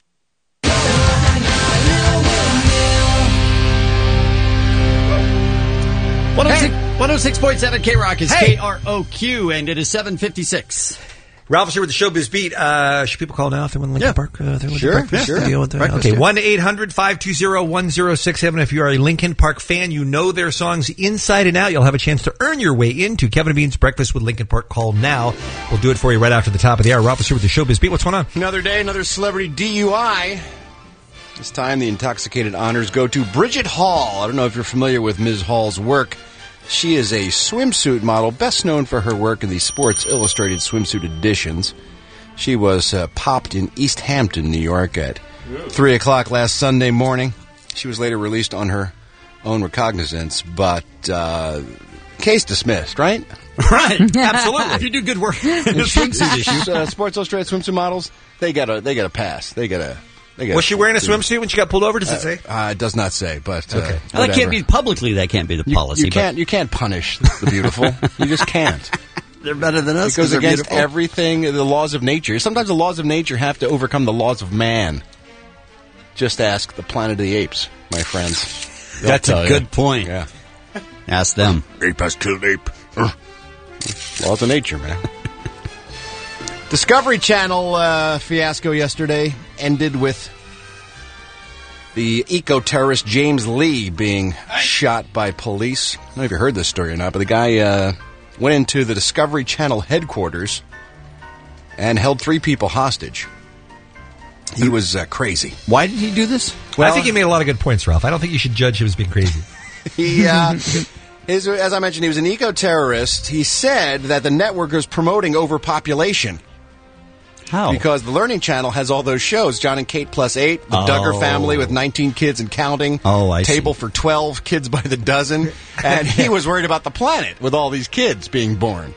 106.7 K-Rock is KROQ, and it is 7:56. Ralph is here with the Showbiz Beat. Should people call now if they want Lincoln Park? Sure. Deal with that? Breakfast, Okay, yeah. 1-800-520-1067. If you are a Lincoln Park fan, you know their songs inside and out. You'll have a chance to earn your way into Kevin and Bean's Breakfast with Lincoln Park. Call now. We'll do it for you right after the top of the hour. Ralph is here with the Showbiz Beat. What's going on? Another day, another celebrity DUI. This time, the intoxicated honors go to Bridget Hall. I don't know if you're familiar with Ms. Hall's work. She is a swimsuit model, best known for her work in the Sports Illustrated swimsuit editions. She was popped in East Hampton, New York at 3 o'clock last Sunday morning. She was later released on her own recognizance, but case dismissed, right? Right, absolutely. If you do good work in swimsuit issues. Sports Illustrated swimsuit models, they got a pass. Was she wearing a swimsuit when she got pulled over? Does it say? It does not say, but okay. That can't be publicly. That can't be the policy. You can't punish the beautiful. You just can't. They're better than us. It goes they're against beautiful. everything. The laws of nature. Sometimes the laws of nature have to overcome the laws of man. Just ask the Planet of the Apes, my friends. They'll That's a tell good you. point. Yeah. Ask them. Ape has killed ape. Laws of nature, man. Discovery Channel fiasco yesterday ended with the eco-terrorist James Lee being shot by police. I don't know if you heard this story or not, but the guy went into the Discovery Channel headquarters and held 3 people hostage. He was crazy. Why did he do this? Well, I think he made a lot of good points, Ralph. I don't think you should judge him as being crazy. He, as I mentioned, he was an eco-terrorist. He said that the network was promoting overpopulation. How? Because the Learning Channel has all those shows, John and Kate Plus 8, the Duggar Family with 19 kids and counting, I Table for 12, kids by the dozen, and he was worried about the planet with all these kids being born.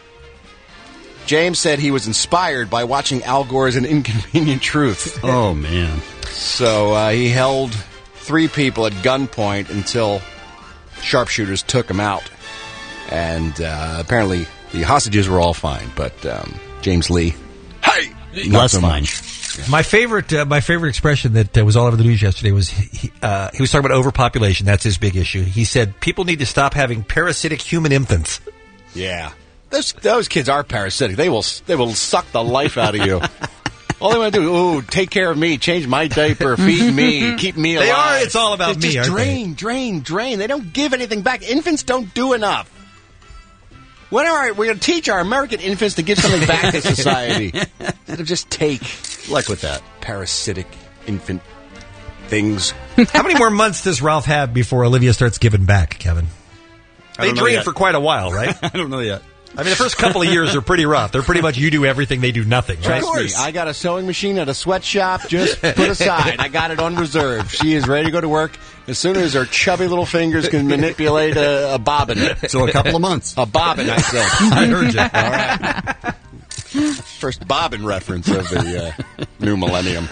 James said he was inspired by watching Al Gore's An Inconvenient Truth. Oh, man. So he held 3 people at gunpoint until sharpshooters took him out. And apparently the hostages were all fine, but James Lee... Less fine. Yeah. My favorite expression that was all over the news yesterday was he was talking about overpopulation. That's his big issue. He said people need to stop having parasitic human infants. Yeah, those kids are parasitic. They will suck the life out of you. All they want to do, take care of me, change my diaper, feed me, keep me alive. They are. It's all about me. Just aren't drain. They don't give anything back. Infants don't do enough. When are we going to teach our American infants to give something back to society instead of just take? Luck with that. Parasitic infant things. How many more months does Ralph have before Olivia starts giving back, Kevin? They drain for quite a while, right? I don't know yet. I mean, the first couple of years are pretty rough. They're pretty much you do everything, they do nothing, right? Trust me, I got a sewing machine at a sweatshop just put aside. I got it on reserve. She is ready to go to work as soon as her chubby little fingers can manipulate a bobbin. So a couple of months. A bobbin, I said. I heard you. All right. First bobbin reference of the new millennium.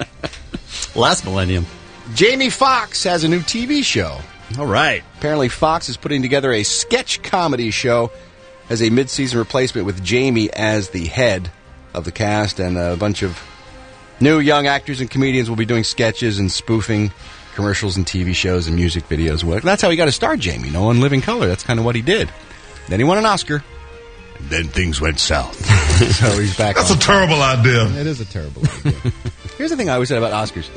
Last millennium. Jamie Foxx has a new TV show. All right. Apparently Fox is putting together a sketch comedy show as a mid-season replacement with Jamie as the head of the cast, and a bunch of new young actors and comedians will be doing sketches and spoofing commercials and TV shows and music videos. Well, that's how he got to start, Jamie. No One Living Color. That's kind of what he did. Then he won an Oscar. And then things went south. So he's back. That's a terrible idea. It is a terrible idea. Here's the thing I always said about Oscars.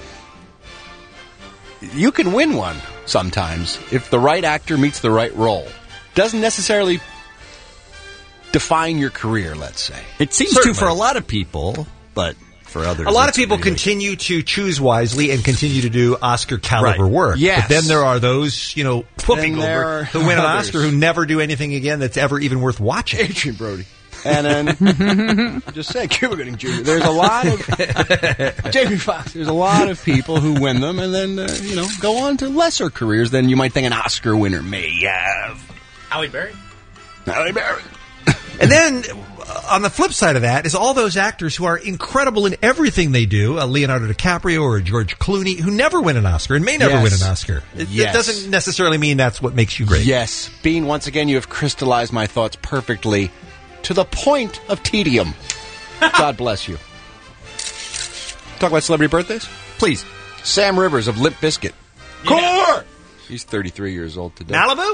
You can win one sometimes if the right actor meets the right role. Doesn't necessarily define your career, let's say. It seems to for a lot of people, but for others. A lot of it's people really- continue to choose wisely and continue to do Oscar caliber work. Yes. But then there are those, Whoopi Then there Goldberg, are who win an others. Oscar who never do anything again that's ever even worth watching. Adrian Brody. And then, just saying, Cuba Gooding Jr. There's a lot of Jamie Foxx. There's a lot of people who win them, and then go on to lesser careers than you might think an Oscar winner may have. Halle Berry. Halle Berry. And then, on the flip side of that, is all those actors who are incredible in everything they do, a Leonardo DiCaprio or a George Clooney, who never win an Oscar and may never Yes. win an Oscar. It Yes. doesn't necessarily mean that's what makes you great. Yes. Bean, once again, you have crystallized my thoughts perfectly to the point of tedium. God bless you. Talk about celebrity birthdays? Please. Sam Rivers of Limp Bizkit. Core! He's 33 years old today. Malibu?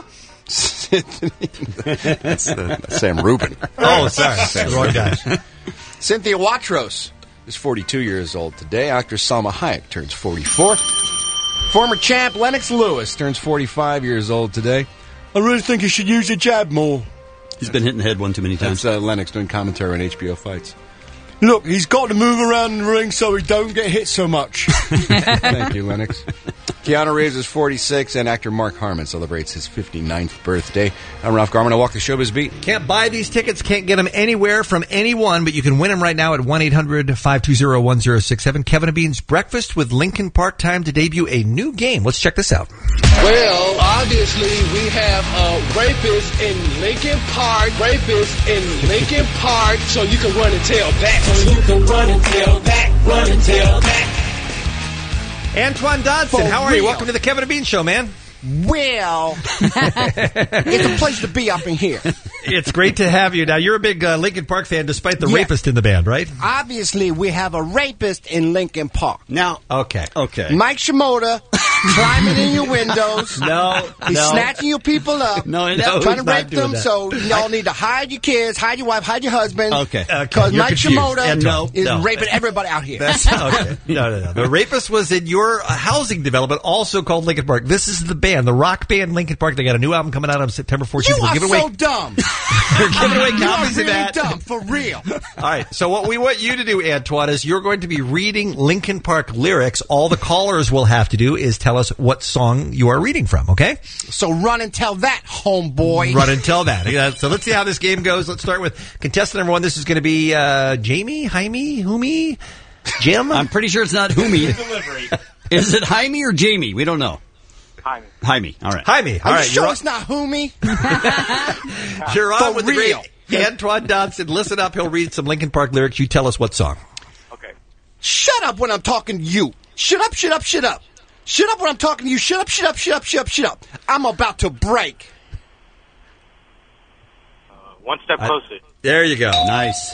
That's Sam Rubin. Oh, sorry. Wrong guy. Cynthia Watros is 42 years old today. Actor Salma Hayek turns 44. Former champ Lennox Lewis turns 45 years old today. I really think you should use your jab more. He's been hitting the head one too many times. That's Lennox doing commentary on HBO fights. Look, he's got to move around the ring so he don't get hit so much. Thank you, Lennox. Keanu Reeves is 46, and actor Mark Harmon celebrates his 59th birthday. I'm Ralph Garman. I walk the showbiz beat. Can't buy these tickets, can't get them anywhere from anyone, but you can win them right now at 1-800-520-1067. Kevin and Bean's Breakfast with Lincoln Park, time to debut a new game. Let's check this out. Well, obviously, we have a rapist in Lincoln Park. Rapist in Lincoln Park. So you can run and tell that. So you can run and tell that. Run and tell that. Antoine Dodson, how are you? Welcome to the Kevin and Bean Show, man. Well, it's a pleasure to be up in here. It's great to have you. Now, you're a big Lincoln Park fan, despite the rapist in the band, right? Obviously, we have a rapist in Lincoln Park. Now, okay. Mike Shimoda climbing in your windows. No, He's snatching your people up. No, trying to he's not rape doing them. that. So y'all need to hide your kids, hide your wife, hide your husband. Okay. Because You're Mike confused. Shimoda is No. raping everybody out here. That's okay. No. The rapist was in your housing development, also called Lincoln Park. This is the band, the rock band Lincoln Park. They got a new album coming out on September 14th. You We'll are give away. so dumb. We're giving away You are copies really of that. dumb, for real. All right. So what we want you to do, Antoine, is you're going to be reading Lincoln Park lyrics. All the callers will have to do is tell us what song you are reading from. Okay? So run and tell that, homeboy. Run and tell that. So let's see how this game goes. Let's start with contestant number one. This is going to be Jamie, Jaime, Humi, Jim. I'm pretty sure it's not Humi. Is it Jaime or Jamie? We don't know. Jaime. All right. Jaime. All Are right. you sure You're it's not Humi? You're on For with real. the great Antoine Dodson. Listen up. He'll read some Lincoln Park lyrics. You tell us what song. Shut up when I'm talking to you. Shut up, shut up, shut up. Shut up when I'm talking to you. Shut up, shut up, shut up, shut up, shut up. I'm about to break. One step closer. There you go. Nice.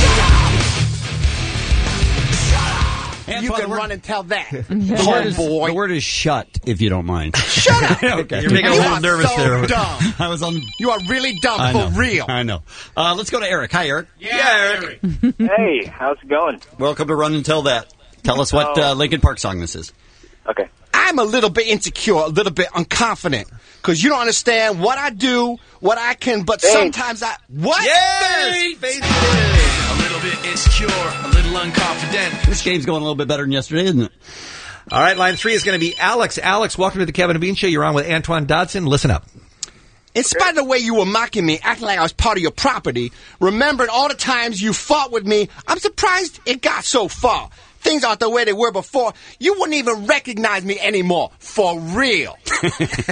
You can run and tell that, The word is shut, if you don't mind. Shut up. Okay. You're making You a little are nervous so there. dumb. I was on. You are really dumb, I for know. real. I know. Let's go to Eric. Hi, Eric. Yeah, Eric. Hey, how's it going? Welcome to Run and Tell That. Tell us what Lincoln Park song this is. Okay. I'm a little bit insecure, a little bit unconfident, because you don't understand what I do, what I can, but sometimes I... What? Yes! A little bit insecure, a little unconfident. This game's going a little bit better than yesterday, isn't it? All right, line 3 is going to be Alex. Alex, welcome to the Kevin and Bean Show. You're on with Antoine Dodson. Listen up. In spite of the way you were mocking me, acting like I was part of your property, remembering all the times you fought with me, I'm surprised it got so far. Things aren't the way they were before. You wouldn't even recognize me anymore. For real. In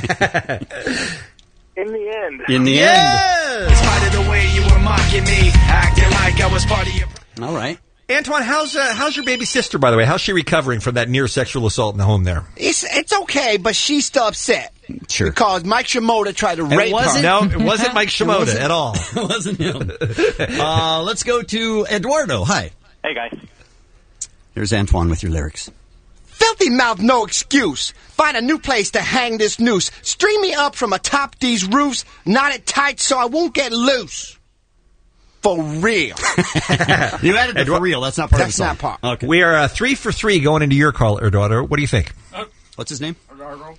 the end. In the end. In spite of the way you were mocking me, acting like I was part of your... All right. Antoine, how's your baby sister, by the way? How's she recovering from that near sexual assault in the home there? It's okay, but she's still upset. Sure. Because Mike Shimoda tried to rape her. No, it wasn't Mike Shimoda at all. It wasn't him. Let's go to Eduardo. Hi. Hey, guys. Here's Antoine with your lyrics. Filthy mouth, no excuse. Find a new place to hang this noose. String me up from atop these roofs. Knot it tight so I won't get loose. For real. You added the for real. That's not part of the That's song. not part. Okay. We are 3 for 3 going into your call, Eduardo. What do you think? What's his name? Eduardo.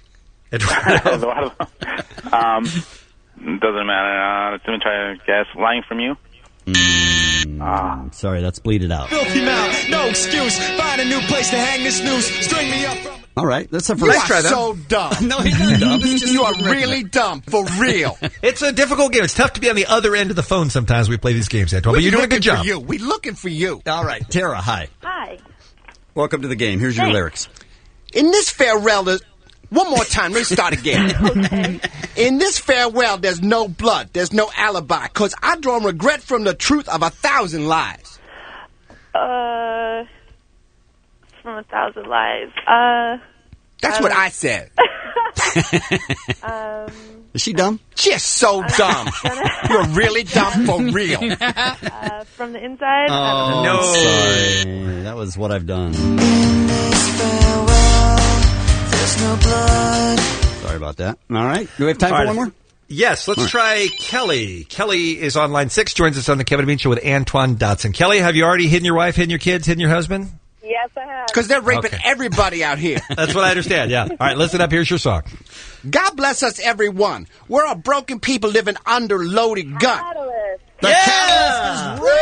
Doesn't matter. Let me try to guess. Lying from you? Sorry, that's bleeded out. Filthy mouth, no excuse. Find a new place to hang this noose. String me up from... All right, that's the You first. are so dumb. No, he's not dumb. It's just You are really dumb, for real. It's a difficult game. It's tough to be on the other end of the phone sometimes we play these games, Antoine, but you're doing a good job. We're looking for you. All right, Tara, hi. Hi. Welcome to the game. Here's your lyrics. In this farewell, one more time, let me start again. In this farewell, there's no blood, there's no alibi, because I draw regret from the truth of 1,000 lies. From 1,000 lies. That's what I said. Is she dumb? Just so dumb. You're really dumb for real. From the inside. Oh, No. sorry. That was what I've done. Sorry about that. All right. Do we have time All for right. one more? Yes, let's try Kelly. Kelly is on line 6, joins us on the Kevin and Bean Show with Antoine Dotson. Kelly, have you already hidden your wife, hidden your kids, hidden your husband? Yes, I have. Because they're raping Okay. everybody out here. That's what I understand, yeah. All right, listen up. Here's your song. God bless us, everyone. We're a broken people living under loaded gun. The catalyst is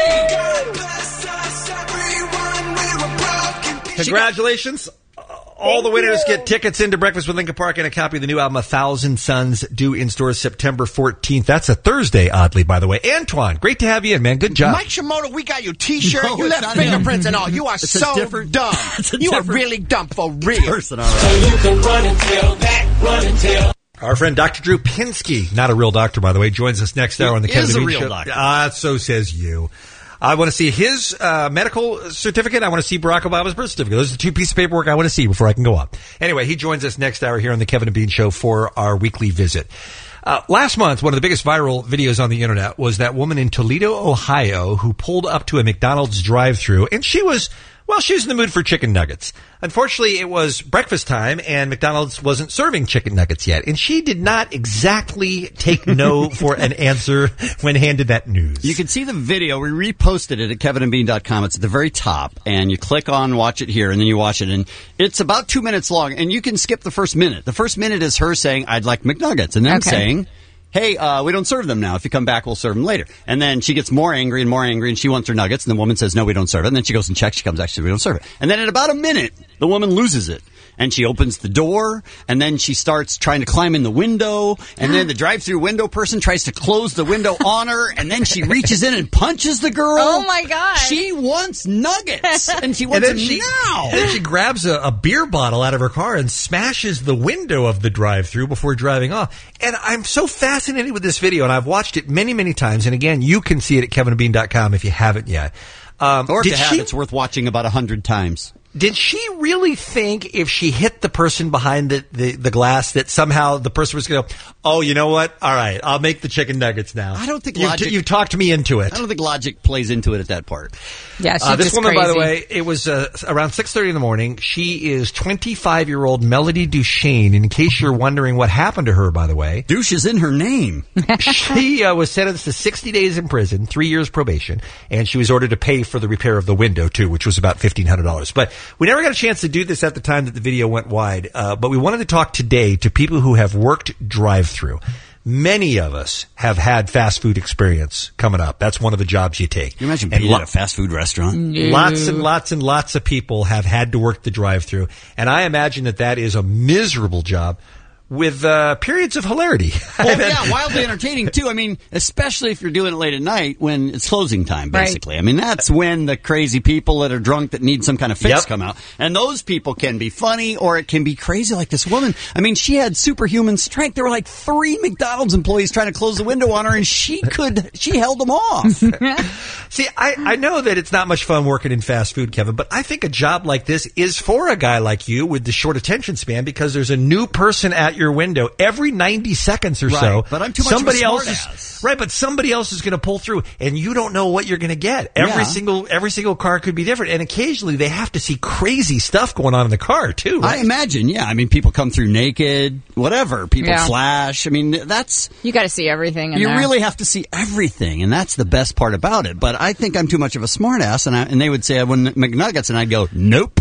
Congratulations. All the winners get tickets into Breakfast with Lincoln Park and a copy of the new album, 1,000 Suns, due in stores September 14th. That's a Thursday, oddly, by the way. Antoine, great to have you in, man. Good job. Mike Shimoda, we got your T-shirt. No, You it's left not fingerprints him. and all. You are It's a so different- dumb. it's a You are different really dumb for real. Person, all right. You can run and tell that, run and tell. Our friend Dr. Drew Pinsky, not a real doctor, by the way, joins us next hour on the He Kevin is a and Bean real Show. doctor. So says you. I want to see his medical certificate. I want to see Barack Obama's birth certificate. Those are the two pieces of paperwork I want to see before I can go on. Anyway, he joins us next hour here on the Kevin and Bean Show for our weekly visit. Last month, one of the biggest viral videos on the internet was that woman in Toledo, Ohio, who pulled up to a McDonald's drive-thru, and she was in the mood for chicken nuggets. Unfortunately, it was breakfast time, and McDonald's wasn't serving chicken nuggets yet, and she did not exactly take no for an answer when handed that news. You can see the video. We reposted it at kevinandbean.com. It's at the very top, and you click on Watch It Here, and then you watch it, and it's about 2 minutes long, and you can skip the first minute. The first minute is her saying, I'd like McNuggets, and then saying, hey, we don't serve them now. If you come back, we'll serve them later. And then she gets more angry, and she wants her nuggets, and the woman says, no, we don't serve it. And then she goes and checks. She comes back, she says, we don't serve it. And then in about a minute, the woman loses it. And she opens the door, and then she starts trying to climb in the window, and then the drive-through window person tries to close the window on her, and then she reaches in and punches the girl. Oh, my God. She wants nuggets, and she wants them now. And then she grabs a beer bottle out of her car and smashes the window of the drive-thru before driving off. And I'm so fascinated with this video, and I've watched it many, many times. And again, you can see it at kevinandbean.com if you haven't yet. Or if you have, it's worth watching about 100 times. Did she really think if she hit the person behind the glass that somehow the person was going to, oh, you know what? All right, I'll make the chicken nuggets now. I don't think you've talked me into it. I don't think logic plays into it at that part. Yeah, she's this just woman, crazy. by the way, it was around 6:30 in the morning. She is 25-year-old Melody Duchesne. In case you're wondering what happened to her, by the way, douche is in her name. She was sentenced to 60 days in prison, 3 years probation, and she was ordered to pay for the repair of the window too, which was about $1,500. But we never got a chance to do this at the time that the video went wide. But we wanted to talk today to people who have worked drive-through. Many of us have had fast food experience coming up. That's one of the jobs you take. Can you imagine being at a fast food restaurant? Lots and lots and lots of people have had to work the drive-through. And I imagine that is a miserable job with periods of hilarity. Well, yeah, wildly entertaining, too. I mean, especially if you're doing it late at night when it's closing time, basically. Right. I mean, that's when the crazy people that are drunk that need some kind of fix come out. And those people can be funny or it can be crazy like this woman. I mean, she had superhuman strength. There were like 3 McDonald's employees trying to close the window on her, and she held them off. See, I know that it's not much fun working in fast food, Kevin, but I think a job like this is for a guy like you with the short attention span because there's a new person at your window every 90 seconds or so. But I'm too much of a smartass. Right, but somebody else is going to pull through, and you don't know what you're going to get. Every single car could be different, and occasionally they have to see crazy stuff going on in the car too. Right? I imagine, yeah. I mean, people come through naked, whatever. People flash. I mean, that's you got to see everything. You really have to see everything, and that's the best part about it. But I think I'm too much of a smartass, and they would say I want McNuggets, and I'd go, nope.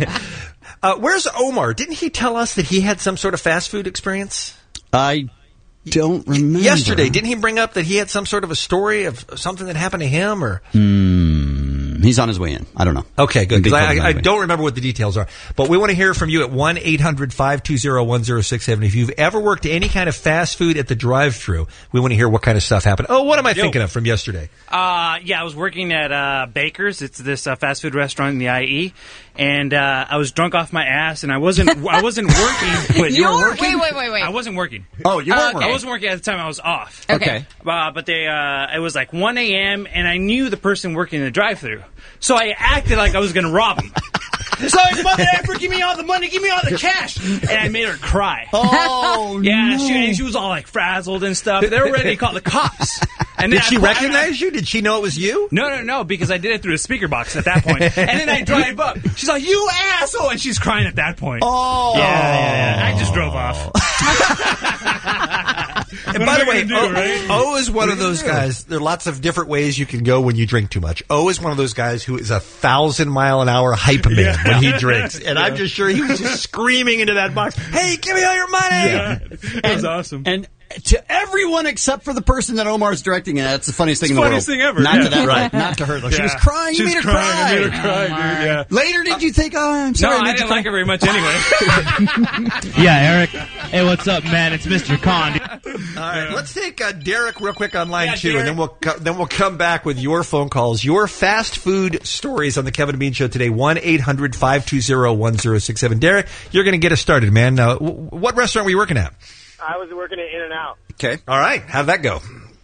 Where's Omar? Didn't he tell us that he had some sort of fast food experience? don't remember. Yesterday, didn't he bring up that he had some sort of a story of something that happened to him? Or He's on his way in. I don't know. Okay, good. Big Because Club's on I his way in. don't remember what the details are. But we want to hear from you at 1-800-520-1067. If you've ever worked any kind of fast food at the drive-thru, we want to hear what kind of stuff happened. Oh, what am I thinking of from yesterday? Yeah, I was working at Baker's. It's this fast food restaurant in the IE, and I was drunk off my ass, and I wasn't working. Wait, you were working? Wait. I wasn't working. Oh, you weren't working. I wasn't working at the time. I was off. Okay. But it was like 1 a.m., and I knew the person working in the drive-thru. So I acted like I was going to rob him. So his mother effer, give me all the money, give me all the cash. And I made her cry. Oh, yeah, no. she was all like frazzled and stuff. They were ready to call the cops. And Did she recognize you? Did she know it was you? No, because I did it through the speaker box at that point. And then I drive up. She's like, "You asshole!" And she's crying at that point. Oh, yeah. I just drove off. And by the way, O is one of those guys. There are lots of different ways you can go when you drink too much. O is one of those guys who is 1,000-mile-an-hour hype man when he drinks. And I'm just sure he was just screaming into that box, "Hey, give me all your money!" Yeah, it was awesome. And to everyone except for the person that Omar's directing, and that's the funniest thing in the world. Funniest thing ever. Not yeah. to that, right. Not to her though. She Yeah. was crying. She You was made her crying. cry. I made her cry, dude. Yeah. Later, did you think, "Oh, I'm sorry"? No, I didn't like her very much anyway. Yeah, Eric. Hey, what's up, man? It's Mr. Khan. All right, let's take Derek real quick on line 2, and then we'll come back with your phone calls, your fast food stories on the Kevin and Bean Show today. 1-800-520-1067. Derek, you're going to get us started, man. What restaurant were you working at? I was working at In-N-Out. Okay, all right. How'd that go?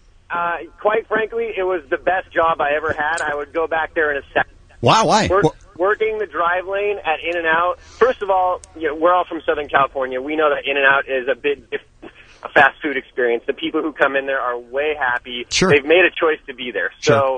Quite frankly, it was the best job I ever had. I would go back there in a second. Wow, why? Working the drive lane at In-N-Out. First of all, we're all from Southern California. We know that In-N-Out is a bit different, a fast food experience. The people who come in there are way happy. Sure. They've made a choice to be there. Sure. So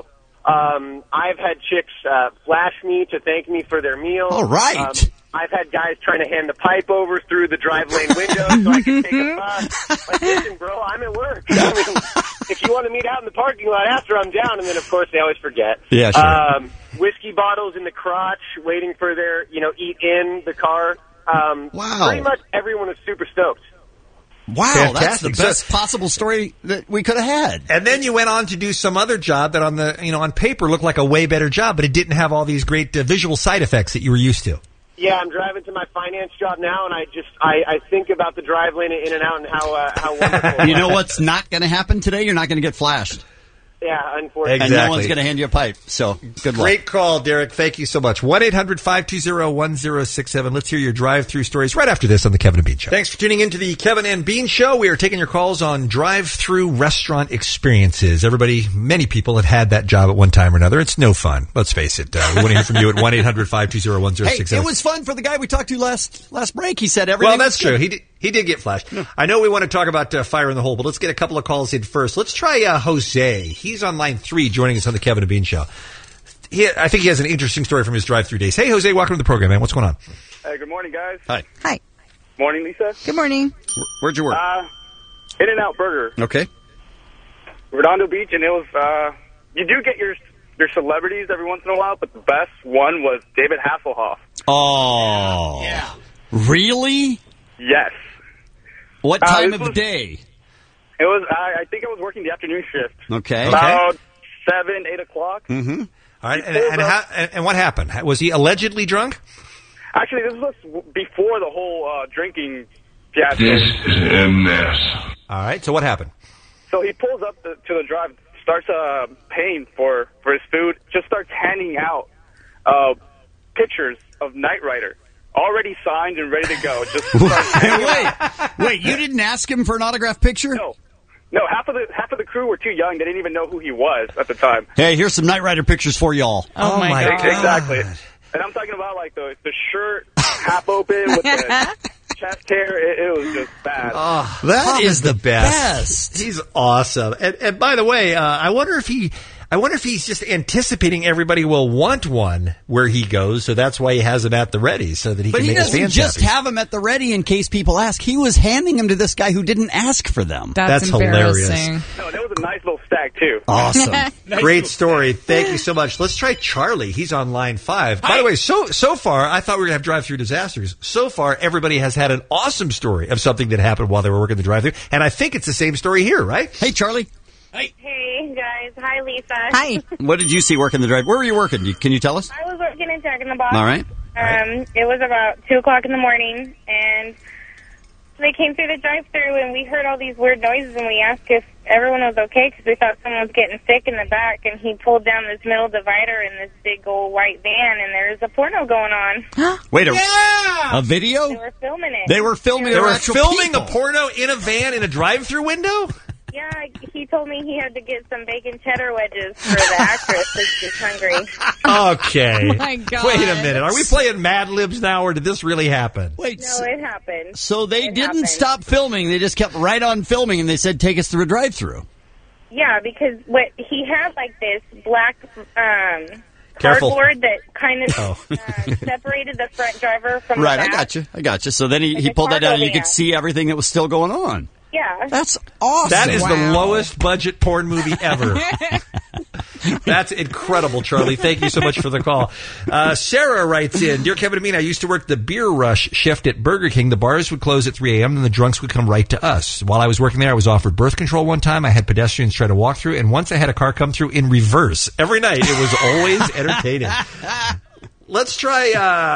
I've had chicks flash me to thank me for their meal. All right. I've had guys trying to hand the pipe over through the drive lane window so I can take a puff. Like, listen, bro, I'm at work. I mean, if you want to meet out in the parking lot after, I'm down. And then, of course, they always forget. Yeah, sure. Whiskey bottles in the crotch, waiting for their, eat in the car. Wow. Pretty much everyone is super stoked. Wow, Fantastic. that's the best possible story that we could have had. And then you went on to do some other job that on paper looked like a way better job, but it didn't have all these great visual side effects that you were used to. Yeah, I'm driving to my finance job now, and I think about the drive lane at In-N-Out and how wonderful. You know what's not going to happen today? You're not going to get flashed. Yeah, unfortunately. And no one's going to hand you a pipe. So, good luck. Great call, Derek. Thank you so much. 1-800-520-1067. Let's hear your drive-through stories right after this on the Kevin and Bean Show. Thanks for tuning in to the Kevin and Bean Show. We are taking your calls on drive-through restaurant experiences. Many people have had that job at one time or another. It's no fun. Let's face it. We want to hear from you at 1-800-520-1067. Hey, it was fun for the guy we talked to last break. He said everything. Well, that's was true. good. He did get flashed. I know we want to talk about Fire in the Hole, but let's get a couple of calls in first. Let's try Jose. He's on line 3 joining us on the Kevin and Bean Show. I think he has an interesting story from his drive-through days. Hey, Jose, welcome to the program, man. What's going on? Hey, good morning, guys. Hi. Hi. Morning, Lisa. Good morning. Where'd you work? In-N-Out Burger. Okay. Redondo Beach, and it was, you do get your celebrities every once in a while, but the best one was David Hasselhoff. Oh. Yeah. Really? Yes. What time of the day? It was, I think I was working the afternoon shift. Okay. About 7, 8 o'clock. Mm-hmm. All right. And what happened? Was he allegedly drunk? Actually, this was before the whole drinking fiasco. This is a mess. All right. So what happened? So he pulls up to the drive, starts paying for his food, just starts handing out pictures of Knight Rider. Already signed and ready to go. Just Wait, you didn't ask him for an autographed picture? No, half of the crew were too young. They didn't even know who he was at the time. Hey, here's some Knight Rider pictures for y'all. Oh my God. Exactly. And I'm talking about like the shirt half open with the chest hair. It was just bad. Oh, that is the best. He's awesome. And by the way, I wonder if he I wonder if he's just anticipating everybody will want one where he goes, so that's why he has them at the ready, so that he But can he make his doesn't fans just happy. have them at the ready in case people ask. He was handing them to this guy who didn't ask for them. That's hilarious. No, that was a nice little stack, too. Awesome. Great story. Thank you so much. Let's try Charlie. He's on line 5. By the way, so far, I thought we were going to have drive-through disasters. So far, everybody has had an awesome story of something that happened while they were working the drive-through, and I think it's the same story here, right? Hey, Charlie. Hey, guys. Hi, Lisa. Hi. What did you see working the drive? Where were you working? Can you tell us? I was working in Jack in the Box. All right. It was about 2 o'clock in the morning, and they came through the drive-thru, and we heard all these weird noises, and we asked if everyone was okay because we thought someone was getting sick in the back, and he pulled down this middle divider in this big old white van, and there's a porno going on. Wait, a video? They were filming it. They were filming. They were actual filming people. a porno in a van in a drive-through window? Yeah, he told me he had to get some bacon cheddar wedges for the actress because she's hungry. Okay. Oh, my God. Wait a minute. Are we playing Mad Libs now, or did this really happen? Wait. No, it happened. So they It didn't happened. stop filming. They just kept right on filming, and they said, take us through a drive-through. Yeah, because what he had like this black Careful. cardboard that kind of Oh. separated the front driver from Right, the I back. got you. So then he pulled that down, and you could see everything that was still going on. Yeah. That's awesome. That is the lowest budget porn movie ever. That's incredible, Charlie. Thank you so much for the call. Sarah writes in, Dear Kevin and Mean, I used to work the beer rush shift at Burger King. The bars would close at 3 a.m. and the drunks would come right to us. While I was working there, I was offered birth control one time. I had pedestrians try to walk through, and once I had a car come through in reverse. Every night, it was always entertaining. Let's try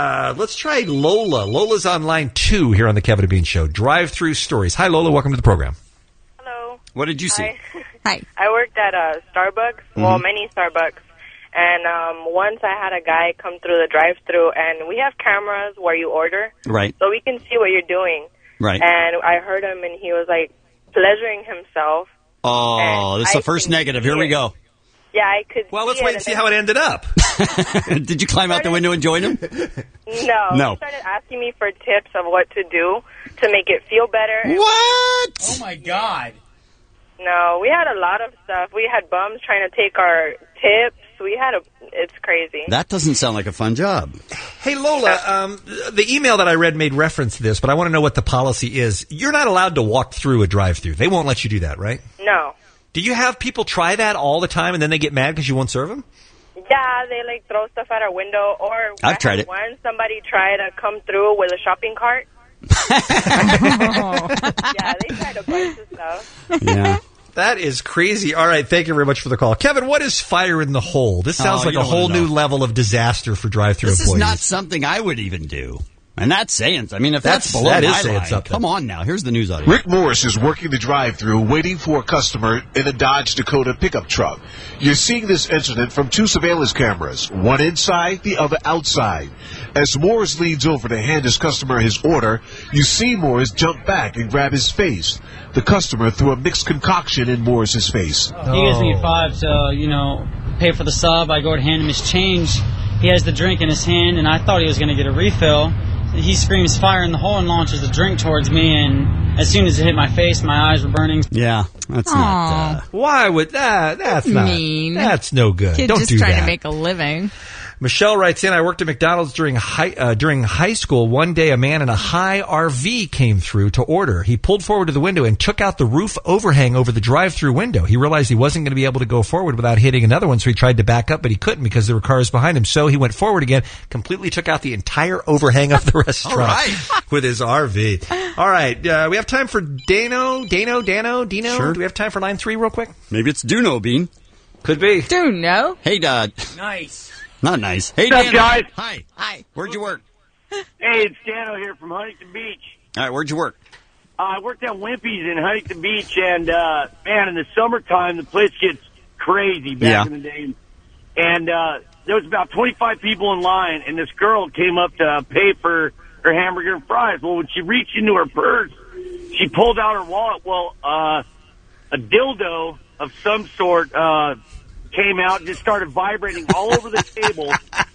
Lola. Lola's on line 2 here on the Kevin and Bean Show. Drive-through stories. Hi, Lola. Welcome to the program. Hello. What did you see? Hi. I worked at Starbucks, well, many Starbucks, and once I had a guy come through the drive-thru, and we have cameras where you order, Right. so we can see what you're doing. Right. And I heard him, and he was like pleasuring himself. Oh, this is I the first can negative. Here see we it. go. Yeah, I could. Well, let's see wait and see how it ended up. Did you climb out the window and join him? No. No. He started asking me for tips of what to do to make it feel better. What? Oh, my God. No, we had a lot of stuff. We had bums trying to take our tips. It's crazy. That doesn't sound like a fun job. Hey, Lola, the email that I read made reference to this, but I want to know what the policy is. You're not allowed to walk through a drive-thru. They won't let you do that, right? No. Do you have people try that all the time and then they get mad because you won't serve them? Yeah, they like throw stuff out our window. Or I've tried it. Once somebody tried to come through with a shopping cart. Yeah, they tried a bunch of stuff. Yeah. That is crazy. All right, thank you very much for the call. Kevin, what is fire in the hole? This sounds Oh, like you a don't wanna whole know. new level of disaster for drive-thru This employees. is not something I would even do. And that's saying, I mean, if that's below that is my saying line, something. come on now. Here's the news audio. Rick Morris is working the drive-thru waiting for a customer in a Dodge Dakota pickup truck. You're seeing this incident from 2 surveillance cameras, one inside, the other outside. As Morris leans over to hand his customer his order, you see Morris jump back and grab his face. The customer threw a mixed concoction in Morris's face. He gives me $5 to, pay for the sub. I go to hand him his change. He has the drink in his hand, and I thought he was going to get a refill. He screams fire in the hole and launches a drink towards me, and as soon as it hit my face, my eyes were burning. Yeah, that's not... Why would that? That's not mean. That's no good. Kid Don't just do trying that. to make a living. Michelle writes in, I worked at McDonald's during high school. One day, a man in a high RV came through to order. He pulled forward to the window and took out the roof overhang over the drive-through window. He realized he wasn't going to be able to go forward without hitting another one, so he tried to back up, but he couldn't because there were cars behind him. So he went forward again, completely took out the entire overhang of the restaurant with his RV. All right, we have time for Dano. Sure. Do we have time for line 3 real quick? Maybe it's Duno, Bean. Could be. Duno? Hey, Dad. Nice. Not nice. Hey, What's up, Dano. guys? Hi. Hi. Where'd you work? Hey, it's Dano here from Huntington Beach. All right, where'd you work? I worked at Wimpy's in Huntington Beach, and, man, in the summertime, the place gets crazy back in the day. And there was about 25 people in line, and this girl came up to pay for her hamburger and fries. Well, when she reached into her purse, she pulled out her wallet. Well, a dildo of some sort came out and just started vibrating all over the table.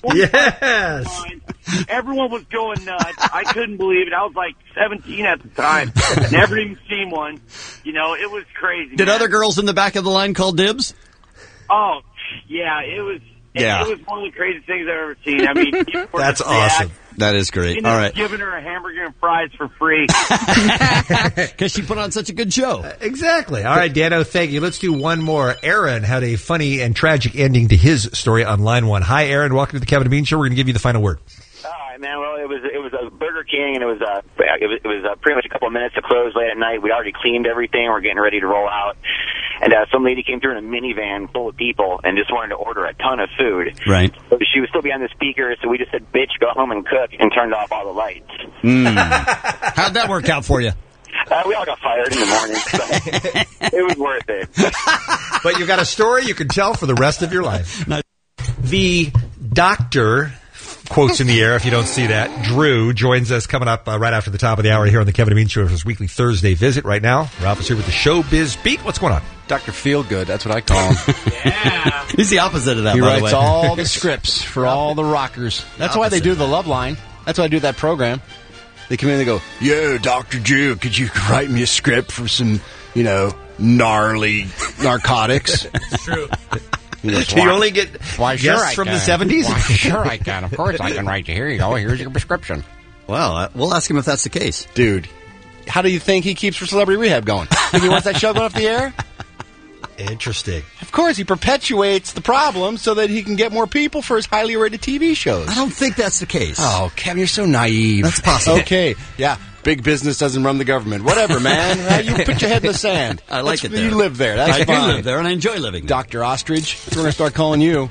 Yes. Everyone was going nuts. I couldn't believe it. I was like 17 at the time. Never even seen one. It was crazy. Did man. other girls in the back of the line call dibs? Oh, Yeah, it was. Yeah. It was one of the craziest things I've ever seen. I mean, That's awesome. That is great. Ended All up right. giving her a hamburger and fries for free. Because she put on such a good show. Exactly. All right, Dano, thank you. Let's do one more. Aaron had a funny and tragic ending to his story on line one. Hi, Aaron. Welcome to the Kevin and Bean Show. We're going to give you the final word. All right, man. Well, it was a Burger King, and it was pretty much a couple of minutes to close late at night. We already cleaned everything. We're getting ready to roll out, and some lady came through in a minivan full of people and just wanted to order a ton of food. Right. So she was still behind the speaker, so we just said, "Bitch, go home and cook," and turned off all the lights. How'd that work out for you? We all got fired in the morning, but it was worth it. But you got a story you can tell for the rest of your life. The doctor, quotes in the air if you don't see that, Drew, joins us coming up right after the top of the hour here on the Kevin and Bean Show for his weekly Thursday visit. Right now, Ralph is here with the Showbiz Beat. What's going on? Dr. Feelgood, that's what I call him. He's the opposite of that, He by the writes way. all the scripts for all the rockers. That's why they do the Love Line. That's why I do that program. They come in and they go, "Yo, Dr. Drew, could you write me a script for some, gnarly narcotics?" It's true. Do you only get guests from the 70s? Why, sure I can. Of course I can write you. Here you go. Here's your prescription. Well, we'll ask him if that's the case. Dude, how do you think he keeps for Celebrity Rehab going? Think he wants that show going off the air? Interesting. Of course, he perpetuates the problem so that he can get more people for his highly rated TV shows. I don't think that's the case. Oh, Kevin, you're so naive. That's possible. Okay, yeah. Big business doesn't run the government. Whatever, man. You put your head in the sand. I like it there. You live there. That's I fine. do live there, and I enjoy living there. Dr. Ostrich. We're going to start calling you.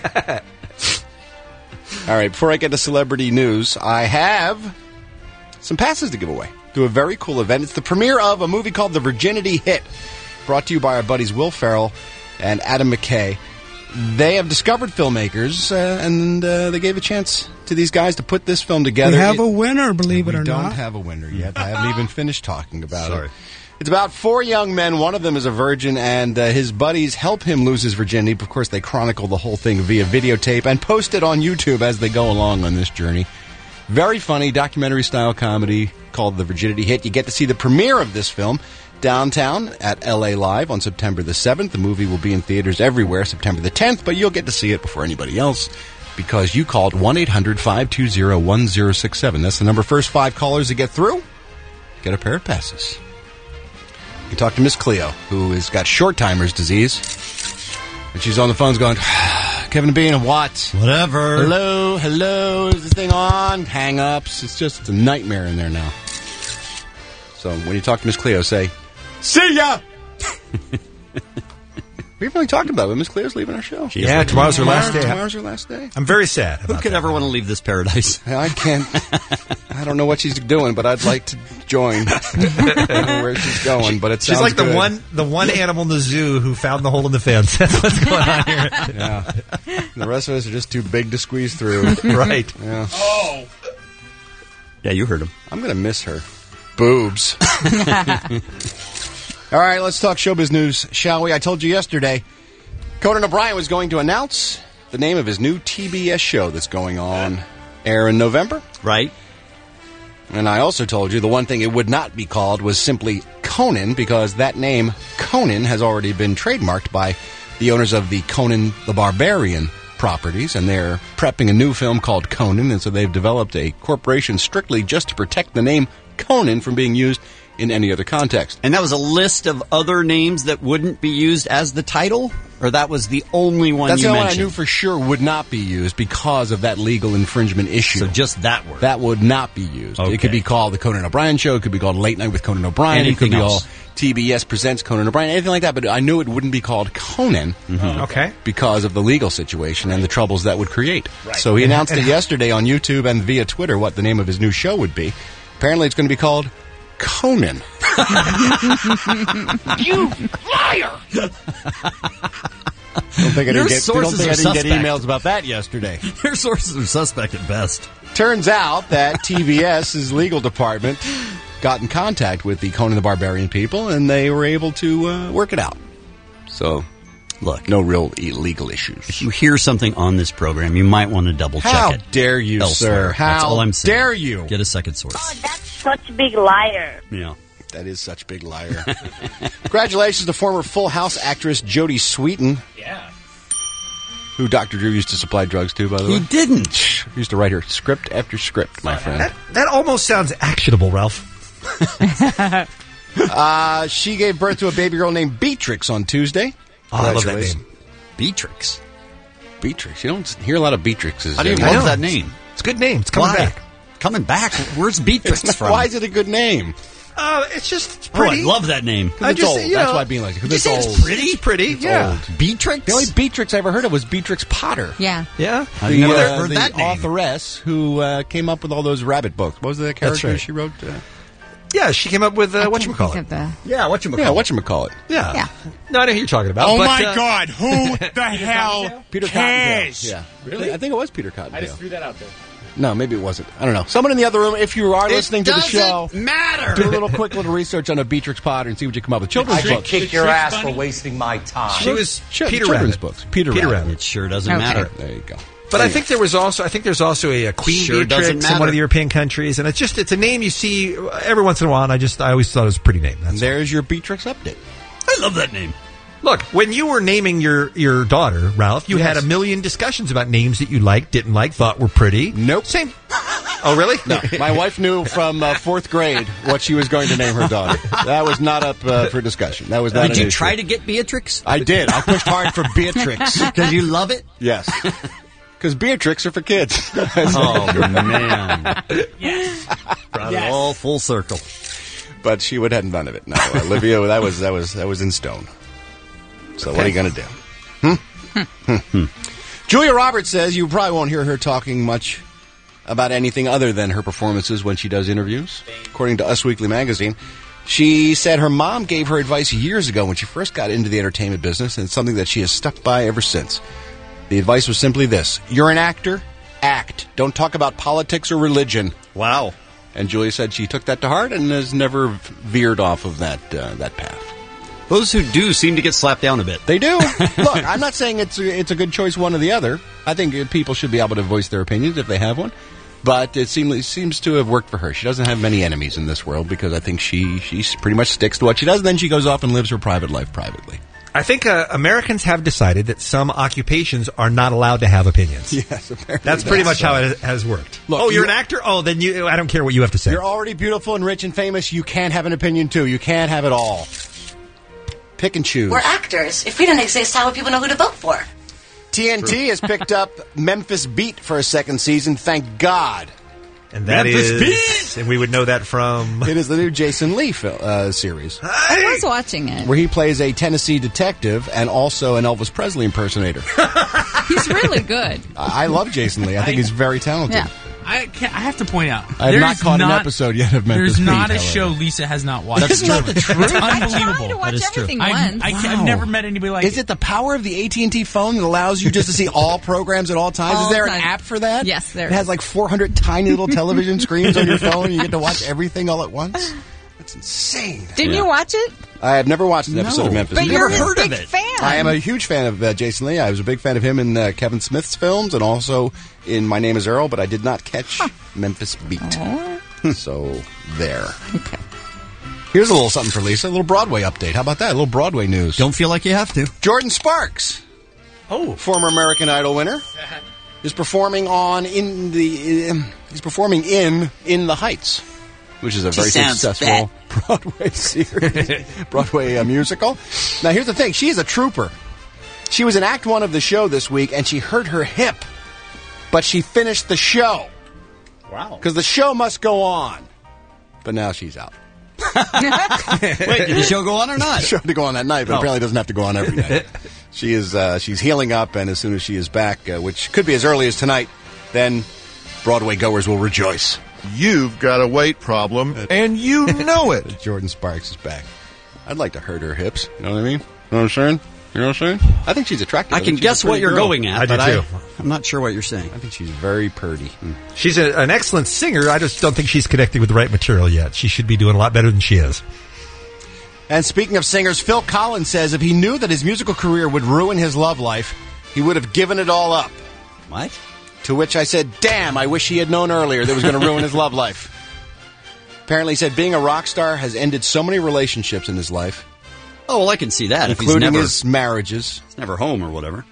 All right, before I get to celebrity news, I have some passes to give away to a very cool event. It's the premiere of a movie called The Virginity Hit, brought to you by our buddies Will Ferrell and Adam McKay. They have discovered filmmakers, and they gave a chance to these guys to put this film together. We have a winner, believe it or We don't not. have a winner yet. I haven't even finished talking about it. It's about 4 young men. One of them is a virgin, and his buddies help him lose his virginity. Of course, they chronicle the whole thing via videotape and post it on YouTube as they go along on this journey. Very funny documentary-style comedy called The Virginity Hit. You get to see the premiere of this film downtown at LA Live on September the 7th. The movie will be in theaters everywhere September the 10th, but you'll get to see it before anybody else because you called 1-800-520-1067. That's the number. First 5 callers that get through get a pair of passes. You talk to Miss Cleo, who has got short-timer's disease, and she's on the phones going, Kevin and Bean, what? Whatever. Hello, is this thing on? Hang-ups. It's a nightmare in there now. So when you talk to Miss Cleo, say, "See ya!" We've only talked about it. Miss Cleo's leaving our show. Yeah, tomorrow's her last day. Tomorrow's her last day. I'm very sad. Who could ever want to leave this paradise? I can't. I don't know what she's doing, but I'd like to join. I don't know where she's going, but it sounds She's like good. the one animal in the zoo who found the hole in the fence. That's what's going on here. Yeah. The rest of us are just too big to squeeze through. Right. Yeah. Oh. Yeah, you heard him. I'm going to miss her. Boobs. All right, let's talk showbiz news, shall we? I told you yesterday, Conan O'Brien was going to announce the name of his new TBS show that's going on air in November. Right. And I also told you the one thing it would not be called was simply Conan, because that name, Conan, has already been trademarked by the owners of the Conan the Barbarian properties, and they're prepping a new film called Conan, and so they've developed a corporation strictly just to protect the name Conan from being used in any other context. And that was a list of other names that wouldn't be used as the title? Or that was the only one That's you the one I mentioned? knew for sure would not be used because of that legal infringement issue. So just that word? That would not be used. Okay. It could be called The Conan O'Brien Show. It could be called Late Night with Conan O'Brien. Anything it could be else? all TBS Presents Conan O'Brien, anything like that. But I knew it wouldn't be called Conan. Okay. Because of the legal situation and the troubles that would create. Right. So he announced it yesterday on YouTube and via Twitter what the name of his new show would be. Apparently it's going to be called Conan. You liar! Don't think I Your didn't get, don't sources think are I didn't get suspect. emails about that yesterday. Your sources are suspect at best. Turns out that TBS's legal department got in contact with the Conan the Barbarian people, and they were able to work it out. So, look, no real legal issues. If you hear something on this program, you might want to double check How it. dare you, elsewhere. sir? How That's all I'm saying. dare you? Get a second source. Such a big liar. Yeah. That is such a big liar. Congratulations to former Full House actress Jodie Sweetin. Yeah. Who Dr. Drew used to supply drugs to, by the way. He didn't. He used to write her script after script, my friend. That almost sounds actionable, Ralph. She gave birth to a baby girl named Beatrix on Tuesday. Oh, I love that name. Beatrix. Beatrix. You don't hear a lot of Beatrixes. How do you love that name? It's a good name. It's coming back. Coming back? Where's Beatrix from? Why is it a good name? It's just pretty. Oh, I love that name. It's old. That's why being like it. It's old. It's pretty. It's yeah. old. Beatrix? The only Beatrix I ever heard of was Beatrix Potter. Yeah. Yeah? I've never heard the that name. authoress who came up with all those rabbit books. What was the character right. she wrote? Yeah, she came up with whatchamacallit. Yeah, whatchamacallit. Yeah. No, I know who you're talking about. Oh but, my God! Who the hell Peter cares? Cottontail. Yeah, really? I think it was Peter Cottontail. I just threw that out there. No, maybe it wasn't. I don't know. Someone in the other room, if you are listening to the show, matter. Do a little quick little research on a Beatrix Potter and see what you come up with. Children's I books. could kick your ass for wasting my time. She was Peter children's Rabbit. books. Peter Rabbit. It sure doesn't matter. There you go. But I think there's also a Queen Sure doesn't Beatrix in matter. one of the European countries, and it's a name you see every once in a while. And I always thought it was a pretty name. There's your Beatrix update. I love that name. Look, when you were naming your daughter, Ralph, you had a million discussions about names that you liked, didn't like, thought were pretty. Nope. Same. Oh, really? No. My wife knew from fourth grade what she was going to name her daughter. That was not up for discussion. That was not. Did an you issue. try to get Beatrix? I did. I pushed hard for Beatrix. Because you love it? Yes. Because Beatrix are for kids. Oh, man. Yes. Brought it all full circle. But she would have none of it. No, Olivia, that was in stone. So what are you going to do? Julia Roberts says you probably won't hear her talking much about anything other than her performances when she does interviews. According to Us Weekly magazine, she said her mom gave her advice years ago when she first got into the entertainment business, and it's something that she has stuck by ever since. The advice was simply this: you're an actor, act. Don't talk about politics or religion. Wow. And Julia said she took that to heart and has never veered off of that path. Those who do seem to get slapped down a bit. They do. Look, I'm not saying it's a good choice, one or the other. I think people should be able to voice their opinions if they have one. But it seems to have worked for her. She doesn't have many enemies in this world because I think she pretty much sticks to what she does, and then she goes off and lives her private life privately. I think Americans have decided that some occupations are not allowed to have opinions. Yes, apparently. That's pretty much how it has worked. Look, you're an actor? Oh, then I don't care what you have to say. You're already beautiful and rich and famous. You can't have an opinion, too. You can't have it all. Pick and choose. We're actors. If we didn't exist, how would people know who to vote for? TNT has picked up Memphis Beat for a second season. Thank God. And that Memphis is, Beat! and we would know that from... It is the new Jason Lee series. I was watching it. Where he plays a Tennessee detective and also an Elvis Presley impersonator. He's really good. I love Jason Lee. I think he's very talented. Yeah. I have to point out, I have not caught an episode yet of Memphis There's not Beat, a however. show Lisa has not watched. That's not the truth. It's unbelievable. I try to watch everything I've once. never met anybody like Is it the power of the AT&T phone that allows you just to see all programs at all times? All Is there an time. app for that? Yes, there It has is. like 400 tiny little television screens on your phone and you get to watch everything all at once? That's insane. Didn't you watch it? I have never watched an episode of Memphis But Beat. you're his big fan. I am a huge fan of Jason Lee. I was a big fan of him in Kevin Smith's films and also in My Name is Earl, but I did not catch Memphis Beat. So, there. Okay. Here's a little something for Lisa, a little Broadway update. How about that? A little Broadway news. Don't feel like you have to. Jordan Sparks, former American Idol winner, is performing in In the Heights, which is a very successful Broadway series, Broadway musical. Now, here's the thing. She is a trooper. She was in Act 1 of the show this week, and she hurt her hip, but she finished the show. Wow. Because the show must go on. But now she's out. Wait, did the show go on or not? The show had to go on that night, but apparently doesn't have to go on every night. She's healing up, and as soon as she is back, which could be as early as tonight, then Broadway goers will rejoice. You've got a weight problem, and you know it. Jordan Sparks is back. I'd like to hurt her hips. You know what I mean? You know what I'm saying? You know what I'm saying? I think she's attractive. I can guess what you're going at, I do but too. I'm not sure what you're saying. I think she's very purty. She's an excellent singer. I just don't think she's connecting with the right material yet. She should be doing a lot better than she is. And speaking of singers, Phil Collins says if he knew that his musical career would ruin his love life, he would have given it all up. What? To which I said, damn, I wish he had known earlier that was going to ruin his love life. Apparently he said being a rock star has ended so many relationships in his life. Oh, well, I can see that. Including if he's his marriages. He's never home or whatever.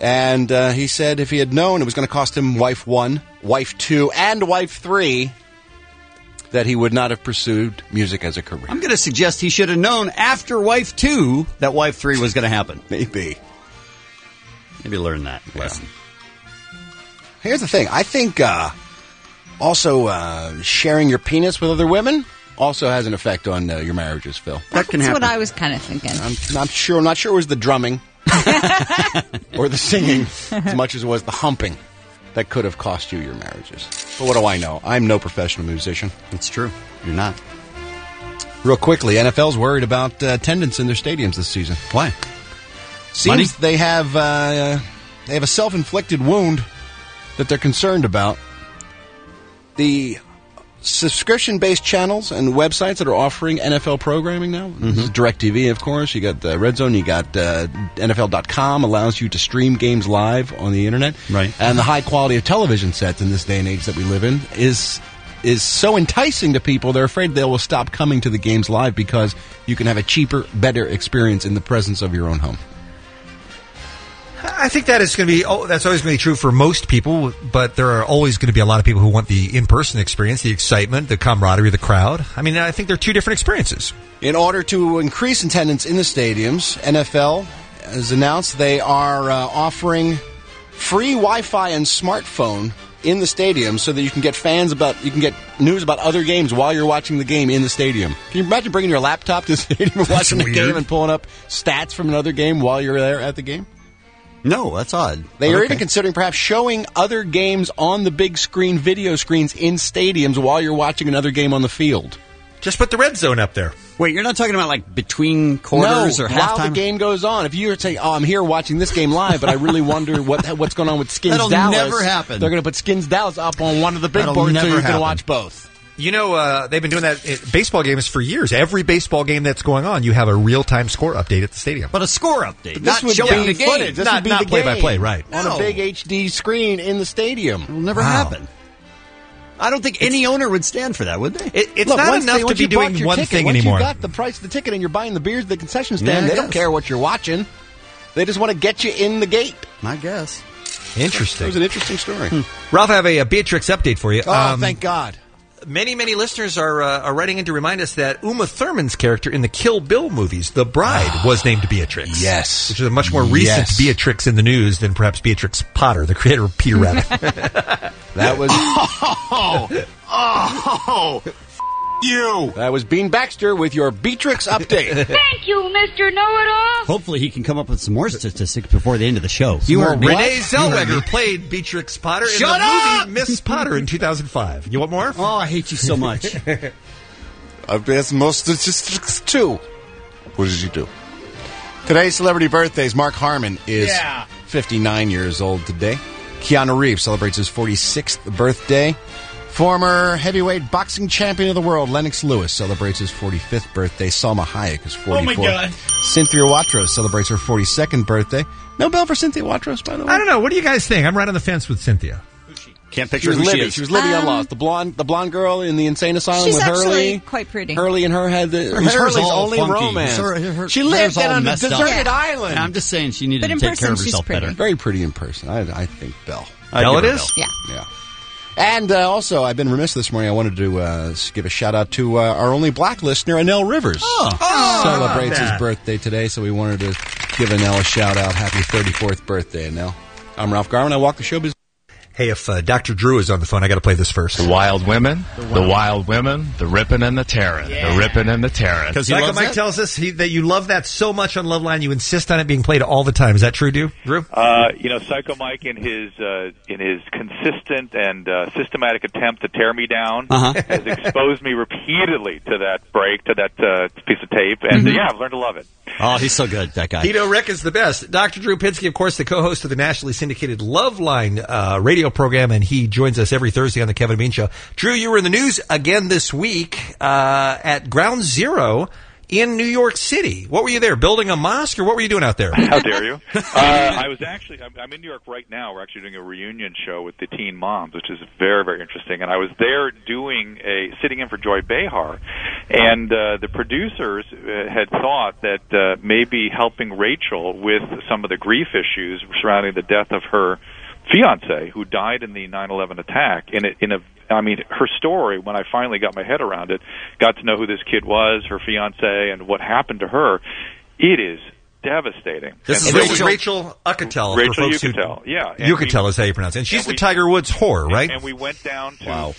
And he said if he had known it was going to cost him wife 1, wife 2, and wife 3, that he would not have pursued music as a career. I'm going to suggest he should have known after wife 2 that wife 3 was going to happen. Maybe learn that lesson. Here's the thing. I think also sharing your penis with other women also has an effect on your marriages, Phil. That's what I was kind of thinking. I'm not sure it was the drumming or the singing as much as it was the humping that could have cost you your marriages. But what do I know? I'm no professional musician. It's true. You're not. Real quickly, NFL's worried about attendance in their stadiums this season. Why? Seems they have a self-inflicted wound that they're concerned about. The subscription-based channels and websites that are offering NFL programming now. This is DirecTV, of course. You got Red Zone. You got NFL.com allows you to stream games live on the internet. Right. And the high quality of television sets in this day and age that we live in is so enticing to people. They're afraid they will stop coming to the games live because you can have a cheaper, better experience in the presence of your own home. I think that is going to be. That's always going to be true for most people, but there are always going to be a lot of people who want the in-person experience, the excitement, the camaraderie of the crowd. I mean, I think they're two different experiences. In order to increase attendance in the stadiums, NFL has announced they are offering free Wi-Fi and smartphone in the stadium, so that you can get news about other games while you're watching the game in the stadium. Can you imagine bringing your laptop to the stadium and watching the game and pulling up stats from another game while you're there at the game? No, that's odd. They are even considering perhaps showing other games on the big screen, video screens in stadiums while you're watching another game on the field. Just put the red zone up there. Wait, you're not talking about like between quarters or halftime? While the game goes on. If you're saying, I'm here watching this game live, but I really wonder what's going on with Skins That'll Dallas. That'll never happen. They're going to put Skins Dallas up on one of the big boards so you can watch both. You know, they've been doing that at baseball games for years. Every baseball game that's going on, you have a real-time score update at the stadium. But a score update, not showing the game. Footage. This Not would be play-by-play, right. On a big HD screen in the stadium. It'll never happen. I don't think any owner would stand for that, would they? It's not enough to be doing one thing anymore. Once you got the price of the ticket and you're buying the beers at the concession stand, they don't care what you're watching. They just want to get you in the gate. I guess. Interesting. It was an interesting story. Ralph, I have a Beatrix update for you. Oh, thank God. Many listeners are writing in to remind us that Uma Thurman's character in the Kill Bill movies, The Bride, was named Beatrix. Yes. Which is a much more recent Beatrix in the news than perhaps Beatrix Potter, the creator of Peter Rabbit. That was... you! That was Bean Baxter with your Beatrix update. Thank you, Mr. Know-It-All. Hopefully he can come up with some more statistics before the end of the show. You heard me. Renee Zellweger played Beatrix Potter in the movie Miss Potter in 2005. You want more? Oh, I hate you so much. I've asked most statistics too. What did you do? Today's celebrity birthdays. Mark Harmon is 59 years old today. Keanu Reeves celebrates his 46th birthday. Former heavyweight boxing champion of the world, Lennox Lewis, celebrates his 45th birthday. Salma Hayek is 44. Oh, my God. Cynthia Watros celebrates her 42nd birthday. No bell for Cynthia Watros, by the way. I don't know. What do you guys think? I'm right on the fence with Cynthia. Can't She picture was who Libby. she is. She was Libby on Lost. The blonde girl in the insane asylum She's with actually Hurley. quite pretty. Hurley and her had Her Hurley's hair's all only funky. romance. She hair's lived all on a messed up. deserted island. I'm just saying she needed But to in take care person, of she's herself pretty. better. Very pretty in person. I think Belle. Belle it is? Yeah. Yeah. And also, I've been remiss this morning. I wanted to give a shout-out to our only black listener, Anel Rivers. Celebrates his birthday today, so we wanted to give Anel a shout-out. Happy 34th birthday, Anel. I'm Ralph Garman. I walk the showbiz. Hey, if Dr. Drew is on the phone, I got to play this first. The wild women, the ripping and the tearing, the ripping and the tearing. Because Mike tells us that you love that so much on Loveline, you insist on it being played all the time. Is that true, Drew? Psycho Mike in his consistent and systematic attempt to tear me down has exposed me repeatedly to that piece of tape, and I've learned to love it. Oh, he's so good, that guy. Tito Rick is the best. Dr. Drew Pinsky, of course, the co-host of the nationally syndicated Loveline radio program, and he joins us every Thursday on the Kevin Bean Show. Drew, you were in the news again this week at Ground Zero in New York City. What were you there, building a mosque, or what were you doing out there? How dare you? I'm in New York right now. We're actually doing a reunion show with the teen moms, which is very, very interesting. And I was there sitting in for Joy Behar. And the producers had thought that maybe helping Rachel with some of the grief issues surrounding the death of her fiance, who died in the 9/11 attack, I mean, her story, when I finally got my head around it, got to know who this kid was, her fiance, and what happened to her, it is devastating. This is Rachel Uchitel. Rachel Uchitel, yeah. Uchitel is how you pronounce it. And she's the Tiger Woods whore, right? And we went down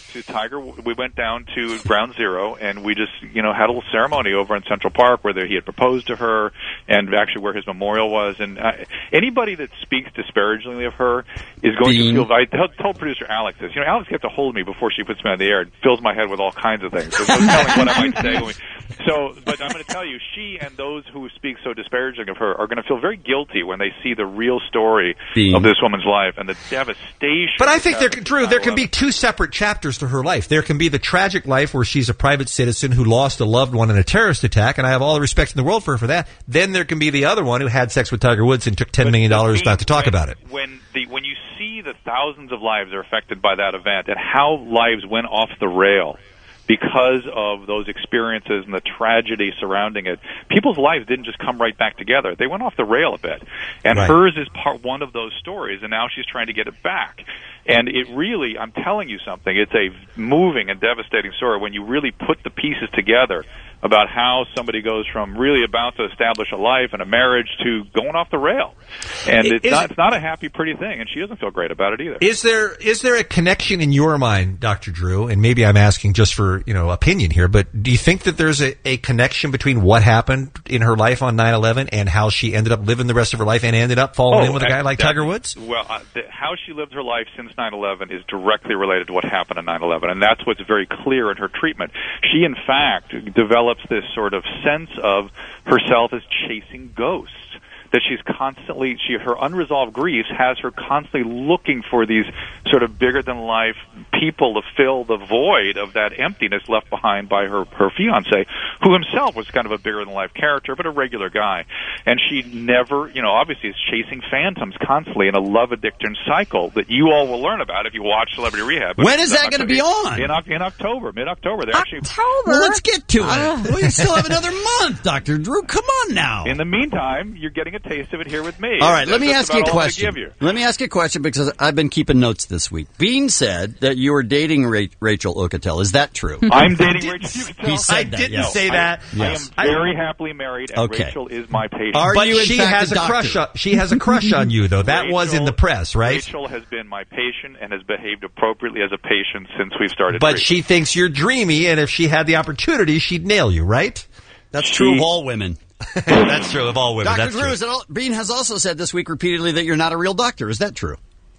we went down to Ground Zero, and we just, had a little ceremony over in Central Park where he had proposed to her, and actually where his memorial was. And anybody that speaks disparagingly of her is going to feel. I told producer Alex this. Alex gets a hold of me before she puts me on the air and fills my head with all kinds of things. So no telling what I might say. But I'm going to tell you, she and those who speak so disparagingly of her are going to feel very guilty when they see the real story of this woman's life and the devastation. But I think, Drew, there can be two separate chapters to her life. There can be the tragic life where she's a private citizen who lost a loved one in a terrorist attack, and I have all the respect in the world for her for that. Then there can be the other one who had sex with Tiger Woods and took $10 million not to talk about it. When you see the thousands of lives are affected by that event and how lives went off the rail because of those experiences and the tragedy surrounding it, people's lives didn't just come right back together. They went off the rail a bit. And hers is one of those stories, and now she's trying to get it back. And it really, I'm telling you something, it's a moving and devastating story when you really put the pieces together about how somebody goes from really about to establish a life and a marriage to going off the rail. And it's not a happy, pretty thing, and she doesn't feel great about it either. Is there a connection in your mind, Dr. Drew, and maybe I'm asking just for, opinion here, but do you think that there's a connection between what happened in her life on 9/11 and how she ended up living the rest of her life and ended up falling in with a guy like Tiger Woods? Well, how she lived her life since 9/11 is directly related to what happened on 9/11, and that's what's very clear in her treatment. She, in fact, develops this sort of sense of herself as chasing ghosts. That she's constantly, her unresolved griefs has her constantly looking for these sort of bigger-than-life people to fill the void of that emptiness left behind by her fiancé, who himself was kind of a bigger-than-life character, but a regular guy. And she never, obviously is chasing phantoms constantly in a love addiction cycle that you all will learn about if you watch Celebrity Rehab. When is that going to be on? In October, mid-October. Well, let's get to it. We still have another month, Dr. Drew. Come on now. In the meantime, you're getting a taste of it here with me. All right, let me ask you a question. Let me ask you a question because I've been keeping notes this week. Bean said that you were dating Rachel Uchitel. Is that true? I'm dating Rachel Uchitel. He said I that, didn't yes. say that. Yes. I am very happily married, and Rachel is my patient. But she has a crush. She has a crush on you, though. That was in the press, right? Rachel has been my patient and has behaved appropriately as a patient since we've started. But she thinks you're dreamy, and if she had the opportunity, she'd nail you, right? That's true of all women. That's true of all women. Dr. That's Drew, Bean has also said this week repeatedly that you're not a real doctor. Is that true?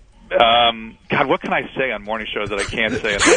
God, what can I say on morning shows that I can't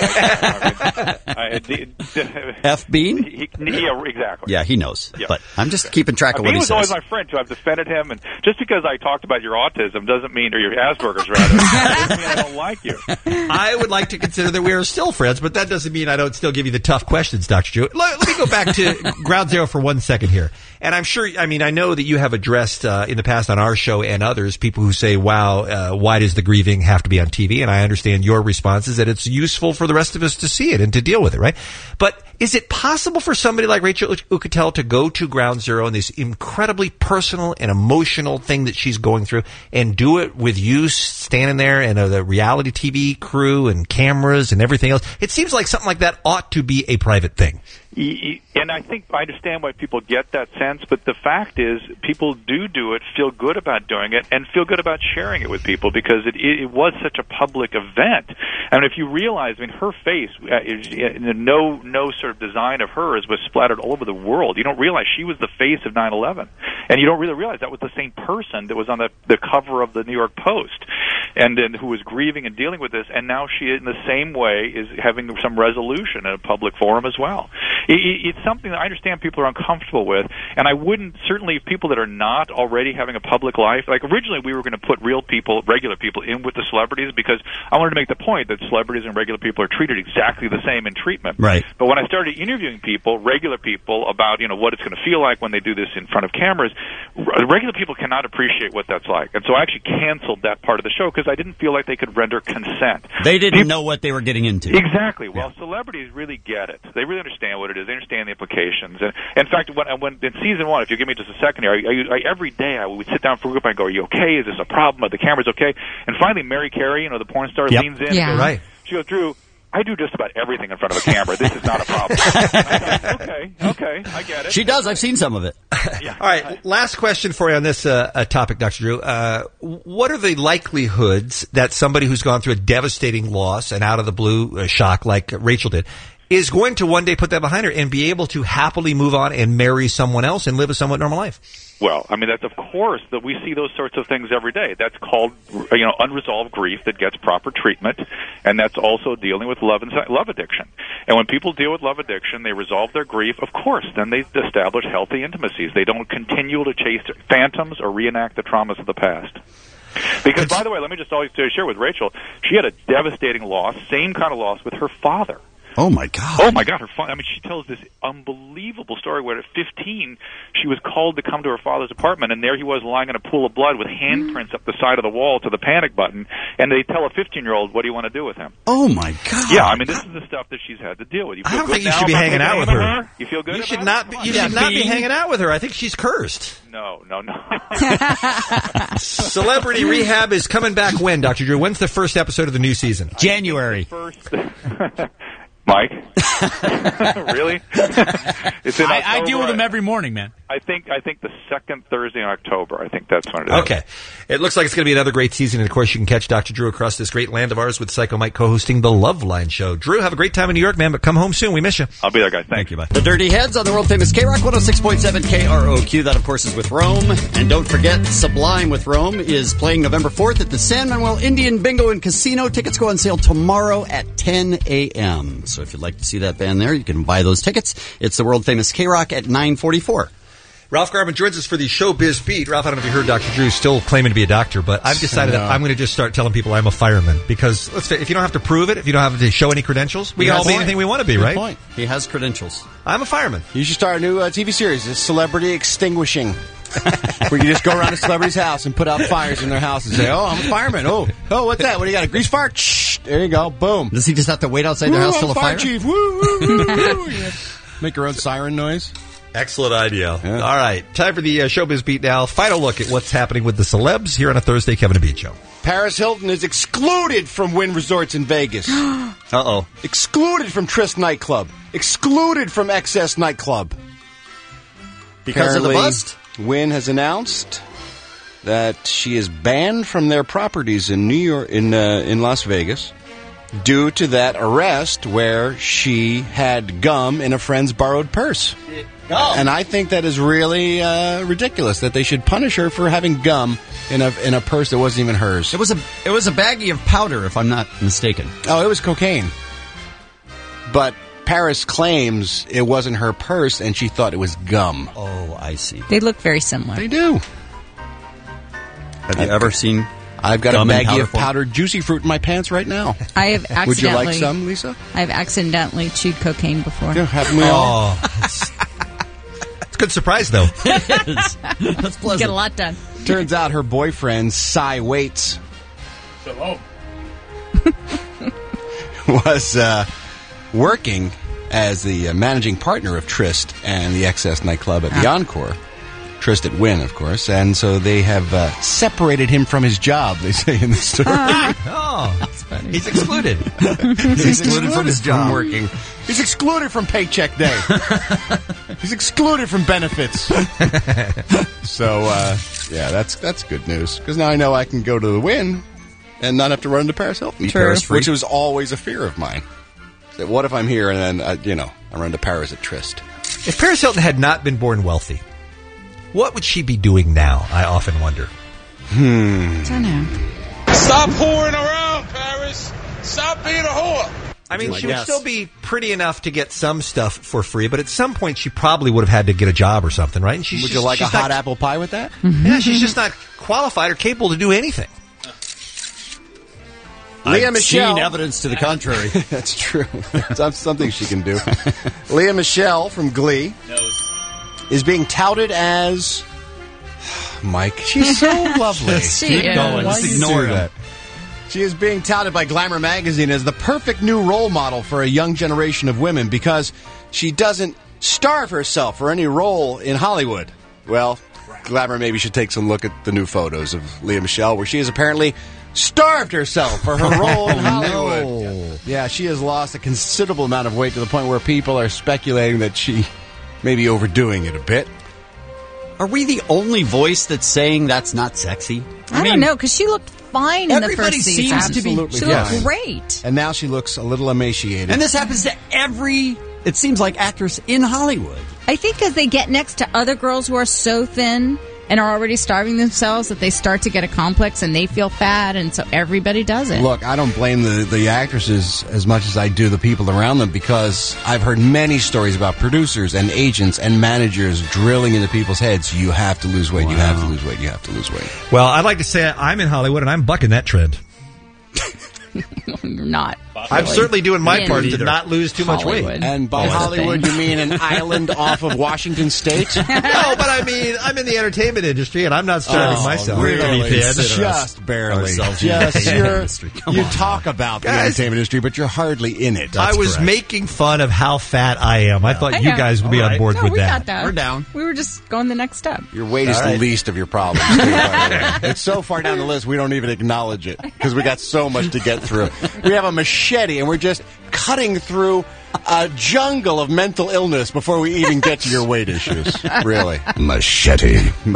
say? F. Bean? Yeah, exactly. Yeah, he knows. Yeah. But I'm just keeping track of what he says. Bean was always my friend, too. I've defended him, and just because I talked about your autism doesn't mean, or your Asperger's, rather, doesn't mean I don't like you. I would like to consider that we are still friends, but that doesn't mean I don't still give you the tough questions, Dr. Drew. Let me go back to Ground Zero for 1 second here. And I'm sure, I know that you have addressed in the past on our show and others, people who say, wow, why does the grieving have to be on TV? And I understand your response is that it's useful for the rest of us to see it and to deal with it, right? But is it possible for somebody like Rachel Uchitel to go to Ground Zero and this incredibly personal and emotional thing that she's going through and do it with you standing there and the reality TV crew and cameras and everything else? It seems like something like that ought to be a private thing. And I think I understand why people get that sense, but the fact is people do it, feel good about doing it, and feel good about sharing it with people because it was such a public event. I mean, if you realize, her face, no sort of design of hers was splattered all over the world. You don't realize she was the face of 9/11, and you don't really realize that was the same person that was on the cover of the New York Post, and then who was grieving and dealing with this, and now she, in the same way, is having some resolution in a public forum as well. It's something that I understand people are uncomfortable with, and I wouldn't, certainly people that are not already having a public life, like originally we were going to put real people, regular people, in with the celebrities because I wanted to make the point that celebrities and regular people are treated exactly the same in treatment. Right. But when I started interviewing people, regular people, about what it's going to feel like when they do this in front of cameras, regular people cannot appreciate what that's like. And so I actually canceled that part of the show because I didn't feel like they could render consent. They didn't know what they were getting into. Exactly. Well, celebrities really get it. They really understand what it is. They understand the implications. And in fact, when in season 1, if you give me just a second here, every day I would sit down for a group and go, "Are you okay? Is this a problem? Are the cameras okay?" And finally, Mary Carey, the porn star, leans in. Yeah. And goes, Right. She goes, "Drew, I do just about everything in front of a camera. This is not a problem." I thought, okay, I get it. She does. I've seen some of it. Yeah. All right, last question for you on this topic, Dr. Drew. What are the likelihoods that somebody who's gone through a devastating loss and out of the blue shock like Rachel did is going to one day put that behind her and be able to happily move on and marry someone else and live a somewhat normal life? Well, I mean, that's of course that we see those sorts of things every day. That's called, unresolved grief that gets proper treatment, and that's also dealing with love addiction. And when people deal with love addiction, they resolve their grief. Of course, then they establish healthy intimacies. They don't continue to chase phantoms or reenact the traumas of the past. Because, by the way, let me just always share with Rachel, she had a devastating loss, same kind of loss with her father. Oh, my God. Oh, my God. She tells this unbelievable story where at 15, she was called to come to her father's apartment, and there he was lying in a pool of blood with handprints up the side of the wall to the panic button, and they tell a 15-year-old, what do you want to do with him? Oh, my God. Yeah, this is the stuff that she's had to deal with. I don't think you should be hanging out with her. You feel good You should about not. You should not be hanging out with her. I think she's cursed. No. Celebrity Rehab is coming back when, Dr. Drew? When's the first episode of the new season? January. Mike? Really? It's in I deal with October. them every morning, man. I think the second Thursday in October. I think that's when it is. Okay. It looks like it's going to be another great season. And, of course, you can catch Dr. Drew across this great land of ours with Psycho Mike co-hosting The Love Line Show. Drew, have a great time in New York, man, but come home soon. We miss you. I'll be there, guys. Thank you. Bye. The Dirty Heads on the world-famous K-Rock 106.7 KROQ. That, of course, is with Rome. And don't forget, Sublime with Rome is playing November 4th at the San Manuel Indian Bingo and Casino. Tickets go on sale tomorrow at 10 a.m. So if you'd like to see that band there, you can buy those tickets. It's the world-famous K-Rock at 9:44. Ralph Garman joins us for the Showbiz Beat. Ralph, I don't know if you heard Dr. Drew still claiming to be a doctor, but I've decided that I'm going to just start telling people I'm a fireman because if you don't have to prove it, if you don't have to show any credentials, we can all be anything we want to be, Good right? point. He has credentials. I'm a fireman. You should start a new TV series, it's Celebrity Extinguishing. Where you just go around a celebrity's house and put out fires in their house and say, "Oh, I'm a fireman. Oh, what's that? What do you got? A grease fire? Shh, there you go. Boom." Does he just have to wait outside their house till the fire? Chief. Woo, woo, woo, woo. Make your own siren noise. Excellent idea. All right. Time for the Showbiz Beat now. Final look at what's happening with the celebs here on a Thursday Kevin and Bean Show. Paris Hilton is excluded from Wynn Resorts in Vegas. Uh-oh. Excluded from Tryst Nightclub. Excluded from XS Nightclub. Because of the bust? Wynn has announced that she is banned from their properties in New York, in Las Vegas, due to that arrest where she had gum in a friend's borrowed purse. And I think that is really ridiculous that they should punish her for having gum in a purse that wasn't even hers. It was a baggie of powder, if I'm not mistaken. Oh, it was cocaine. But Paris claims it wasn't her purse, and she thought it was gum. Oh, I see. They look very similar. They do. Have you ever seen? I've got a gum in baggie powder of form? powder juicy fruit in my pants right now. I have accidentally. Would you like some, Lisa? I've accidentally chewed cocaine before. Yeah, haven't we all? It's a good surprise, though. It is. That's pleasant. Get a lot done. Turns out her boyfriend, Cy Waits, was working as the managing partner of Tryst and the XS Nightclub at the Encore. Tryst at Wynn, of course. And so they have separated him from his job, they say in the story. Oh, that's funny. He's excluded. He's excluded from his job. From working. He's excluded from paycheck day. He's excluded from benefits. So, yeah, that's good news. Because now I know I can go to the Wynn and not have to run into Paris Hilton. Which was always a fear of mine. So what if I'm here and then, I run to Paris at Tryst? If Paris Hilton had not been born wealthy, what would she be doing now? I often wonder. I don't know. Stop whoring around, Paris. Stop being a whore. I mean, she would still be pretty enough to get some stuff for free, but at some point she probably would have had to get a job or something, right? And Would you like a hot apple pie with that? Yeah, she's just not qualified or capable to do anything. Leah Michelle. Seen evidence to the contrary. That's true. That's something she can do. Leah Michelle from Glee is being touted as Mike. She's so lovely. Keep going. Just ignore that. She is being touted by Glamour magazine as the perfect new role model for a young generation of women because she doesn't starve herself for any role in Hollywood. Well, Glamour maybe should take some look at the new photos of Lea Michele, where she has apparently starved herself for her role in Hollywood. No. Yeah, she has lost a considerable amount of weight to the point where people are speculating that she may be overdoing it a bit. Are we the only voice that's saying that's not sexy? I don't know, because she looked fine in the first everybody season. seems to be. Absolutely She fine. looked great. And now she looks a little emaciated. And this happens to every, it seems like, actress in Hollywood. I think because they get next to other girls who are so thin and are already starving themselves that they start to get a complex and they feel fat, and so everybody does it. Look, I don't blame the actresses as much as I do the people around them, because I've heard many stories about producers and agents and managers drilling into people's heads, you have to lose weight, you have to lose weight, you have to lose weight. Well, I'd like to say I'm in Hollywood and I'm bucking that trend. You're not. I'm certainly doing my In part to not lose too much weight. Hollywood. And by That's the Hollywood, thing. you mean an island off of Washington State? No, but I mean, I'm in the entertainment industry and I'm not starving myself. Really? to be thin. Just barely. ourselves in the industry. Come You on. talk about the Guys. entertainment industry, but you're hardly in it. I was correct. making fun of how fat I am. I thought I you know. guys would be All on right. board No, with we that. got that. We're down. We were just going the next step. Your weight is All the right. least of your problems. too, by the way. It's so far down the list, we don't even acknowledge it because we got so much to get through. We have a machete, and we're just cutting through a jungle of mental illness before we even get to your weight issues. Really. Machete. In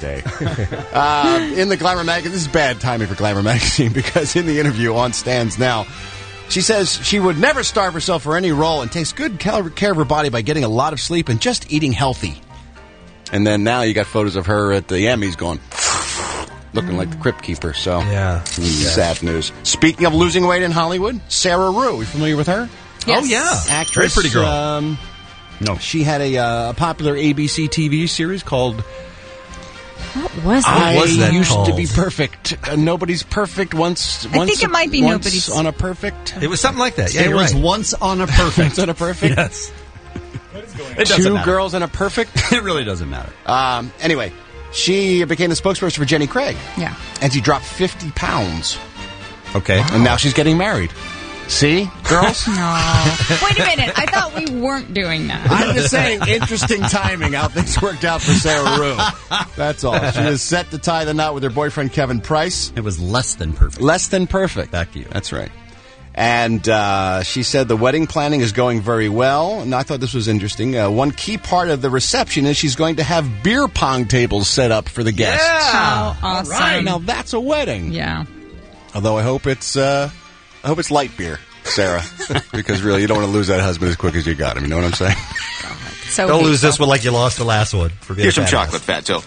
the Glamour magazine, this is bad timing for Glamour magazine, because in the interview on Stands Now, she says she would never starve herself for any role and takes good care of her body by getting a lot of sleep and just eating healthy. And then now you got photos of her at the Emmys going, looking like the Crypt Keeper. So, Yeah. sad news. Speaking of losing weight in Hollywood, Sarah Rue, you familiar with her? Yes. Oh, yeah. Actress. Very pretty girl. No, she had a popular ABC TV series called What was I that? was that Used to called? Be Perfect. Nobody's Perfect once. I think it might be once Nobody's- on a Perfect. It was something like that. Yeah, it you're was right. once on a perfect. On a Perfect. Yes. It doesn't Two matter. girls and a Perfect. It really doesn't matter. Anyway, she became the spokesperson for Jenny Craig. Yeah. And she dropped 50 pounds. Okay. And now she's getting married. See, girls? No. Wait a minute. I thought we weren't doing that. I'm just saying, interesting timing, how things worked out for Sarah Rue. That's all. She is set to tie the knot with her boyfriend, Kevin Price. It was less than perfect. Less than perfect. Back to you. That's right. And she said the wedding planning is going very well. And I thought this was interesting. One key part of the reception is she's going to have beer pong tables set up for the guests. How awesome. Right. Now, that's a wedding. Yeah. Although I hope it's light beer, Sarah, because really you don't want to lose that husband as quick as you got him. You know what I'm saying? So Don't lose hateful. this one like you lost the last one. For being Here's some fat chocolate, Fatso.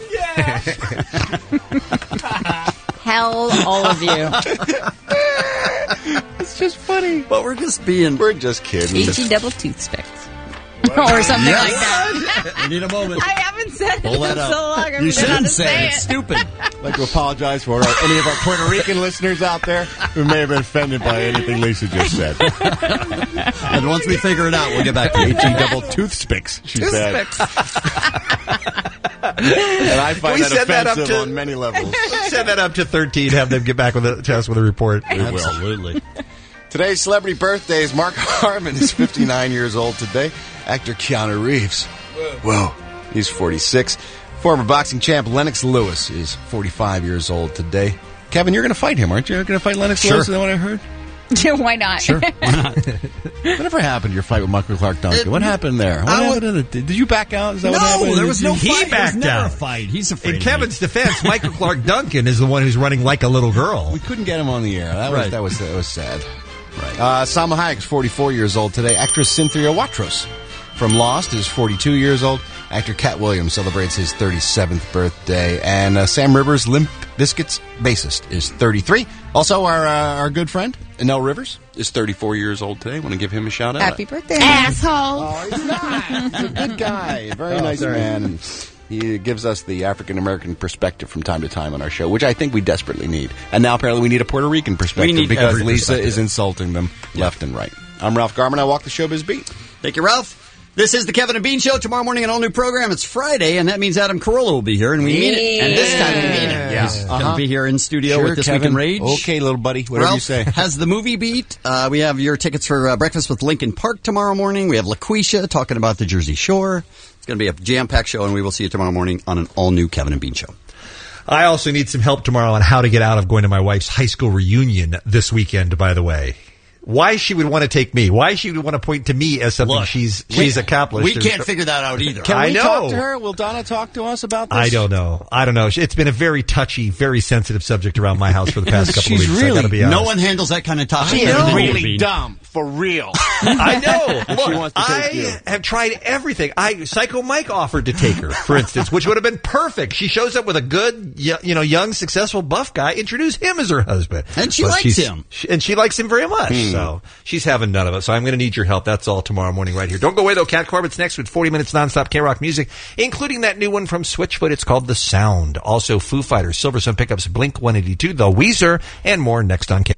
Hell, all of you. It's just funny. But we're just kidding. H-E double toothpicks. Or something like that. I need a moment. I haven't said it Pull in that so up. long. I You don't know how shouldn't to say it. It's stupid. I'd like to apologize for any of our Puerto Rican listeners out there who may have been offended by anything Lisa just said. And once we figure it out, we'll get back to you. H-E double toothpicks, she said. And I find We that send that up offensive to- on many levels. Send that up to 13. Have them get back to us with a report. We will. Absolutely. Today's celebrity birthdays. Mark Harmon is 59 years old today. Actor Keanu Reeves. Whoa. He's 46. Former boxing champ Lennox Lewis is 45 years old today. Kevin, you're going to fight him, aren't you? You're going to fight Lennox Sure. Lewis? Is that what I heard? Why not? Sure. Why not? Whatever happened to your fight with Michael Clark Duncan? What happened there? What happened to the, did you back out? Is that what happened? No, there was no He fight. backed There was never out. a fight. He's afraid In of Kevin's defense, Michael Clark Duncan is the one who's running like a little girl. We couldn't get him on the air. Right. That was sad. Right. Salma Hayek is 44 years old today. Actress Cynthia Watros from Lost is 42 years old. Actor Cat Williams celebrates his 37th birthday. And Sam Rivers, Limp Bizkit's bassist, is 33. Also, our good friend, Nell Rivers, is 34 years old today. Want to give him a shout out? Happy birthday, asshole. Oh, he's not. He's a good guy. A very nice man. And he gives us the African-American perspective from time to time on our show, which I think we desperately need. And now apparently we need a Puerto Rican perspective We need because every Lisa perspective. is insulting them left and right. I'm Ralph Garman. I walk the showbiz beat. Thank you, Ralph. This is the Kevin and Bean Show. Tomorrow morning, an all-new program. It's Friday, and that means Adam Carolla will be here, and we mean it. And this time we mean it. Yeah. He's going to be here in studio with This Week in Rage. Okay, little buddy, whatever Ralph you say. has the movie beat. We have your tickets for Breakfast with Lincoln Park tomorrow morning. We have LaQuisha talking about the Jersey Shore. It's going to be a jam-packed show, and we will see you tomorrow morning on an all-new Kevin and Bean Show. I also need some help tomorrow on how to get out of going to my wife's high school reunion this weekend, by the way. Why she would want to take me. Why she would want to point to me as something she's accomplished. We can't figure that out either. Can we know. talk to her? Will Donna talk to us about this? I don't know. It's been a very touchy, very sensitive subject around my house for the past couple of weeks. Really, I gotta be honest. no one handles that kind of topic. She's really dumb. For real. I know. She wants to take you. I have tried everything. Psycho Mike offered to take her, for instance, which would have been perfect. She shows up with a good, young, successful, buff guy. Introduce him as her husband. And she likes him. And she likes him very much. So she's having none of it. So I'm going to need your help. That's all tomorrow morning right here. Don't go away, though. Cat Corbett's next with 40 minutes nonstop K-Rock music, including that new one from Switchfoot. It's called The Sound. Also, Foo Fighters, Silverstone Pickups, Blink-182, The Weezer, and more next on K.